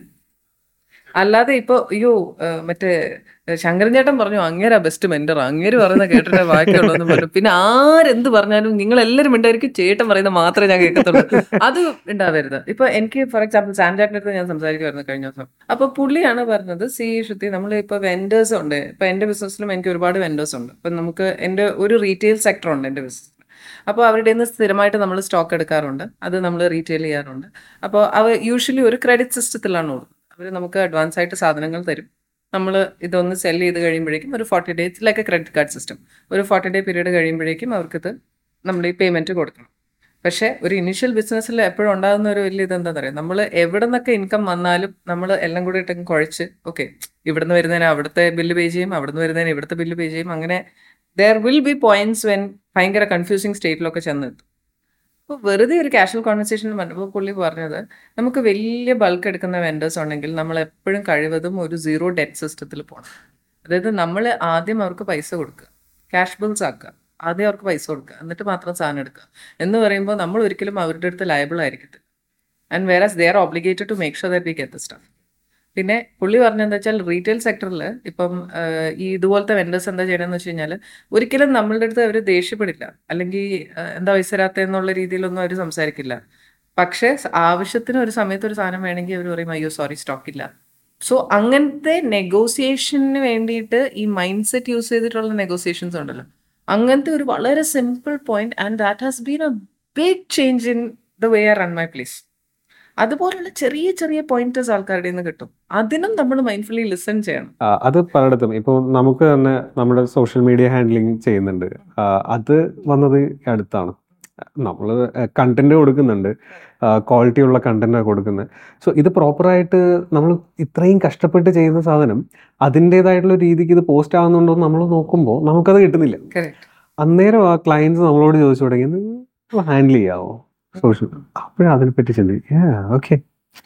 അല്ലാതെ ഇപ്പൊ അയ്യോ മറ്റേ ശങ്കരൻ ചേട്ടൻ പറഞ്ഞു അങ്ങേരാ ബെസ്റ്റ് മെന്റർ, അങ്ങേര് പറയുന്ന കേട്ടിട്ട് ബാക്കിയുള്ളൂ എന്ന് പറഞ്ഞു, പിന്നെ ആരെന്ത് പറഞ്ഞാലും നിങ്ങൾ എല്ലാവരും മിണ്ടായിരിക്കും, ചേട്ടൻ പറയുന്നത് മാത്രമേ ഞാൻ കേൾക്കത്തുള്ളൂ, അത് ഉണ്ടാവരുത്. ഇപ്പൊ എനിക്ക് ഫോർ എക്സാമ്പിൾ സാം ചേട്ടൻ്റെ അടുത്ത് ഞാൻ സംസാരിക്കുമായിരുന്നു കഴിഞ്ഞ ദിവസം. അപ്പൊ പുള്ളിയാണ് പറഞ്ഞത്, സി ശ്രുതി, നമ്മൾ ഇപ്പൊ വെൻഡേഴ്സ് ഉണ്ട്, ഇപ്പൊ എന്റെ ബിസിനസ്സിലും എനിക്ക് ഒരുപാട് വെൻഡേഴ്സ് ഉണ്ട്. ഇപ്പൊ നമുക്ക് എന്റെ ഒരു റീറ്റെയിൽ സെക്ടർ ഉണ്ട് എന്റെ ബിസിനസ്. അപ്പോൾ അവരുടെ നിന്ന് സ്ഥിരമായിട്ട് നമ്മൾ സ്റ്റോക്ക് എടുക്കാറുണ്ട്, അത് നമ്മൾ റീറ്റെയിൽ ചെയ്യാറുണ്ട്. അപ്പോൾ അവ യൂഷ്വലി ഒരു ക്രെഡിറ്റ് സിസ്റ്റത്തിലാണ് കൊടുക്കുന്നത്. അവർ നമുക്ക് അഡ്വാൻസ് ആയിട്ട് സാധനങ്ങൾ തരും, നമ്മൾ ഇതൊന്ന് സെൽ ചെയ്ത് കഴിയുമ്പോഴേക്കും ഒരു forty days like a credit card system, ഒരു ഫോർട്ടി ഡേ പീരീഡ് കഴിയുമ്പോഴേക്കും അവർക്കിത് നമ്മൾ ഈ പേയ്മെൻറ്റ് കൊടുക്കണം. പക്ഷേ ഒരു ഇനീഷ്യൽ ബിസിനസ്സിൽ എപ്പോഴും ഉണ്ടാകുന്ന ഒരു വലിയ ഇതെന്താ പറയുക, നമ്മൾ എവിടെ നിന്നൊക്കെ ഇൻകം വന്നാലും നമ്മൾ എല്ലാം കൂടി ഇട്ടങ്ങ് കുഴച്ച് ഓക്കെ ഇവിടുന്ന് വരുന്നതിന് അവിടുത്തെ ബില്ല് പേ ചെയ്യും, അവിടുന്ന് വരുന്നതിന് ഇവിടുത്തെ ബില്ല് പേ ചെയ്യും, അങ്ങനെ there will be points when ഭയങ്കര കൺഫ്യൂസിങ് സ്റ്റേറ്റിലൊക്കെ ചെന്നെത്തും. അപ്പോൾ വെറുതെ ഒരു കാഷ്വൽ കോൺവെർസേഷനിൽ പറഞ്ഞപ്പോൾ പുള്ളി പറഞ്ഞത്, നമുക്ക് വലിയ ബൾക്ക് എടുക്കുന്ന വെൻഡേഴ്സ് ഉണ്ടെങ്കിൽ നമ്മൾ എപ്പോഴും കഴിവതും ഒരു സീറോ ഡെറ്റ് സിസ്റ്റത്തിൽ പോകണം. അതായത് നമ്മൾ ആദ്യം അവർക്ക് പൈസ കൊടുക്കുക, ക്യാഷ് ബിൽസ് ആക്കുക, ആദ്യം അവർക്ക് പൈസ കൊടുക്കുക, എന്നിട്ട് മാത്രം സാധനം എടുക്കുക എന്ന് പറയുമ്പോൾ നമ്മൾ ഒരിക്കലും അവരുടെ അടുത്ത് ലയബിൾ ആയിരിക്കത്തില്ല. And whereas they are obligated to make sure that we get the stuff. പിന്നെ പുള്ളി പറഞ്ഞെന്താ വെച്ചാൽ റീറ്റെയിൽ സെക്ടറിൽ ഇപ്പം ഈ ഇതുപോലത്തെ വെൻഡേഴ്സ് എന്താ ചെയ്യണമെന്ന് വെച്ച് കഴിഞ്ഞാൽ ഒരിക്കലും നമ്മളുടെ അടുത്ത് അവർ ദേഷ്യപ്പെടില്ല, അല്ലെങ്കിൽ എന്താ പൈസ തരാത്തതെന്നുള്ള രീതിയിലൊന്നും അവർ സംസാരിക്കില്ല. പക്ഷേ ആവശ്യത്തിന് ഒരു സമയത്ത് ഒരു സാധനം വേണമെങ്കിൽ അവർ പറയും അയ്യോ സോറി സ്റ്റോക്ക് ഇല്ല. സോ അങ്ങനത്തെ നെഗോസിയേഷന് വേണ്ടിയിട്ട് ഈ മൈൻഡ് സെറ്റ് യൂസ് ചെയ്തിട്ടുള്ള നെഗോസിയേഷൻസ് ഉണ്ടല്ലോ, അങ്ങനത്തെ ഒരു വളരെ simple point, and that has been a big change in the way I run my place. അതുപോലുള്ള ചെറിയ ചെറിയ പോയിന്റേഴ്സ് ആൾക്കാരുടെ നിന്ന് കിട്ടും, അതിനും നമ്മൾ മൈൻഡ്ഫുള്ളി ലിസൺ ചെയ്യണം. അത് പലയിടത്തും ഇപ്പോൾ നമുക്ക് തന്നെ നമ്മുടെ സോഷ്യൽ മീഡിയ ഹാൻഡ്ലിങ് ചെയ്യുന്നുണ്ട്, അത് വന്നത് അടുത്താണ്. നമ്മൾ കണ്ടന്റ് കൊടുക്കുന്നുണ്ട്, ക്വാളിറ്റി ഉള്ള കണ്ടന്റാണ് കൊടുക്കുന്നത്. സോ ഇത് പ്രോപ്പറായിട്ട് നമ്മൾ ഇത്രയും കഷ്ടപ്പെട്ട് ചെയ്യുന്ന സാധനം അതിൻ്റെതായിട്ടുള്ള രീതിക്ക് ഇത് പോസ്റ്റ് ആവുന്നുണ്ടോ എന്ന് നമ്മൾ നോക്കുമ്പോൾ നമുക്കത് കിട്ടുന്നില്ല. അന്നേരം ആ ക്ലയൻസ് നമ്മളോട് ചോദിച്ചു തുടങ്ങി ഹാൻഡിൽ ചെയ്യാവോ സോഷ്യൽ, അപ്പോഴും അതിനെപ്പറ്റി ചിന്തിക്കും. ഓക്കെ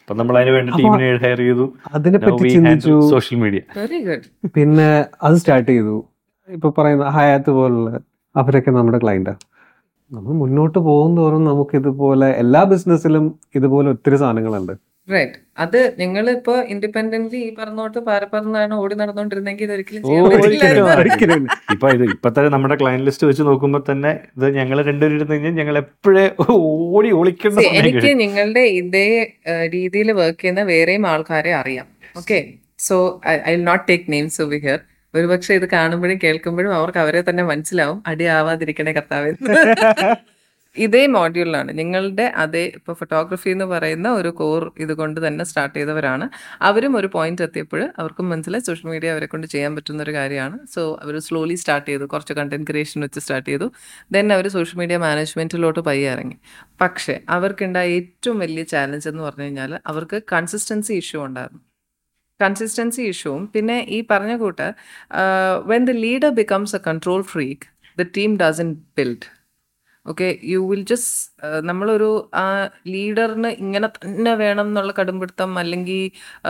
അതിനെപ്പറ്റി ചിന്തിച്ചു, സോഷ്യൽ മീഡിയ വെരി ഗുഡ്. പിന്നെ അത് സ്റ്റാർട്ട് ചെയ്തു. ഇപ്പൊ പറയുന്ന ഹയാത്ത് പോലുള്ള അവരൊക്കെ നമ്മുടെ ക്ലയൻറ്റാണ്. നമ്മൾ മുന്നോട്ട് പോകും തോറും നമുക്ക് ഇതുപോലെ എല്ലാ ബിസിനസ്സിലും ഇതുപോലെ ഒത്തിരി സാധനങ്ങളുണ്ട്. റൈറ്റ്. അത് നിങ്ങളിപ്പോ ഇൻഡിപെൻഡന്റ്ലി ഈ പറഞ്ഞോട്ട് പാരപ്പറന്നാണ് ഓടി നടന്നുകൊണ്ടിരുന്നെങ്കിൽ ഇതൊരിക്കലും ഓ, ചെയ്യാൻ പറ്റില്ലായിരുന്നു. ഒരിക്കലും ഇപ്പൊ ഇത് ഇപ്പത്തെ നമ്മുടെ ക്ലയന്റ് ലിസ്റ്റ് വെച്ച് നോക്കുമ്പോ തന്നെ ഇത് ഞങ്ങൾ രണ്ടുപേരും ഇരുന്ന് കഴിഞ്ഞാൽ ഞങ്ങൾ എപ്പോഴേ ഓടി ഒളിക്കേണ്ട See, സമയം എനിക്ക് കഴിയും. നിങ്ങളുടെ ഇതേ രീതിയിൽ വർക്ക് ചെയ്യുന്ന വേറെയും ആൾക്കാരെ അറിയാം. Okay, so I will not take names over here. ഒരുപക്ഷെ ഇത് കാണുമ്പോഴും കേൾക്കുമ്പോഴും അവർക്ക് അവരെ തന്നെ മനസ്സിലാവും അടി ആവാതിരിക്കണേ കർത്താവ്. ഇതേ മോഡ്യൂളിലാണ് നിങ്ങളുടെ അതേ ഇപ്പോൾ ഫോട്ടോഗ്രാഫി എന്ന് പറയുന്ന ഒരു കോർ ഇതുകൊണ്ട് തന്നെ സ്റ്റാർട്ട് ചെയ്തവരാണ്. അവരും ഒരു പോയിന്റ് എത്തിയപ്പോൾ അവർക്കും മനസ്സിലായി സോഷ്യൽ മീഡിയ അവരെ കൊണ്ട് ചെയ്യാൻ പറ്റുന്ന ഒരു കാര്യമാണ്. സോ അവർ സ്ലോലി സ്റ്റാർട്ട് ചെയ്തു, കുറച്ച് കണ്ടന്റ് ക്രിയേഷൻ വെച്ച് സ്റ്റാർട്ട് ചെയ്തു. ദെൻ അവർ സോഷ്യൽ മീഡിയ മാനേജ്മെന്റിലോട്ട് പയ്യെ ഇറങ്ങി. പക്ഷേ അവർക്കുണ്ടായ ഏറ്റവും വലിയ ചാലഞ്ച് എന്ന് പറഞ്ഞു കഴിഞ്ഞാൽ അവർക്ക് കൺസിസ്റ്റൻസി ഇഷ്യൂ ഉണ്ടായിരുന്നു. കൺസിസ്റ്റൻസി ഇഷ്യൂവും പിന്നെ ഈ പറഞ്ഞ കൂട്ട് when the leader becomes a control freak the team doesn't build. Okay, you will just നമ്മളൊരു ആ ലീഡറിന് ഇങ്ങനെ തന്നെ വേണം എന്നുള്ള കടുംപിടുത്തം, അല്ലെങ്കിൽ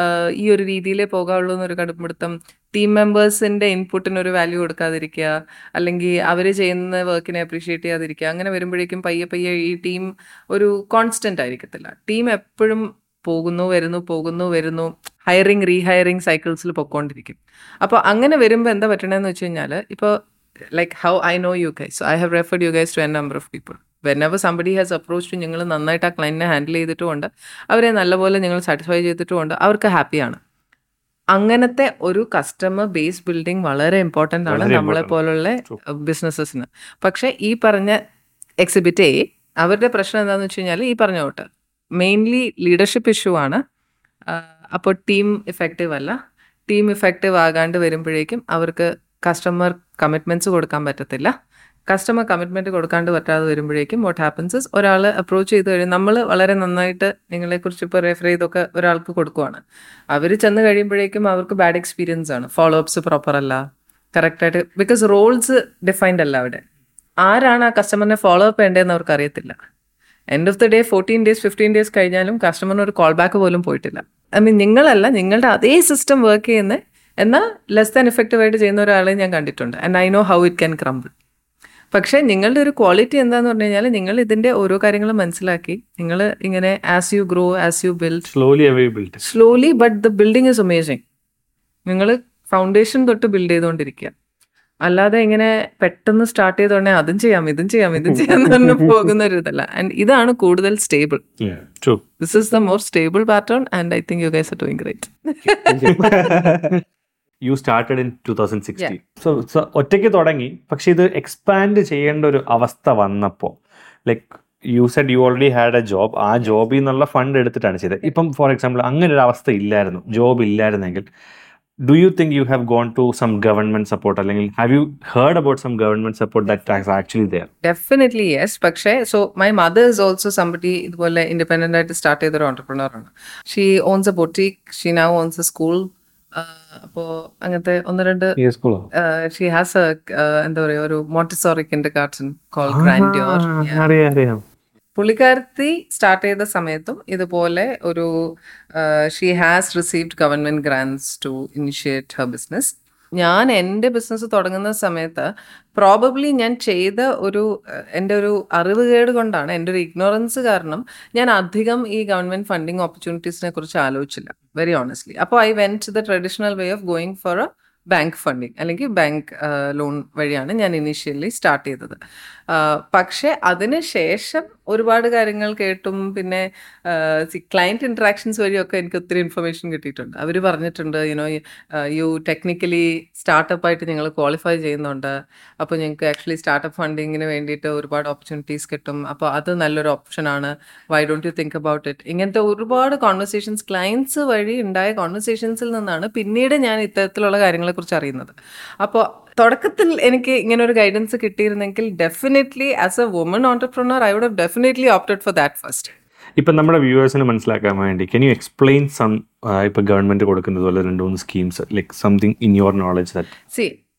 ഈ ഒരു രീതിയിലേ പോകാവുള്ളൂ എന്നൊരു കടുംപിടുത്തം, ടീം മെമ്പേഴ്സിൻ്റെ ഇൻപുട്ടിനൊരു വാല്യൂ കൊടുക്കാതിരിക്കുക, അല്ലെങ്കിൽ അവർ ചെയ്യുന്ന വർക്കിനെ അപ്രീഷിയേറ്റ് ചെയ്യാതിരിക്കുക, അങ്ങനെ വരുമ്പോഴേക്കും പയ്യെ പയ്യെ ഈ ടീം ഒരു കോൺസ്റ്റൻ്റ് ആയിരിക്കത്തില്ല. ടീം എപ്പോഴും പോകുന്നു വരുന്നു പോകുന്നു വരുന്നു, ഹയറിങ് റീഹയറിങ് സൈക്കിൾസിൽ പൊക്കോണ്ടിരിക്കും. അപ്പോൾ അങ്ങനെ വരുമ്പോൾ എന്താ പറ്റണമെന്ന് വെച്ച് കഴിഞ്ഞാൽ, ഇപ്പോൾ like how I know you guys. So I have referred you guys to a number of people. Whenever somebody has approached you, നിങ്ങൾ നന്നായിട്ട് ആ ക്ലയൻറ്റിനെ ഹാൻഡിൽ ചെയ്തിട്ടുമുണ്ട്, അവരെ നല്ലപോലെ നിങ്ങൾ സാറ്റിസ്ഫൈ ചെയ്തിട്ടുമുണ്ട്, അവർക്ക് ഹാപ്പിയാണ്. അങ്ങനത്തെ ഒരു കസ്റ്റമർ ബേസ് ബിൽഡിംഗ് വളരെ ഇമ്പോർട്ടൻ്റ് ആണ് നമ്മളെ പോലുള്ള ബിസിനസ്സസിന്. പക്ഷേ ഈ പറഞ്ഞ എക്സിബിറ്റ് എ അവരുടെ പ്രശ്നം എന്താണെന്ന് വെച്ച് കഴിഞ്ഞാൽ ഈ പറഞ്ഞ തൊട്ട് മെയിൻലി ലീഡർഷിപ്പ് ഇഷ്യൂ ആണ്. അപ്പോൾ ടീം ഇഫക്റ്റീവ് അല്ല. ടീം ഇഫക്റ്റീവ് ആകാണ്ട് വരുമ്പോഴേക്കും അവർക്ക് കസ്റ്റമർ കമ്മിറ്റ്മെൻറ്റ്സ് കൊടുക്കാൻ പറ്റത്തില്ല. കസ്റ്റമർ കമ്മിറ്റ്മെൻറ്റ് കൊടുക്കാണ്ട് പറ്റാതെ വരുമ്പോഴേക്കും വാട്ട് ഹാപ്പൻസ്, ഒരാൾ അപ്രോച്ച് ചെയ്ത് കഴിയും, നമ്മൾ വളരെ നന്നായിട്ട് നിങ്ങളെക്കുറിച്ച് ഇപ്പോൾ റെഫർ ചെയ്തൊക്കെ ഒരാൾക്ക് കൊടുക്കുവാണ്, അവർ ചെന്ന് കഴിയുമ്പോഴേക്കും അവർക്ക് ബാഡ് എക്സ്പീരിയൻസ് ആണ്, ഫോളോ അപ്സ് പ്രോപ്പർ അല്ല, കറക്റ്റായിട്ട്, ബിക്കോസ് റോൾസ് ഡിഫൈൻഡ് അല്ല. അവിടെ ആരാണ് ആ കസ്റ്റമറിനെ ഫോളോ അപ്പ് ചെയ്യേണ്ടതെന്ന് അവർക്ക് അറിയത്തില്ല. End of the day fourteen days fifteen days കഴിഞ്ഞാലും കസ്റ്റമറിന് ഒരു കോൾ ബാക്ക് പോലും പോയിട്ടില്ല. ഐ മീൻ നിങ്ങളല്ല, നിങ്ങളുടെ അതേ സിസ്റ്റം വർക്ക് ചെയ്യുന്ന എന്നാൽ ലെസ് ദാൻ എഫക്റ്റീവായിട്ട് ചെയ്യുന്ന ഒരാളെ ഞാൻ കണ്ടിട്ടുണ്ട്. And I know how it can crumble. പക്ഷേ നിങ്ങളുടെ ഒരു ക്വാളിറ്റി എന്താന്ന് പറഞ്ഞു കഴിഞ്ഞാൽ നിങ്ങൾ ഇതിൻ്റെ ഓരോ കാര്യങ്ങളും മനസ്സിലാക്കി നിങ്ങൾ ഇങ്ങനെ as you grow as you build slowly away build slowly but the building is amazing. നിങ്ങൾ ഫൗണ്ടേഷൻ തൊട്ട് ബിൽഡ് ചെയ്തുകൊണ്ടിരിക്കുക, അല്ലാതെ ഇങ്ങനെ പെട്ടെന്ന് സ്റ്റാർട്ട് ചെയ്തോണ്ടേ അതും ചെയ്യാം ഇതും ചെയ്യാം ഇതും ചെയ്യാം എന്ന് പറഞ്ഞു പോകുന്ന ഒരു ഇതല്ല. ആൻഡ് ഇതാണ് കൂടുതൽ stable. This is the more stable pattern and I think you guys are doing great. You started in two thousand sixteen. So so ഒറ്റയ്ക്ക് തുടങ്ങി, പക്ഷെ ഇത് എക്സ്പാൻഡ് ചെയ്യേണ്ട ഒരു അവസ്ഥ വന്നപ്പോൾ like you said you already had a job, ആ ജോബിൽ നിന്നുള്ള ഫണ്ട് എടുത്തിട്ടാണ് ചെയ്തത്. ഇപ്പം ഫോർ എക്സാമ്പിൾ അങ്ങനെ ഒരു അവസ്ഥ ഇല്ലായിരുന്നു, ജോബ് ഇല്ലായിരുന്നെങ്കിൽ do you think you have gone to some government support, അല്ലെങ്കിൽ have you heard about some government support that is actually there? Definitely yes. പക്ഷേ so my mother is also somebody ഇതുപോലെ independent ആയിട്ട് start ചെയ്തൊരു entrepreneur ആണ്. She owns a boutique, she now owns a school. അപ്പോൾ അങ്ങനത്തെ ഒന്ന് രണ്ട് she has എന്താ പറയുക ഒരു Montessori kindergarten call Grandeur. അറിയാം. പുള്ളിക്കാരത്തി സ്റ്റാർട്ട് ചെയ്ത സമയത്തും ഇതുപോലെ ഒരു she has received government grants to initiate her business. ഞാൻ എൻ്റെ ബിസിനസ് തുടങ്ങുന്ന സമയത്ത് പ്രോബബ്ലി ഞാൻ ചെയ്ത ഒരു എൻ്റെ ഒരു അറിവുകേട് കൊണ്ടാണ്, എൻ്റെ ഒരു ഇഗ്നോറൻസ് കാരണം ഞാൻ അധികം ഈ ഗവൺമെൻറ് ഫണ്ടിങ് ഓപ്പർച്യൂണിറ്റീസിനെ കുറിച്ച് ആലോചിച്ചില്ല, വെരി ഓണസ്റ്റ്ലി. അപ്പോൾ I went the traditional way of going for a bank funding അല്ലെങ്കിൽ ബാങ്ക് ലോൺ വഴിയാണ് ഞാൻ ഇനീഷ്യലി സ്റ്റാർട്ട് ചെയ്തത്. പക്ഷേ അതിന് ശേഷം ഒരുപാട് കാര്യങ്ങൾ കേട്ടും പിന്നെ ക്ലയൻറ്റ് ഇൻട്രാക്ഷൻസ് വഴിയൊക്കെ എനിക്ക് ഒത്തിരി ഇൻഫർമേഷൻ കിട്ടിയിട്ടുണ്ട്. അവർ പറഞ്ഞിട്ടുണ്ട് യുനോ യു ടെക്നിക്കലി സ്റ്റാർട്ടപ്പായിട്ട് നിങ്ങൾ ക്വാളിഫൈ ചെയ്യുന്നുണ്ട്, അപ്പോൾ ഞങ്ങൾക്ക് ആക്ച്വലി സ്റ്റാർട്ടപ്പ് ഫണ്ടിങ്ങിന് വേണ്ടിയിട്ട് ഒരുപാട് ഓപ്പർച്യൂണിറ്റീസ് കിട്ടും, അപ്പോൾ അത് നല്ലൊരു ഓപ്ഷനാണ്, why don't you think about it. ഇങ്ങനത്തെ ഒരുപാട് കോൺവെർസേഷൻസ് ക്ലയൻറ്റ്സ് വഴി ഉണ്ടായ കോൺവെർസേഷൻസിൽ നിന്നാണ് പിന്നീട് ഞാൻ ഇത്തരത്തിലുള്ള കാര്യങ്ങളെക്കുറിച്ച് അറിയുന്നത്. അപ്പോൾ തുടക്കത്തിൽ എനിക്ക് ഇങ്ങനെ ഒരു ഗൈഡൻസ് കിട്ടിയിരുന്നെങ്കിൽ definitely as a woman entrepreneur I would have definitely opted for that first. ഇപ്പം നമ്മുടെ വ്യൂവേഴ്സിന് മനസ്സിലാക്കാൻ വേണ്ടി കെൻ യു എക്സ്പ്ലെയിൻ സം ഇപ്പം ഗവൺമെന്റ് കൊടുക്കുന്നത് പോലെ രണ്ട് മൂന്ന് schemes like something in your knowledge that see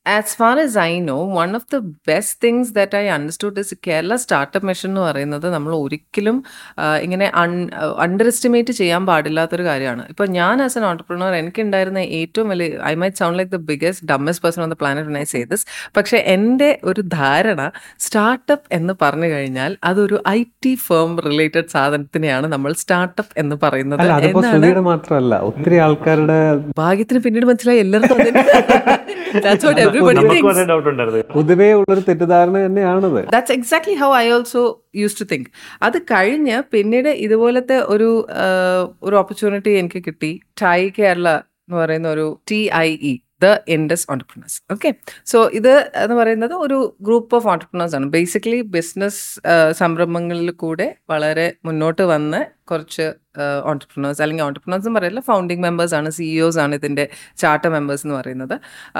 As far as I know, one of the best things that I understood is Kerala startup mission എന്ന് പറയുന്നത് നമ്മൾ ഒരിക്കലും ആ, ഇങ്ങനെ അണ്ടർ എസ്റ്റിമേറ്റ് ചെയ്യാൻ പാടില്ലാത്തൊരു കാര്യമാണ്. ഇപ്പോൾ ഞാൻ ആസ് എൻ ഓണ്ടർപ്രണർ എനിക്കുണ്ടായിരുന്ന ഏറ്റവും വലിയ, I might sound like the biggest dumbest person on the planet when I say this, പക്ഷേ എൻ്റെ ഒരു ധാരണ സ്റ്റാർട്ടപ്പ് എന്ന് പറഞ്ഞു കഴിഞ്ഞാൽ അതൊരു ഐ ടി ഫേം റിലേറ്റഡ് സാധനത്തിനെയാണ് നമ്മൾ സ്റ്റാർട്ടപ്പ് എന്ന് പറയുന്നത് അല്ല അതിപ്പോ എന്നാണ് ശ്രുതിയുടെ മാത്രമല്ല, ഒത്തിരി ആൾക്കാരുടെ ഭാഗ്യത്തിന് പിന്നീട് മനസ്സിലായി എല്ലാവർക്കും അതിന്. That's what everybody നമുക്കും thinks. അതേ ഡൗട്ട് ഉണ്ടായിരുന്നു. പൊതുവേ ഉള്ളൊരു തെറ്റിദ്ധാരണ തന്നെയാണത്. That's exactly how I also used to think. അത് കഴിഞ്ഞ് പിന്നീട് ഇതുപോലത്തെ ഒരു ആ, ഒരു ഓപ്പർച്യൂണിറ്റി എനിക്ക് കിട്ടി. ടൈ കേരള എന്ന് പറയുന്ന ഒരു T I E the Indus entrepreneurs. Okay, so ഇത് എന്ന് പറയുന്നത് ഒരു ഗ്രൂപ്പ് ഓഫ് ഓണ്ടർപ്രണേഴ്സ് ആണ്. ബേസിക്കലി ബിസിനസ് സംരംഭങ്ങളിൽ കൂടെ വളരെ മുന്നോട്ട് വന്ന് കുറച്ച് ഓണ്ടർപ്രണേഴ്സ്, അല്ലെങ്കിൽ ഓണ്ടർപ്രണേഴ്സും പറയില്ല, ഫൗണ്ടിങ് മെമ്പേഴ്സ് ആണ്, സിഇഒസ് ആണ് ഇതിൻ്റെ ചാർട്ടർ മെമ്പേഴ്സ് എന്ന് പറയുന്നത്.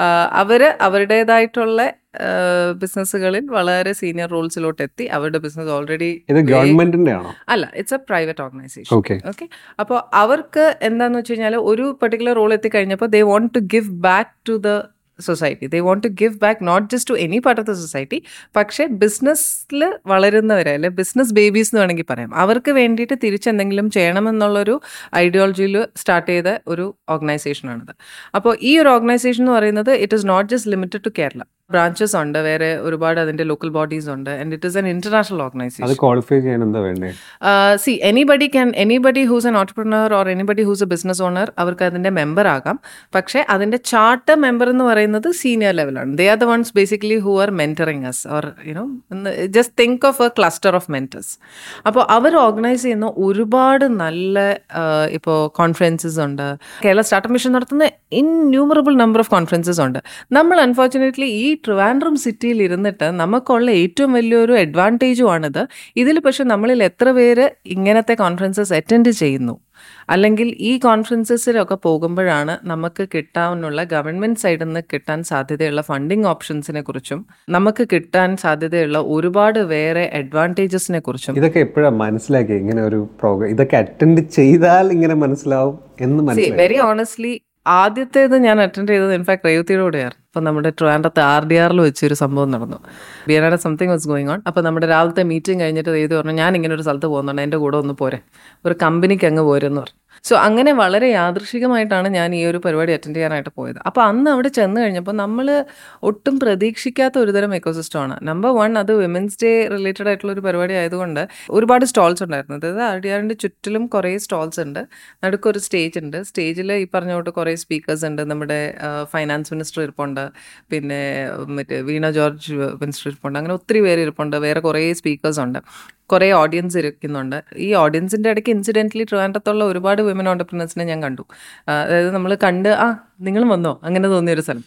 അവർ അവരുടേതായിട്ടുള്ള ബിസിനസ്സുകളിൽ വളരെ സീനിയർ റോൾസിലോട്ട് എത്തി. അവരുടെ ബിസിനസ് ഓൾറെഡി ഇത് ഗവൺമെന്റിന്റെ ആണോ? അല്ല, it's a private organisation. Okay. Okay, അപ്പോൾ അവർക്ക് എന്താന്ന് വെച്ച് കഴിഞ്ഞാൽ ഒരു പെർട്ടിക്കുലർ റോൾ എത്തിക്കഴിഞ്ഞപ്പോൾ they want to give back to the society. They want to give back not just to any part of the society, പക്ഷേ ബിസിനസ്സിൽ വളരുന്നവരെ, അല്ലെ ബിസിനസ് ബേബീസ് എന്ന് വേണമെങ്കിൽ പറയാം, അവർക്ക് വേണ്ടിയിട്ട് തിരിച്ചെന്തെങ്കിലും ചെയ്യണമെന്നുള്ളൊരു ഐഡിയോളജിയിൽ സ്റ്റാർട്ട് ചെയ്ത ഒരു ഓർഗനൈസേഷനാണിത്. അപ്പോൾ ഈ ഒരു ഓർഗനൈസേഷൻ എന്ന് പറയുന്നത് it is not just limited to Kerala. Branches ഉണ്ട്, വേറെ ഒരുപാട് അതിൻ്റെ ലോക്കൽ ബോഡീസ് ഉണ്ട്, and it is an international അത് ഓർഗനൈസേഷൻ. ക്വാളിഫൈ ചെയ്യാൻ എന്താ വേണ്ടേ? See anybody can anybody who's an entrepreneur or anybody who's a business owner, അവർക്ക് അതിൻ്റെ മെമ്പർ ആകാം. പക്ഷേ അതിൻ്റെ ചാർട്ടർ മെമ്പർ എന്ന് പറയുന്നത് സീനിയർ ലെവലാണ്. They are the ones basically who are mentoring us, or you know just think of a cluster of mentors. അപ്പോൾ അവർ ഓർഗനൈസ് ചെയ്യുന്ന ഒരുപാട് നല്ല ഇപ്പോൾ കോൺഫറൻസസ് ഉണ്ട്. കേരള സ്റ്റാർട്ടപ്പ് മിഷൻ നടത്തുന്ന ഇൻന്യൂമറബിൾ നമ്പർ ഓഫ് കോൺഫറൻസസ് ഉണ്ട്. നമ്മൾ അൺഫോർച്ചുനേറ്റ്ലി ഈ ട്രിവാൻഡ്രം സിറ്റിയിൽ ഇരുന്നിട്ട് നമുക്കുള്ള ഏറ്റവും വലിയൊരു അഡ്വാൻറ്റേജുമാണിത്. ഇതിൽ പക്ഷെ നമ്മളിൽ എത്ര പേര് ഇങ്ങനത്തെ കോൺഫറൻസസ് അറ്റൻഡ് ചെയ്യുന്നു, അല്ലെങ്കിൽ ഈ കോൺഫറൻസസിലൊക്കെ പോകുമ്പോഴാണ് നമുക്ക് കിട്ടാനുള്ള ഗവൺമെൻറ് സൈഡിൽ നിന്ന് കിട്ടാൻ സാധ്യതയുള്ള ഫണ്ടിങ് ഓപ്ഷൻസിനെ കുറിച്ചും നമുക്ക് കിട്ടാൻ സാധ്യതയുള്ള ഒരുപാട് വേറെ അഡ്വാൻറ്റേജസിനെ കുറിച്ചും. ഇതൊക്കെ എപ്പോഴാണ് മനസ്സിലാക്കി ഇങ്ങനെ ഒരു പ്രോഗ്രാം ഇതൊക്കെ അറ്റൻഡ് ചെയ്താൽ ഇങ്ങനെ മനസ്സിലാവും എന്ന് മനസ്സിലായി? വെരി ഓണസ്റ്റ്ലി ആദ്യത്തേത് ഞാൻ അറ്റൻഡ് ചെയ്തത് ഇൻഫാക്ട് റേവതിയുടെ കൂടെയാണ്. അപ്പം നമ്മുടെ ട്രിവാൻഡ്രത്ത് ആർ ഡി ആറിൽ വെച്ചൊരു സംഭവം നടന്നു. ബിയനാട് സംതിങ് വാസ് ഗോയിങ് ഓൺ. അപ്പോൾ നമ്മുടെ രാവിലത്തെ മീറ്റിംഗ് കഴിഞ്ഞിട്ട് റേവതി പറഞ്ഞു, ഞാൻ ഇങ്ങനെ ഒരു സ്ഥലത്ത് പോകുന്നുണ്ട്, എൻ്റെ കൂടെ ഒന്ന് പോരെ, ഒരു കമ്പനിക്ക് അങ്ങ് പോരെന്ന് പറഞ്ഞു. സോ അങ്ങനെ വളരെ യാദൃശികമായിട്ടാണ് ഞാൻ ഈ ഒരു പരിപാടി അറ്റൻഡ് ചെയ്യാനായിട്ട് പോയത്. അപ്പോൾ അന്ന് അവിടെ ചെന്ന് കഴിഞ്ഞപ്പോൾ നമ്മൾ ഒട്ടും പ്രതീക്ഷിക്കാത്ത ഒരുതരം എക്കോസിസ്റ്റമാണ്. നമ്പർ വൺ, അത് വിമൻസ് ഡേ റിലേറ്റഡ് ആയിട്ടുള്ള ഒരു പരിപാടി ആയതുകൊണ്ട് ഒരുപാട് സ്റ്റോൾസ് ഉണ്ടായിരുന്നു. അതായത് ആർ ഡി ആറിൻ്റെ ചുറ്റിലും കുറേ സ്റ്റോൾസ് ഉണ്ട്, നടുക്കൊരു സ്റ്റേജ് ഉണ്ട്. സ്റ്റേജിൽ ഈ പറഞ്ഞ തൊട്ട് കുറേ സ്പീക്കേഴ്സ് ഉണ്ട്. നമ്മുടെ ഫൈനാൻസ് മിനിസ്റ്റർ ഇരിപ്പുണ്ട്, പിന്നെ മറ്റേ വീണ ജോർജ് മിനിസ്റ്റർ ഇരിപ്പുണ്ട്, അങ്ങനെ ഒത്തിരി പേര് ഇരിപ്പുണ്ട്, വേറെ കുറേ സ്പീക്കേഴ്സ് ഉണ്ട്, കുറേ ഓഡിയൻസ് ഇരിക്കുന്നുണ്ട്. ഈ ഓഡിയൻസിൻ്റെ ഇടയ്ക്ക് ഇൻസിഡൻ്റലി ട്രിവാൻഡ്രത്തുള്ള ഒരുപാട് വിമൻ ഓണ്ടർപ്രണേഴ്സിനെ ഞാൻ കണ്ടു. അതായത് നമ്മൾ കണ്ട് ആ നിങ്ങളും വന്നോ അങ്ങനെ തോന്നിയൊരു സ്ഥലം.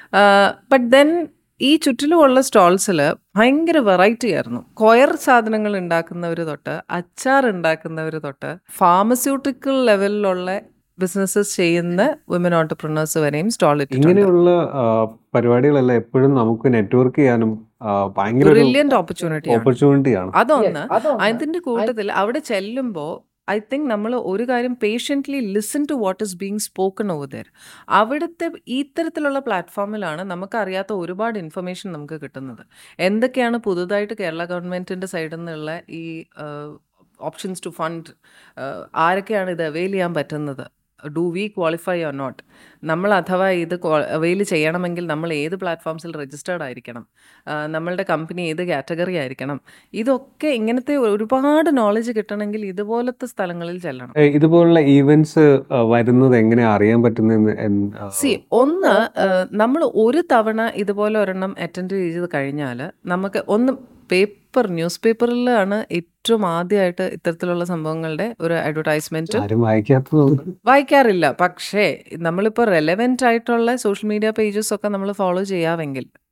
ബട്ട് ദെൻ ഈ ചുറ്റിലുമുള്ള സ്റ്റോൾസിൽ ഭയങ്കര വെറൈറ്റി ആയിരുന്നു. കൊയർ സാധനങ്ങൾ ഉണ്ടാക്കുന്നവർ തൊട്ട് അച്ചാർ ഉണ്ടാക്കുന്നവർ തൊട്ട് ഫാർമസ്യൂട്ടിക്കൽ ലെവലിലുള്ള ബിസിനസ്സസ് ചെയ്യുന്ന വിമൻ ഓണ്ടർപ്രണേഴ്സ് വരെയും സ്റ്റോൾ ഇട്ടിട്ടുണ്ട്. ഇങ്ങനെയുള്ള പരിപാടികളെല്ലാം എപ്പോഴും നമുക്ക് നെറ്റ്വർക്ക് ചെയ്യാനും ഭയങ്കര ബ്രില്യന്റ് ഓപ്പർച്യൂണിറ്റി ഓപ്പർച്യൂണിറ്റിയാണ്. അതൊന്ന്. അതിന്റെ കൂട്ടത്തിൽ അവിടെ ചെല്ലുമ്പോൾ ഐ തിങ്ക് നമ്മൾ ഒരു കാര്യം patiently listen to what is being spoken over there. അവിടുത്തെ ഇത്തരത്തിലുള്ള പ്ലാറ്റ്ഫോമിലാണ് നമുക്കറിയാത്ത ഒരുപാട് ഇൻഫർമേഷൻ നമുക്ക് കിട്ടുന്നത്. എന്തൊക്കെയാണ് പുതുതായിട്ട് കേരള ഗവൺമെൻറ്റിൻ്റെ സൈഡിൽ നിന്നുള്ള ഈ ഓപ്ഷൻസ് ടു ഫണ്ട്, ആരൊക്കെയാണ് ഇത് അവെയിൽ ചെയ്യാൻ പറ്റുന്നത്, do we qualify or not, നമ്മൾ അഥവാ ഇത് അവെയിൽ ചെയ്യണമെങ്കിൽ നമ്മൾ ഏത് പ്ലാറ്റ്ഫോംസിൽ രജിസ്റ്റേർഡ് ആയിരിക്കണം, നമ്മളുടെ കമ്പനി ഏത് കാറ്റഗറി ആയിരിക്കണം, ഇതൊക്കെ ഇങ്ങനത്തെ ഒരുപാട് നോളജ് കിട്ടണമെങ്കിൽ ഇതുപോലത്തെ സ്ഥലങ്ങളിൽ ചെല്ലണം. ഇതുപോലുള്ള ഈവൻറ്റ്സ് വരുന്നത് എങ്ങനെ അറിയാൻ പറ്റുന്ന? സി ഒന്ന്, നമ്മൾ ഒരു തവണ ഇതുപോലെ ഒരെണ്ണം അറ്റൻഡ് ചെയ്ത് കഴിഞ്ഞാൽ നമുക്ക് ഒന്ന് പേപ്പർ ന്യൂസ് പേപ്പറിലാണ് ഏറ്റവും ആദ്യമായിട്ട് ഇത്തരത്തിലുള്ള സംഭവങ്ങളുടെ ഒരു അഡ്വർടൈസ്മെന്റ് വായിക്കാറില്ല. പക്ഷേ നമ്മളിപ്പോൾ റെലവെന്റ് ആയിട്ടുള്ള സോഷ്യൽ മീഡിയ പേജസ് ഒക്കെ നമ്മൾ ഫോളോ ചെയ്യാമെങ്കിൽ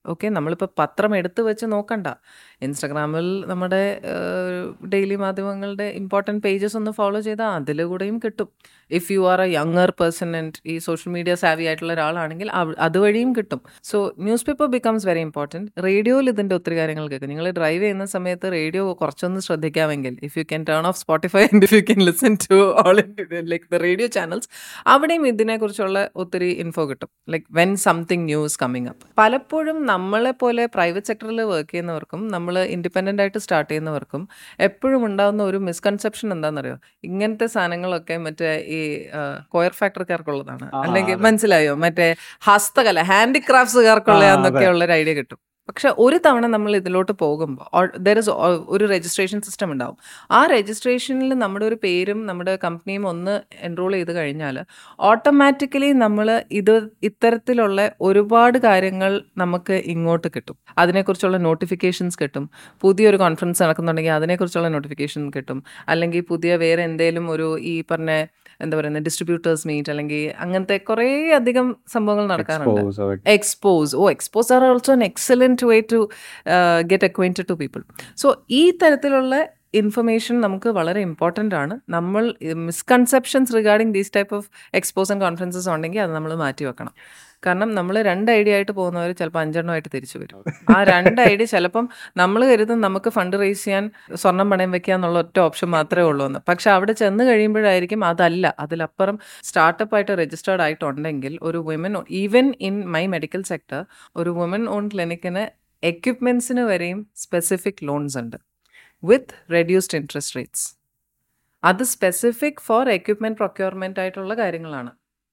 ഓക്കെ, നമ്മളിപ്പോൾ പത്രം എടുത്ത് വെച്ച് നോക്കണ്ട. ഇൻസ്റ്റഗ്രാമിൽ നമ്മുടെ ഡെയിലി മാധ്യമങ്ങളുടെ ഇമ്പോർട്ടൻറ്റ് പേജസ് ഒന്ന് ഫോളോ ചെയ്താൽ അതിലൂടെയും കിട്ടും. If you are a younger person and ഈ സോഷ്യൽ മീഡിയ സാവി ആയിട്ടുള്ള ഒരാളാണെങ്കിൽ അവ- അതുവഴിയും കിട്ടും. So newspaper becomes very important. റേഡിയോയിൽ ഇതിൻ്റെ ഒത്തിരി കാര്യങ്ങൾ കേൾക്കും. നിങ്ങൾ ഡ്രൈവ് ചെയ്യുന്ന സമയത്ത് റേഡിയോ കുറച്ചൊന്ന് ശ്രദ്ധിക്കാമെങ്കിൽ, if you can turn off Spotify and if you can listen to all like the radio channels, അവിടെയും ഇതിനെക്കുറിച്ചുള്ള ഒത്തിരി ഇൻഫോ കിട്ടും. Like when something news coming up. പലപ്പോഴും നമ്മളെ പോലെ പ്രൈവറ്റ് സെക്ടറിൽ വർക്ക് ചെയ്യുന്നവർക്കും നമ്മൾ ഇൻഡിപെൻഡൻ്റ് ആയിട്ട് സ്റ്റാർട്ട് ചെയ്യുന്നവർക്കും എപ്പോഴും ഉണ്ടാകുന്ന ഒരു മിസ്കൺസെപ്ഷൻ എന്താണെന്നറിയോ? ഇങ്ങനത്തെ സാധനങ്ങളൊക്കെ മറ്റേ ഈ കോയർ ഫാക്ടറിക്കാർക്കുള്ളതാണ്, അല്ലെങ്കിൽ മനസ്സിലായോ, മറ്റേ ഹസ്തകല ഹാൻഡിക്രാഫ്റ്റ്സുകാർക്കുള്ളതെന്നൊക്കെയുള്ള ഒരു ഐഡിയ കിട്ടും. പക്ഷെ ഒരു തവണ നമ്മൾ ഇതിലോട്ട് പോകുമ്പോൾ ദർ ഇസ് ഒരു രജിസ്ട്രേഷൻ സിസ്റ്റം ഉണ്ടാവും. ആ രജിസ്ട്രേഷനിൽ നമ്മുടെ ഒരു പേരും നമ്മുടെ കമ്പനിയും ഒന്ന് എൻറോൾ ചെയ്ത് കഴിഞ്ഞാൽ ഓട്ടോമാറ്റിക്കലി നമ്മൾ ഇത് ഇത്തരത്തിലുള്ള ഒരുപാട് കാര്യങ്ങൾ നമുക്ക് ഇങ്ങോട്ട് കിട്ടും. അതിനെക്കുറിച്ചുള്ള നോട്ടിഫിക്കേഷൻസ് കിട്ടും. പുതിയൊരു കോൺഫറൻസ് നടക്കുന്നുണ്ടെങ്കിൽ അതിനെക്കുറിച്ചുള്ള നോട്ടിഫിക്കേഷൻ കിട്ടും. അല്ലെങ്കിൽ പുതിയ വേറെ എന്തെങ്കിലും ഒരു ഈ പറഞ്ഞ എന്താ പറയുന്നത് ഡിസ്ട്രിബ്യൂട്ടേഴ്സ് മീറ്റ് അല്ലെങ്കിൽ അങ്ങനത്തെ കുറേ അധികം സംഭവങ്ങൾ നടക്കാറുണ്ട്. Expos oh expos are also an excellent way to get acquainted to people. So ഈ തരത്തിലുള്ള ഇൻഫർമേഷൻ നമുക്ക് വളരെ ഇമ്പോർട്ടൻ്റ് ആണ്. നമ്മൾ misconceptions regarding these type of expos and conferences ഉണ്ടെങ്കിൽ അത് നമ്മൾ മാറ്റി വെക്കണം. കാരണം നമ്മൾ രണ്ട് ഐഡിയ ആയിട്ട് പോകുന്നവർ ചിലപ്പോൾ അഞ്ചെണ്ണമായിട്ട് തിരിച്ചു വരും. ആ രണ്ട് ഐഡിയ ചിലപ്പം നമ്മൾ കരുതും നമുക്ക് ഫണ്ട് റേസ് ചെയ്യാൻ സ്വർണം പണയം വെക്കുക എന്നുള്ള ഒറ്റ ഓപ്ഷൻ മാത്രമേ ഉള്ളൂ എന്ന്. പക്ഷെ അവിടെ ചെന്ന് കഴിയുമ്പോഴായിരിക്കും അതല്ല, അതിലപ്പുറം സ്റ്റാർട്ടപ്പ് ആയിട്ട് രജിസ്റ്റേർഡ് ആയിട്ടുണ്ടെങ്കിൽ ഒരു woman, even in my medical sector, ഒരു വുമൻ ഓൺ ക്ലിനിക്കിന് എക്യുപ്മെൻറ്റ്സിന് വരെയും സ്പെസിഫിക് ലോൺസ് ഉണ്ട് വിത്ത് റെഡ്യൂസ്ഡ് ഇൻട്രസ്റ്റ് റേറ്റ്സ്. അത് സ്പെസിഫിക് ഫോർ എക്യുപ്മെൻറ്റ് പ്രൊക്യൂർമെൻ്റ് ആയിട്ടുള്ള കാര്യങ്ങളാണ്.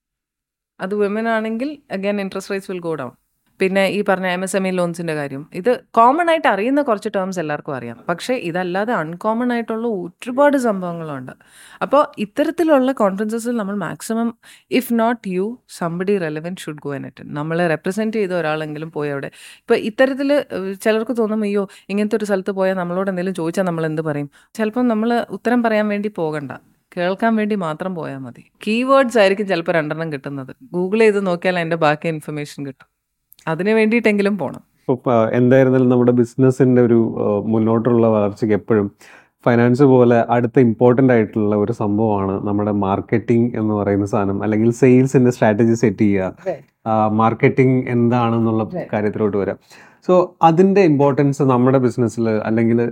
അത് വിമൻ ആണെങ്കിൽ again interest rates will go down. പിന്നെ ഈ പറഞ്ഞ എം എസ് എം ഇ ലോൺസിൻ്റെ കാര്യം, ഇത് കോമൺ ആയിട്ട് അറിയുന്ന കുറച്ച് ടേംസ് എല്ലാവർക്കും അറിയാം. പക്ഷേ ഇതല്ലാതെ അൺകോമൺ ആയിട്ടുള്ള ഒരുപാട് സംഭവങ്ങളുണ്ട്. അപ്പോൾ ഇത്തരത്തിലുള്ള കോൺഫറൻസസിൽ നമ്മൾ maximum if not you somebody relevant should go and attend. നമ്മളെ റെപ്രസെൻറ്റ് ചെയ്ത ഒരാളെങ്കിലും പോയി അവിടെ. ഇപ്പോൾ ഇത്തരത്തിൽ ചിലർക്ക് തോന്നും അയ്യോ ഇങ്ങനത്തെ ഒരു സ്ഥലത്ത് പോയാൽ നമ്മളോട് എന്തെങ്കിലും ചോദിച്ചാൽ നമ്മൾ എന്ത് പറയും. ചിലപ്പം നമ്മൾ ഉത്തരം പറയാൻ വേണ്ടി പോകണ്ട, കേൾക്കാൻ വേണ്ടി മാത്രം പോയാൽ മതി. കീവേഡ്സ് ആയിരിക്കും ചിലപ്പോൾ രണ്ടെണ്ണം കിട്ടുന്നത്. ഗൂഗിൾ ചെയ്ത് നോക്കിയാൽ അതിൻ്റെ ബാക്കി ഇൻഫർമേഷൻ കിട്ടും. അതിന് വേണ്ടിയിട്ടെങ്കിലും പോകണം. ഇപ്പോൾ എന്തായിരുന്നാലും നമ്മുടെ ബിസിനസ്സിൻ്റെ ഒരു മുന്നോട്ടുള്ള വളർച്ചയ്ക്ക് എപ്പോഴും ഫൈനാൻസ് പോലെ അടുത്ത ഇമ്പോർട്ടൻ്റ് ആയിട്ടുള്ള ഒരു സംഭവമാണ് നമ്മുടെ മാർക്കറ്റിംഗ് എന്ന് പറയുന്ന സാധനം, അല്ലെങ്കിൽ സെയിൽസിൻ്റെ സ്ട്രാറ്റജി സെറ്റ് ചെയ്യുക, മാർക്കറ്റിംഗ് എന്താണെന്നുള്ള കാര്യത്തിലോട്ട് വരാം. സോ അതിൻ്റെ ഇമ്പോർട്ടൻസ് നമ്മുടെ ബിസിനസ്സിൽ അല്ലെങ്കിൽ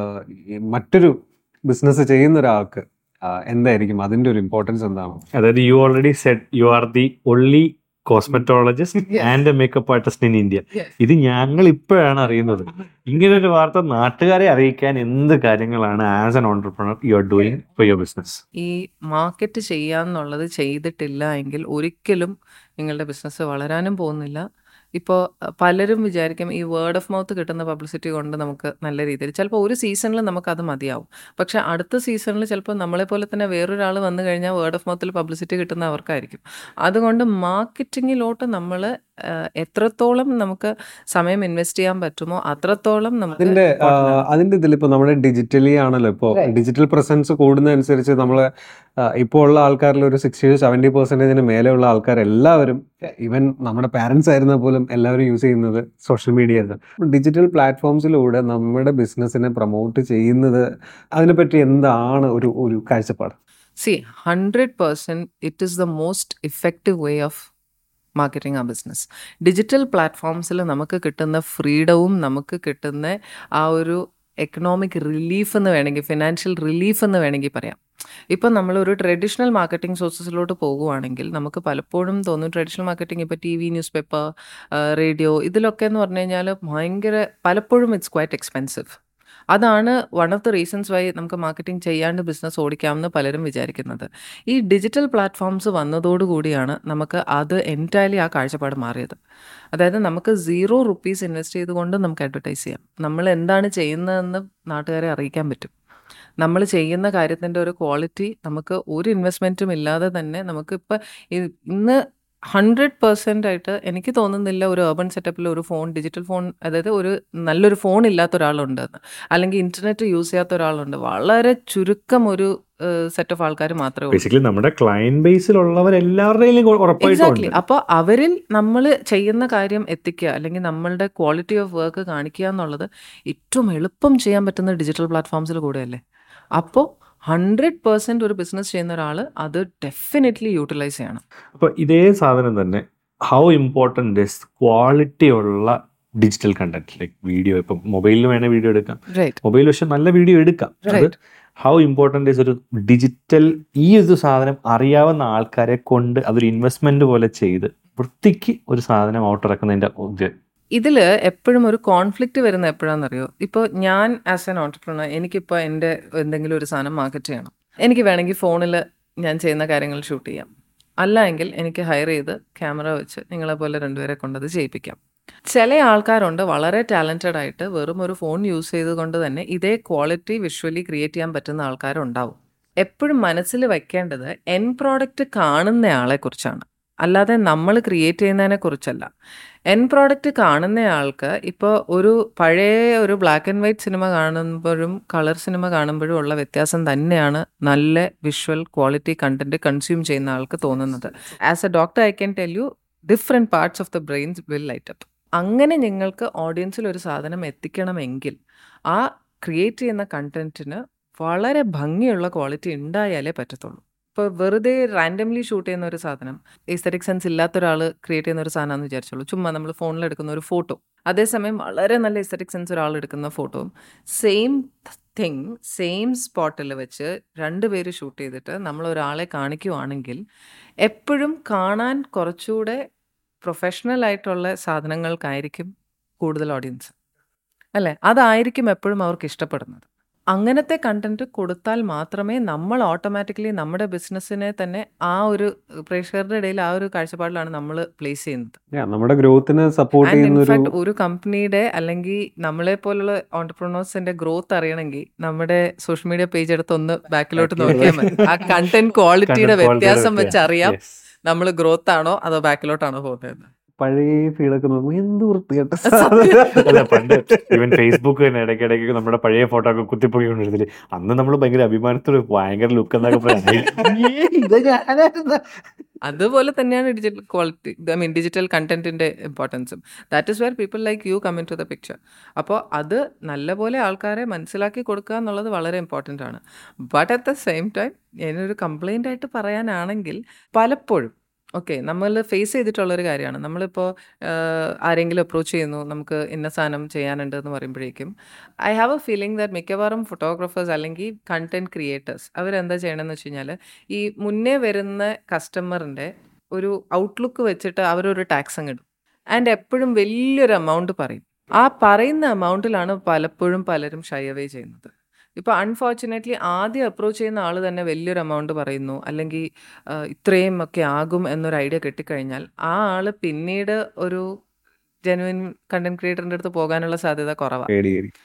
മറ്റൊരു ബിസിനസ് ചെയ്യുന്ന ഒരാൾക്ക് എന്തായിരിക്കും അതിന്റെ ഒരു ഇമ്പോർട്ടൻസ് എന്താണ്? അതായത് you already said you are the only cosmetologist and makeup artist in India. ഇത് ഞങ്ങൾ ഇപ്പോഴാണ് അറിയുന്നത്. ഇങ്ങനൊരു വാർത്ത നാട്ടുകാരെ അറിയിക്കാൻ എന്ത് കാര്യങ്ങളാണ് as an entrepreneur you are doing for your business? ഈ മാർക്കറ്റ് ചെയ്യാന്നുള്ളത് ചെയ്തിട്ടില്ല എങ്കിൽ ഒരിക്കലും നിങ്ങളുടെ ബിസിനസ് വളരാനും പോകുന്നില്ല. ഇപ്പോൾ പലരും വിചാരിക്കും ഈ വേർഡ് ഓഫ് മൗത്ത് കിട്ടുന്ന പബ്ലിസിറ്റി കൊണ്ട് നമുക്ക് നല്ല രീതിയിൽ ചിലപ്പോൾ ഒരു സീസണിൽ നമുക്കത് മതിയാവും. പക്ഷെ അടുത്ത സീസണിൽ ചിലപ്പോൾ നമ്മളെപ്പോലെ തന്നെ വേറൊരാൾ വന്നു കഴിഞ്ഞാൽ വേർഡ് ഓഫ് മൗത്തിൽ പബ്ലിസിറ്റി കിട്ടുന്ന അവർക്കായിരിക്കും. അതുകൊണ്ട് മാർക്കറ്റിങ്ങിലോട്ട് നമ്മൾ എത്രത്തോളം നമുക്ക് സമയം ഇൻവെസ്റ്റ് ചെയ്യാൻ പറ്റുമോ അത്രത്തോളം നമുക്ക് അതിന്റെ അതിന്റെ ഇതിൽ ഇപ്പോൾ നമ്മുടെ ഡിജിറ്റലി ആണല്ലോ, ഇപ്പോൾ ഡിജിറ്റൽ പ്രസൻസ് കൂടുന്നതനുസരിച്ച് നമ്മൾ ഇപ്പോൾ ഉള്ള ആൾക്കാരിൽ ഒരു സിക്സ്റ്റി ടു സെവൻറ്റി പെർസെൻറ്റേജിന് മേലെയുള്ള ആൾക്കാർ എല്ലാവരും, ഈവൻ നമ്മുടെ പാരൻസ് ആയിരുന്നാൽ പോലും എല്ലാവരും യൂസ് ചെയ്യുന്നത് സോഷ്യൽ മീഡിയ ആണ്. ഡിജിറ്റൽ പ്ലാറ്റ്ഫോംസിലൂടെ നമ്മുടെ ബിസിനസ്സിനെ പ്രൊമോട്ട് ചെയ്യുന്നത്, അതിനെപ്പറ്റി എന്താണ് ഒരു ഒരു കാഴ്ചപ്പാട്? See hundred percent it is the most effective way of marketing ആ ബിസിനസ്. ഡിജിറ്റൽ പ്ലാറ്റ്ഫോംസിൽ നമുക്ക് കിട്ടുന്ന ഫ്രീഡവും നമുക്ക് കിട്ടുന്ന ആ ഒരു എക്കണോമിക് റിലീഫ് എന്ന് വേണമെങ്കിൽ, ഫിനാൻഷ്യൽ റിലീഫ് എന്ന് വേണമെങ്കിൽ പറയാം. ഇപ്പം നമ്മളൊരു ട്രഡീഷണൽ മാർക്കറ്റിംഗ് സോഴ്സസിലോട്ട് പോകുവാണെങ്കിൽ നമുക്ക് പലപ്പോഴും തോന്നും ട്രഡീഷണൽ മാർക്കറ്റിംഗ് ഇപ്പോൾ T V, newspaper, radio, ഇതിലൊക്കെ എന്ന് പറഞ്ഞു കഴിഞ്ഞാൽ ഭയങ്കര പലപ്പോഴും ഇറ്റ്സ് ക്വൈറ്റ് എക്സ്പെൻസീവ്. അതാണ് one of the reasons why നമുക്ക് മാർക്കറ്റിംഗ് ചെയ്യാണ്ട് ബിസിനസ് ഓടിക്കാമെന്ന് പലരും വിചാരിക്കുന്നത്. ഈ ഡിജിറ്റൽ പ്ലാറ്റ്ഫോംസ് വന്നതോടുകൂടിയാണ് നമുക്ക് അത് എൻറ്റയർലി ആ കാഴ്ചപ്പാട് മാറിയത്. അതായത് നമുക്ക് സീറോ റുപ്പീസ് ഇൻവെസ്റ്റ് ചെയ്തുകൊണ്ട് നമുക്ക് അഡ്വർടൈസ് ചെയ്യാം. നമ്മൾ എന്താണ് ചെയ്യുന്നതെന്ന് നാട്ടുകാരെ അറിയിക്കാൻ പറ്റും. നമ്മൾ ചെയ്യുന്ന കാര്യത്തിൻ്റെ ഒരു ക്വാളിറ്റി നമുക്ക് ഒരു ഇൻവെസ്റ്റ്മെൻറ്റും ഇല്ലാതെ തന്നെ നമുക്കിപ്പോൾ ഇന്ന് ഹൺഡ്രഡ് പെർസെൻ്റ് ആയിട്ട് എനിക്ക് തോന്നുന്നില്ല ഒരു urban സെറ്റപ്പിൽ ഒരു ഫോൺ ഡിജിറ്റൽ ഫോൺ അതായത് ഒരു നല്ലൊരു ഫോൺ ഇല്ലാത്ത ഒരാളുണ്ടെന്ന് അല്ലെങ്കിൽ ഇന്റർനെറ്റ് യൂസ് ചെയ്യാത്ത ഒരാളുണ്ട്. വളരെ ചുരുക്കം ഒരു സെറ്റ് ഓഫ് ആൾക്കാർ മാത്രമേ ഉള്ളൂ. ബേസിക്കലി നമ്മുടെ ക്ലയന്റ് ബേസിലുള്ളവർ എല്ലാവരുടെയും ഉറപ്പായിട്ടും എക്സാക്ട്ലി. ഉണ്ട്. അപ്പോൾ അവരിൽ നമ്മൾ ചെയ്യുന്ന കാര്യം എത്തിക്കുക അല്ലെങ്കിൽ നമ്മളുടെ ക്വാളിറ്റി ഓഫ് വർക്ക് കാണിക്കുക എന്നുള്ളത് ഏറ്റവും എളുപ്പം ചെയ്യാൻ പറ്റുന്ന ഡിജിറ്റൽ പ്ലാറ്റ്ഫോംസിൽ കൂടെയല്ലേ. അപ്പോൾ ഹൺഡ്രഡ് പെർസെൻറ്റ് ഒരു ബിസിനസ് ചെയ്യുന്ന ഒരാൾ അത് ഡെഫിനറ്റ്ലി യൂട്ടിലൈസ് ചെയ്യണം. അപ്പോൾ ഇതേ സാധനം തന്നെ ഹൗ ഇമ്പോർട്ടൻ്റ് ഇസ് ക്വാളിറ്റി ഉള്ള ഡിജിറ്റൽ കണ്ടന്റ് ലൈക്ക് വീഡിയോ. ഇപ്പം മൊബൈലിൽ വേണേൽ വീഡിയോ എടുക്കാം, റൈറ്റ് മൊബൈൽ പക്ഷെ നല്ല വീഡിയോ എടുക്കാം. അത് റൈറ്റ് ഹൗ ഇമ്പോർട്ടൻ്റ് ഇസ് ഒരു ഡിജിറ്റൽ ഈ ഒരു സാധനം അറിയാവുന്ന ആൾക്കാരെ കൊണ്ട് അതൊരു ഇൻവെസ്റ്റ്മെന്റ് പോലെ ചെയ്ത് വൃത്തിക്ക് ഒരു സാധനം ഔട്ടിറക്കുന്നതിൻ്റെ ഉദ്ദേ- ഇതിൽ എപ്പോഴും ഒരു കോൺഫ്ലിക്റ്റ് വരുന്ന എപ്പോഴാണെന്നറിയോ? ഇപ്പോൾ ഞാൻ ആസ് എൻ ഓൺടർപ്രണർ എനിക്കിപ്പോൾ എൻ്റെ എന്തെങ്കിലും ഒരു സാധനം മാർക്കറ്റ് ചെയ്യണം. എനിക്ക് വേണമെങ്കിൽ ഫോണിൽ ഞാൻ ചെയ്യുന്ന കാര്യങ്ങൾ ഷൂട്ട് ചെയ്യാം, അല്ല എങ്കിൽ എനിക്ക് ഹയർ ചെയ്ത് ക്യാമറ വെച്ച് നിങ്ങളെ പോലെ രണ്ടുപേരെ കൊണ്ടത് ചെയ്യിപ്പിക്കാം. ചില ആൾക്കാരുണ്ട് വളരെ ടാലൻറ്റഡ് ആയിട്ട് വെറും ഒരു ഫോൺ യൂസ് ചെയ്തുകൊണ്ട് തന്നെ ഇതേ ക്വാളിറ്റി വിഷ്വലി ക്രിയേറ്റ് ചെയ്യാൻ പറ്റുന്ന ആൾക്കാരുണ്ടാവും. എപ്പോഴും മനസ്സിൽ വയ്ക്കേണ്ടത് എൻ പ്രോഡക്റ്റ് കാണുന്ന ആളെ കുറിച്ചാണ്, അല്ലാതെ നമ്മൾ ക്രിയേറ്റ് ചെയ്യുന്നതിനെ കുറിച്ചല്ല. എൻ പ്രോഡക്റ്റ് കാണുന്ന ആൾക്ക് ഇപ്പോൾ ഒരു പഴയ ഒരു ബ്ലാക്ക് ആൻഡ് വൈറ്റ് സിനിമ കാണുമ്പോഴും കളർ സിനിമ കാണുമ്പോഴും ഉള്ള വ്യത്യാസം തന്നെയാണ് നല്ല വിഷ്വൽ ക്വാളിറ്റി കണ്ടന്റ് കൺസ്യൂം ചെയ്യുന്ന ആൾക്ക് തോന്നുന്നത്. As a doctor I can tell you different parts of the brains will light up. അങ്ങനെ നിങ്ങൾക്ക് ഓഡിയൻസിൽ ഒരു സാധനം എത്തിക്കണമെങ്കിൽ ആ ക്രിയേറ്റ് ചെയ്യുന്ന കണ്ടന്റിന് വളരെ ഭംഗിയുള്ള ക്വാളിറ്റി ഉണ്ടായാലേ പറ്റത്തുള്ളൂ. ഇപ്പോൾ വെറുതെ റാൻഡംലി ഷൂട്ട് ചെയ്യുന്ന ഒരു സാധനം എസ്തെറ്റിക് സെൻസ് ഇല്ലാത്ത ഒരാൾ ക്രിയേറ്റ് ചെയ്യുന്ന ഒരു സാധനമാണെന്ന് വിചാരിച്ചോളൂ. ചുമ്മാ നമ്മൾ ഫോണിൽ എടുക്കുന്ന ഒരു ഫോട്ടോ, അതേസമയം വളരെ നല്ല എസ്തെറ്റിക് സെൻസ് ഒരാൾ എടുക്കുന്ന ഫോട്ടോയും സെയിം തിങ് സെയിം സ്പോട്ടിൽ വെച്ച് രണ്ട് പേര് ഷൂട്ട് ചെയ്തിട്ട് നമ്മൾ ഒരാളെ കാണിക്കുവാണെങ്കിൽ എപ്പോഴും കാണാൻ കുറച്ചുകൂടെ പ്രൊഫഷണൽ ആയിട്ടുള്ള സാധനങ്ങൾക്കായിരിക്കും കൂടുതൽ ഓഡിയൻസ് അല്ലേ. അതായിരിക്കും എപ്പോഴും അവർക്ക് ഇഷ്ടപ്പെടുന്നത്. അങ്ങനത്തെ കണ്ടന്റ് കൊടുത്താൽ മാത്രമേ നമ്മൾ ഓട്ടോമാറ്റിക്കലി നമ്മുടെ ബിസിനസ്സിനെ തന്നെ ആ ഒരു പ്രേക്ഷകരുടെ ഇടയിൽ ആ ഒരു കാഴ്ചപ്പാടിലാണ് നമ്മൾ പ്ലേസ് ചെയ്യുന്നത്. Yeah, നമ്മുടെ ഗ്രോത്തിനെ സപ്പോർട്ട് ആൻഡ് ചെയ്യുന്ന ഒരു ഇൻഫാക്ട് ഒരു കമ്പനിയുടെ അല്ലെങ്കിൽ നമ്മളെ പോലുള്ള ഓണ്ടർപ്രണേഴ്സിന്റെ ഗ്രോത്ത് അറിയണമെങ്കിൽ നമ്മുടെ സോഷ്യൽ മീഡിയ പേജ് എടുത്ത് ഒന്ന് ബാക്കിലോട്ട് നോക്കിയാൽ മതി. ആ കണ്ടന്റ് ക്വാളിറ്റിയുടെ വ്യത്യാസം വെച്ച് അറിയാം നമ്മൾ ഗ്രോത്ത് ആണോ അതോ ബാക്കിലോട്ടാണോ പോകുന്നത്. പഴയ ഫീലൊക്കെ നോക്കുമ്പോൾ എന്ത് വൃത്തികെട്ട അല്ല പണ്ട് ഈവൻ ഫേസ്ബുക്ക് തന്നെ ഇടയ്ക്കിടയ്ക്ക് നമ്മുടെ പഴയ ഫോട്ടോ ഒക്കെ കുത്തിപ്പൊക്കി കൊണ്ടിരുന്നില്ലേ, അന്ന് നമ്മൾ ഭയങ്കര അഭിമാനത്തോട് ഭയങ്കര ലുക്ക് എന്നൊക്കെ പറയാം. അതുപോലെ തന്നെയാണ് digital quality I mean digital കണ്ടന്റിന്റെ ഇമ്പോർട്ടൻസും. That is where people like you come in to the picture. അപ്പോൾ അത് നല്ലപോലെ ആൾക്കാരെ മനസ്സിലാക്കി കൊടുക്കുക എന്നുള്ളത് വളരെ ഇമ്പോർട്ടൻ്റ് ആണ്. But at the same time ഞാനൊരു കംപ്ലൈൻ്റ് ആയിട്ട് പറയാനാണെങ്കിൽ പലപ്പോഴും ഓക്കെ നമ്മൾ ഫേസ് ചെയ്തിട്ടുള്ളൊരു കാര്യമാണ്. നമ്മളിപ്പോൾ ആരെങ്കിലും അപ്രോച്ച് ചെയ്യുന്നു, നമുക്ക് ഇന്ന സാധനം ചെയ്യാനുണ്ട് എന്ന് പറയുമ്പോഴേക്കും I have a feeling that മിക്കവാറും ഫോട്ടോഗ്രാഫേഴ്സ് അല്ലെങ്കിൽ കണ്ടന്റ് ക്രിയേറ്റേഴ്സ് അവരെന്താ ചെയ്യണമെന്ന് വെച്ച് കഴിഞ്ഞാൽ ഈ മുന്നേ വരുന്ന കസ്റ്റമറിൻ്റെ ഒരു ഔട്ട്ലുക്ക് വെച്ചിട്ട് അവരൊരു ടാക്സ് അങ്ങ് ഇടും ആൻഡ് എപ്പോഴും വലിയൊരു എമൗണ്ട് പറയും. ആ പറയുന്ന എമൗണ്ടിലാണ് പലപ്പോഴും പലരും ഷൈ അവേ ചെയ്യുന്നത്. ഇപ്പോൾ അൺഫോർച്ചുനേറ്റ്ലി ആദ്യം അപ്രോച്ച് ചെയ്യുന്ന ആൾ തന്നെ വലിയൊരു എമൗണ്ട് പറയുന്നു അല്ലെങ്കിൽ ഇത്രയും ഒക്കെ ആകും എന്നൊരു ഐഡിയ കിട്ടിക്കഴിഞ്ഞാൽ ആ ആൾ പിന്നീട് ഒരു ജെനുവിൻ കണ്ടന്റ് ക്രിയേറ്ററിൻ്റെ അടുത്ത് പോകാനുള്ള സാധ്യത കുറവാണ്.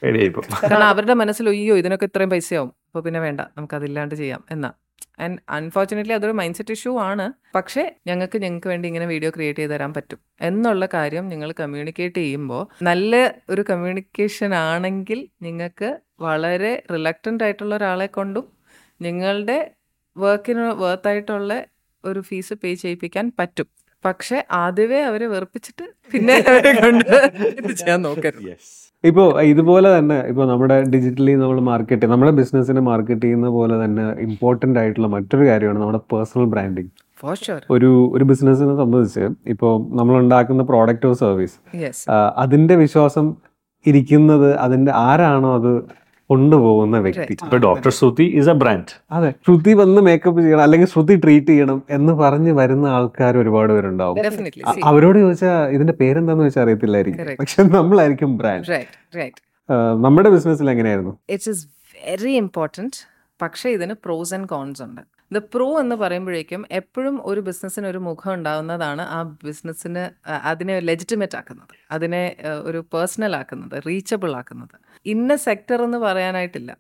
കാരണം അവരുടെ മനസ്സിൽ അയ്യോ ഇതിനൊക്കെ ഇത്രയും പൈസയാവും, അപ്പോൾ പിന്നെ വേണ്ട നമുക്കതില്ലാണ്ട് ചെയ്യാം എന്നാ. ആൻഡ് അൺഫോർച്ചുനേറ്റ്ലി അതൊരു മൈൻഡ് സെറ്റ് ഇഷ്യൂ ആണ്. പക്ഷേ ഞങ്ങൾക്ക് ഞങ്ങൾക്ക് വേണ്ടി ഇങ്ങനെ വീഡിയോ ക്രിയേറ്റ് ചെയ്ത് തരാൻ പറ്റും എന്നുള്ള കാര്യം നിങ്ങൾ കമ്മ്യൂണിക്കേറ്റ് ചെയ്യുമ്പോൾ നല്ല ഒരു കമ്മ്യൂണിക്കേഷൻ ആണെങ്കിൽ നിങ്ങൾക്ക് വളരെ റിലക്റ്റൻ്റ് ആയിട്ടുള്ള ഒരാളെ കൊണ്ടും നിങ്ങളുടെ വർക്കിന് വർത്തായിട്ടുള്ള ഒരു ഫീസ് പേ ചെയ്യിപ്പിക്കാൻ പറ്റും. പക്ഷെ ആദ്യമേ അവരെ വെറുപ്പിച്ചിട്ട് പിന്നെ അവരെ കൊണ്ട് ഇത് ചെയ്യാൻ നോക്കരുത്. ഇപ്പോൾ ഇതുപോലെ തന്നെ ഇപ്പോൾ നമ്മുടെ ഡിജിറ്റലി നമ്മൾ മാർക്കറ്റ് നമ്മുടെ ബിസിനസ്സിനെ മാർക്കറ്റ് ചെയ്യുന്ന പോലെ തന്നെ ഇമ്പോർട്ടൻ്റ് ആയിട്ടുള്ള മറ്റൊരു കാര്യമാണ് നമ്മുടെ പേഴ്സണൽ ബ്രാൻഡിങ്. For sure. ഒരു ഒരു ബിസിനസ്സിനെ സംബന്ധിച്ച് ഇപ്പോൾ നമ്മൾ ഉണ്ടാക്കുന്ന പ്രോഡക്റ്റ് ഓർ സർവീസ് Yes. അതിന്റെ വിശ്വാസം ഇരിക്കുന്നത് അതിന്റെ ആരാണോ അത് കൊണ്ടുപോകുന്ന വ്യക്തി. ഇപ്പൊ doctor Shruti is a brand. അതെ, ശ്രുതി വന്ന് മേക്കപ്പ് ചെയ്യണം അല്ലെങ്കിൽ ശ്രുതി ട്രീറ്റ് ചെയ്യണം എന്ന് പറഞ്ഞ് വരുന്ന ആൾക്കാർ ഒരുപാട് പേരുണ്ടാവും. Definitely. അ- അവരോട് ചോദിച്ചാൽ ഇതിന്റെ പേരെന്താന്ന് വെച്ചാൽ അറിയത്തില്ലായിരിക്കും, Correct. പക്ഷെ നമ്മളായിരിക്കും ബ്രാൻഡ്. Right, right. നമ്മുടെ ബിസിനസ്സിൽ എങ്ങനെയായിരുന്നു? It is very important. പക്ഷേ ഇതിന് പ്രോസ് ആൻഡ് കോൺസ് ഉണ്ട്. ദ പ്രോ എന്ന് പറയുമ്പോഴേക്കും എപ്പോഴും ഒരു ബിസിനസ്സിന് ഒരു മുഖം ഉണ്ടാകുന്നതാണ് ആ ബിസിനസ്സിന് അതിനെ ലെജിറ്റിമേറ്റ് ആക്കുന്നത്, അതിനെ ആ, ഒരു പേഴ്സണൽ ആക്കുന്നത്, റീച്ചബിൾ ആക്കുന്നത്. ഇന്ന സെക്ടർ എന്ന് പറയാനായിട്ടില്ല.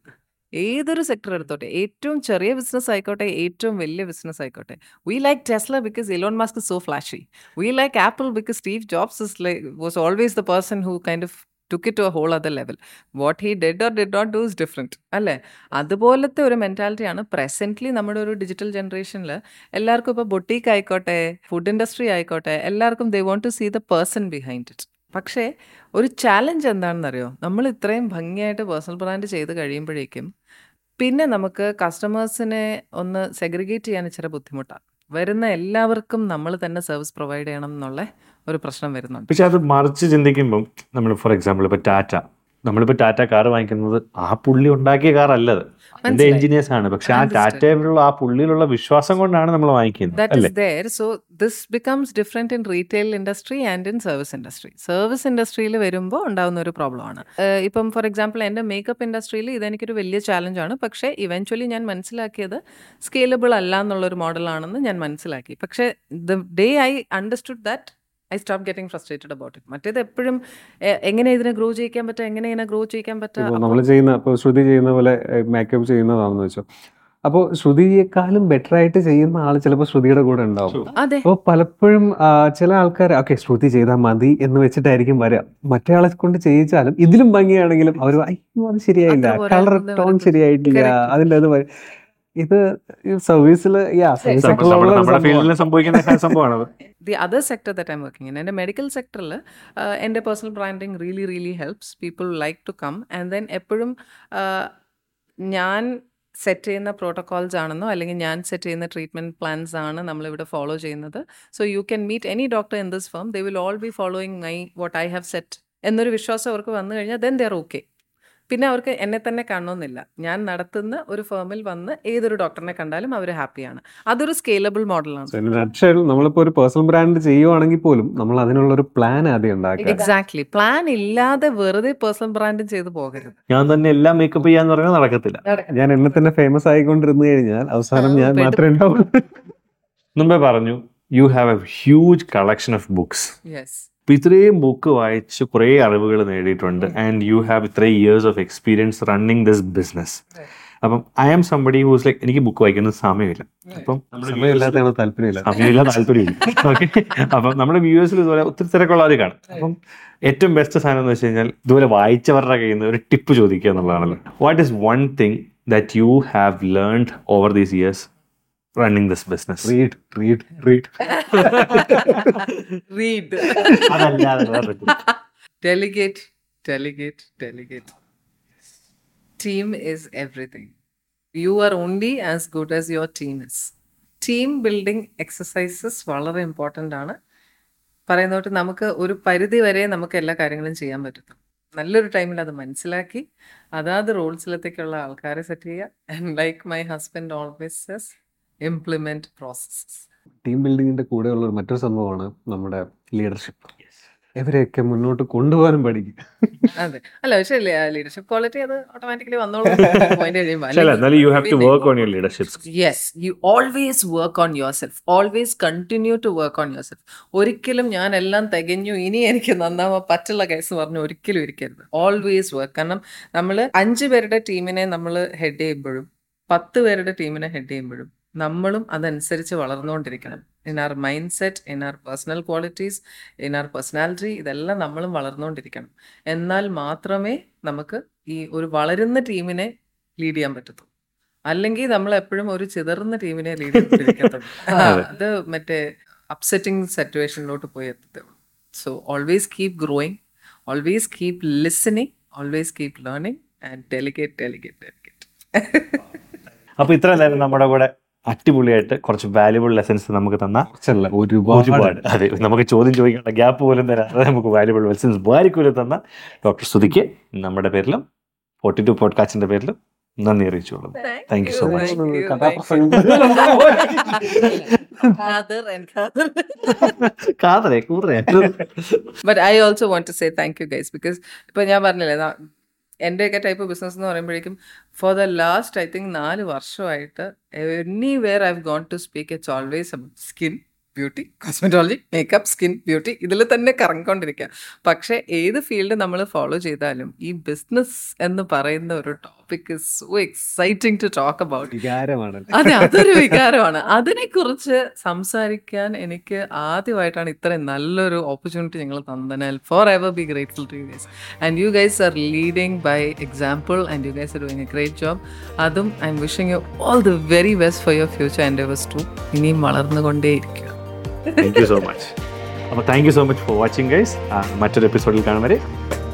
ഏതൊരു സെക്ടർ എടുത്തോട്ടെ, ഏറ്റവും ചെറിയ ബിസിനസ് ആയിക്കോട്ടെ, ഏറ്റവും വലിയ ബിസിനസ് ആയിക്കോട്ടെ. We like Tesla because Elon Musk is so flashy. We like Apple because Steve Jobs is like was always the person who kind of took it to a whole other level. What he did or did not do is different. അല്ലേ? അതുപോലത്തെ ഒരു മെൻറ്റാലിറ്റിയാണ് presently നമ്മുടെ ഒരു digital ജനറേഷനിൽ എല്ലാവർക്കും. ഇപ്പോൾ boutique ആയിക്കോട്ടെ, food industry ആയിക്കോട്ടെ, എല്ലാവർക്കും they want to see the person behind it. പക്ഷേ ഒരു ചാലഞ്ച് എന്താണെന്നറിയോ? നമ്മൾ ഇത്രയും ഭംഗിയായിട്ട് പേഴ്സണൽ ബ്രാൻഡ് ചെയ്ത് കഴിയുമ്പോഴേക്കും പിന്നെ നമുക്ക് കസ്റ്റമേഴ്സിനെ ഒന്ന് സെഗ്രിഗേറ്റ് ചെയ്യാൻ ഇച്ചിരി ബുദ്ധിമുട്ടാണ്. വരുന്ന എല്ലാവർക്കും നമ്മൾ തന്നെ സർവീസ് പ്രൊവൈഡ് ചെയ്യണം എന്നുള്ള ഒരു പ്രശ്നം വരുന്നുണ്ട്. പക്ഷെ അത് മറിച്ച് ചിന്തിക്കുമ്പം നമ്മൾ ഫോർ എക്സാമ്പിൾ ഇപ്പോൾ ടാറ്റ, നമ്മളിപ്പോൾ ടാറ്റ കാർ വാങ്ങിക്കുന്നത് ആ പുള്ളി ഉണ്ടാക്കിയ കാർ അല്ലത്, അതിന്റെ എഞ്ചിനീയേഴ്സ് ആണ്. പക്ഷെ ആ ടാറ്റയിലുള്ള ആ പുള്ളിയിലുള്ള വിശ്വാസം കൊണ്ടാണ് നമ്മൾ വാങ്ങിക്കുന്നത്. That is there. So this becomes different in retail industry and in service industry. Service ഇൻഡസ്ട്രിയിൽ വരുമ്പോൾ ഉണ്ടാകുന്ന ഒരു പ്രോബ്ലമാണ്. ഇപ്പം ഫോർ എക്സാമ്പിൾ എൻ്റെ മേക്കപ്പ് ഇൻഡസ്ട്രിയിൽ ഇതെനിക്കൊരു വലിയ ചാലഞ്ചാണ്. പക്ഷേ ഇവൻച്വലി ഞാൻ മനസ്സിലാക്കിയത് സ്കെയിലബിൾ അല്ല എന്നുള്ളൊരു മോഡലാണെന്ന് ഞാൻ മനസ്സിലാക്കി. പക്ഷേ the day I understood that I stop getting frustrated about it. മറ്റേത് എപ്പോഴും എങ്ങനെ ഇതിനെ ഗ്രോ ചെയ്യിക്കാൻ പറ്റുക, എങ്ങനെ ഇതിനെ ഗ്രോ ചെയ്യിക്കാൻ പറ്റുക. നമ്മൾ ചെയ്യുന്ന ഇപ്പോൾ ശ്രുതി ചെയ്യുന്ന പോലെ മേക്കപ്പ് ചെയ്യുന്നതാണെന്ന് വെച്ചോ, അപ്പോൾ ശ്രുതിയെക്കാളും ബെറ്റർ ആയിട്ട് ചെയ്യുന്ന ആൾ ചിലപ്പോൾ ശ്രുതിയുടെ കൂടെ ഉണ്ടാവും. അപ്പോൾ പലപ്പോഴും ചില ആൾക്കാർ ഓക്കെ ശ്രുതി ചെയ്താൽ മതി എന്ന് വെച്ചിട്ടായിരിക്കും വരിക. മറ്റേ ആളെ കൊണ്ട് ചെയ്യിച്ചാലും ഇതിലും ഭംഗിയാണെങ്കിലും അവർ അയ്യോ അത് ശരിയായില്ല, കളർ ടോൺ ശരിയായിട്ടില്ല, അതിൻ്റെ അത് ഇത് സർവീസിൽ സംഭവിക്കുന്ന സംഭവമാണ്. The other sector that I'm working in, എൻ്റെ മെഡിക്കൽ സെക്ടറിൽ എൻ്റെ personal branding really really helps people like to come. And then എപ്പോഴും ഞാൻ സെറ്റ് ചെയ്യുന്ന പ്രോട്ടോകോൾസ് ആണെന്നോ അല്ലെങ്കിൽ ഞാൻ സെറ്റ് ചെയ്യുന്ന ട്രീറ്റ്മെൻറ്റ് പ്ലാൻസ് ആണ് നമ്മളിവിടെ ഫോളോ ചെയ്യുന്നത്. So you can meet any doctor in this firm, they will all be following my what I have set എന്നൊരു വിശ്വാസം അവർക്ക് വന്നു കഴിഞ്ഞാൽ ദെൻ ദേ ആർ ഓക്കെ. പിന്നെ അവർക്ക് എന്നെ തന്നെ കാണണമെന്നില്ല. ഞാൻ നടത്തുന്ന ഒരു ഫേമിൽ വന്ന് ഏതൊരു ഡോക്ടറിനെ കണ്ടാലും അവർ ഹാപ്പിയാണ്. അതൊരു സ്കെയിലബിൾ മോഡലാണ്. നമ്മളിപ്പോൾ ഒരു പേഴ്സണൽ ബ്രാൻഡ് ചെയ്യുവാണെങ്കിൽ പോലും നമ്മൾ അതിനുള്ളൊരു പ്ലാൻ ആദ്യം ഉണ്ടാക്കുക. എക്സാക്ട്ലി. പ്ലാൻ ഇല്ലാതെ വെറുതെ പേഴ്സണൽ ബ്രാൻഡ് ചെയ്ത് പോകരുത്. ഞാൻ തന്നെ എല്ലാം മേക്കപ്പ് ചെയ്യാന്ന് പറഞ്ഞാൽ നടക്കത്തില്ല. ഞാൻ എന്നെ തന്നെ ഫേമസ് ആയിക്കൊണ്ടിരുന്നു കഴിഞ്ഞാൽ അവസാനം ഞാൻ മാത്രമേ ഉണ്ടാവുള്ളൂ. മുമ്പേ പറഞ്ഞു you have a huge collection of books. Yes. അപ്പം ഇത്രയും ബുക്ക് വായിച്ച് കുറേ അറിവുകൾ നേടിയിട്ടുണ്ട്. ആൻഡ് യു ഹാവ് ഇത്രയും years of experience running this business. അപ്പം I am somebody who's like എനിക്ക് ബുക്ക് വായിക്കുന്ന സമയമില്ല. അപ്പം സമയമില്ലാത്ത താല്പര്യമില്ല സമയമില്ല താല്പര്യമില്ല ഓക്കെ. അപ്പം നമ്മുടെ വ്യൂവേഴ്സിൽ ഇതുപോലെ ഒത്തിരി തിരക്കുള്ളവർ കാണും. അപ്പം ഏറ്റവും ബെസ്റ്റ് സാധനം എന്ന് വെച്ച് കഴിഞ്ഞാൽ ഇതുപോലെ വായിച്ചവരുടെ കയ്യിൽ നിന്ന് ഒരു ടിപ്പ് ചോദിക്കുക എന്നുള്ളതാണല്ലോ. What is one thing that you have learned over these years running this business? Read, read, read. Read. Delegate, delegate, delegate. Team is everything. You are only as good as your team is. Team building exercises വളരെ important ആണ്. പറയുന്നോട്ട് നമുക്ക് ഒരു പരിധി വരെ നമുക്ക് എല്ലാ കാര്യങ്ങളും ചെയ്യാൻ പറ്റും. നല്ലൊരു ടൈമിൽ അത് മനസ്സിലാക്കി അതാത് റോൾസിലത്തേക്കുള്ള ആൾക്കാരെ സെറ്റ് ചെയ്യുക. And like my husband always says, implement processes. Team ബിൽഡിങ്ങിന്റെ കൂടെയുള്ള മറ്റൊരു സംഭവമാണ് നമ്മുടെ ലീഡർഷിപ്പ്. ഇവരെയൊക്കെ മുന്നോട്ട് കൊണ്ടുപോകാനും പഠിക്കും. അതെ. അല്ല പക്ഷേ ലീഡർഷിപ്പ് ക്വാളിറ്റി അത് ഓട്ടോമാറ്റിക്കലി വന്നോളൂ. Yes, you always work on yourself. Always continue to work on yourself. ഒരിക്കലും ഞാൻ എല്ലാം തികഞ്ഞു ഇനി എനിക്ക് നന്നാവാൻ പറ്റുള്ള കേസ് പറഞ്ഞ് ഒരിക്കലും ഇരിക്കരുത്. Always work. കാരണം നമ്മൾ അഞ്ച് പേരുടെ ടീമിനെ നമ്മൾ ഹെഡ് ചെയ്യുമ്പോഴും പത്ത് പേരുടെ ടീമിനെ ഹെഡ് ചെയ്യുമ്പോഴും നമ്മളും അതനുസരിച്ച് വളർന്നുകൊണ്ടിരിക്കണം. In our mindset, in our personal qualities, in our personality, ഇതെല്ലാം നമ്മളും വളർന്നുകൊണ്ടിരിക്കണം. എന്നാൽ മാത്രമേ നമുക്ക് ഈ ഒരു വളരുന്ന ടീമിനെ ലീഡ് ചെയ്യാൻ പറ്റത്തുള്ളൂ. അല്ലെങ്കിൽ നമ്മൾ എപ്പോഴും ഒരു ചിതറുന്ന ടീമിനെ ലീഡ് ചെയ്തിരിക്കത്തുള്ളൂ. അത് മറ്റേ അപ്സെറ്റിംഗ് സിറ്റുവേഷനിലോട്ട് പോയി എത്തത്തുള്ളൂ. So always keep growing, always keep listening, always keep learning and delegate delegate delegate. അപ്പൊ ഇത്ര നേരം നമ്മുടെ കൂടെ അടിപൊളിയായിട്ട് കുറച്ച് വാല്യുബിൾ ലെസൺസ് നമുക്ക് തന്ന ഒരുപാട്, അതെ നമുക്ക് ചോദ്യം ചോദിക്കാനുള്ള ഗ്യാപ്പ് പോലും തരാതെ നമുക്ക് വാല്യുബിൾ ലെസൺസ് വാരിക്കൂലം തന്ന ഡോക്ടർ ശ്രുതിക്ക് നമ്മുടെ പേരിലും ഫോർട്ടി ടു പോഡ്കാസ്റ്റിന്റെ പേരിലും നന്ദി അറിയിച്ചോളൂ. Thank you so much. But I also want to say thank you guys because ഇപ്പൊ ഞാൻ പറഞ്ഞില്ലേ എൻ്റെയൊക്കെ ടൈപ്പ് ബിസിനസ് എന്ന് പറയുമ്പോഴേക്കും for the last I think നാല് വർഷമായിട്ട് anywhere I have gone to speak it's always about skin, beauty, cosmetology, makeup, skin, beauty, ഇതിൽ തന്നെ കറങ്ങിക്കൊണ്ടിരിക്കുക. പക്ഷേ ഏത് ഫീൽഡ് നമ്മൾ ഫോളോ ചെയ്താലും ഈ ബിസിനസ് എന്ന് പറയുന്ന ഒരു top topic is so exciting to talk about. വികാരമാണ്. അതെ, അതൊരു വികാരമാണ്. അതിനെക്കുറിച്ച് സംസാരിക്കാൻ എനിക്ക് ആദ്യമായിട്ടാണ് ഇത്രയും നല്ലൊരു ഓപ്പർച്യൂണിറ്റി നിങ്ങൾ തന്നതിനാൽ forever be grateful to you guys. And you guys are leading by example and you guys are doing a great job. അതും I'm wishing you all the very best for your future endeavours too. ഇനിയും വളർന്നുകൊണ്ടേയിരിക്കുക. Thank you so much. അപ്പോൾ thank you so much for watching guys. മറ്റൊരു എപ്പിസോഡിൽ കാണും വരെ.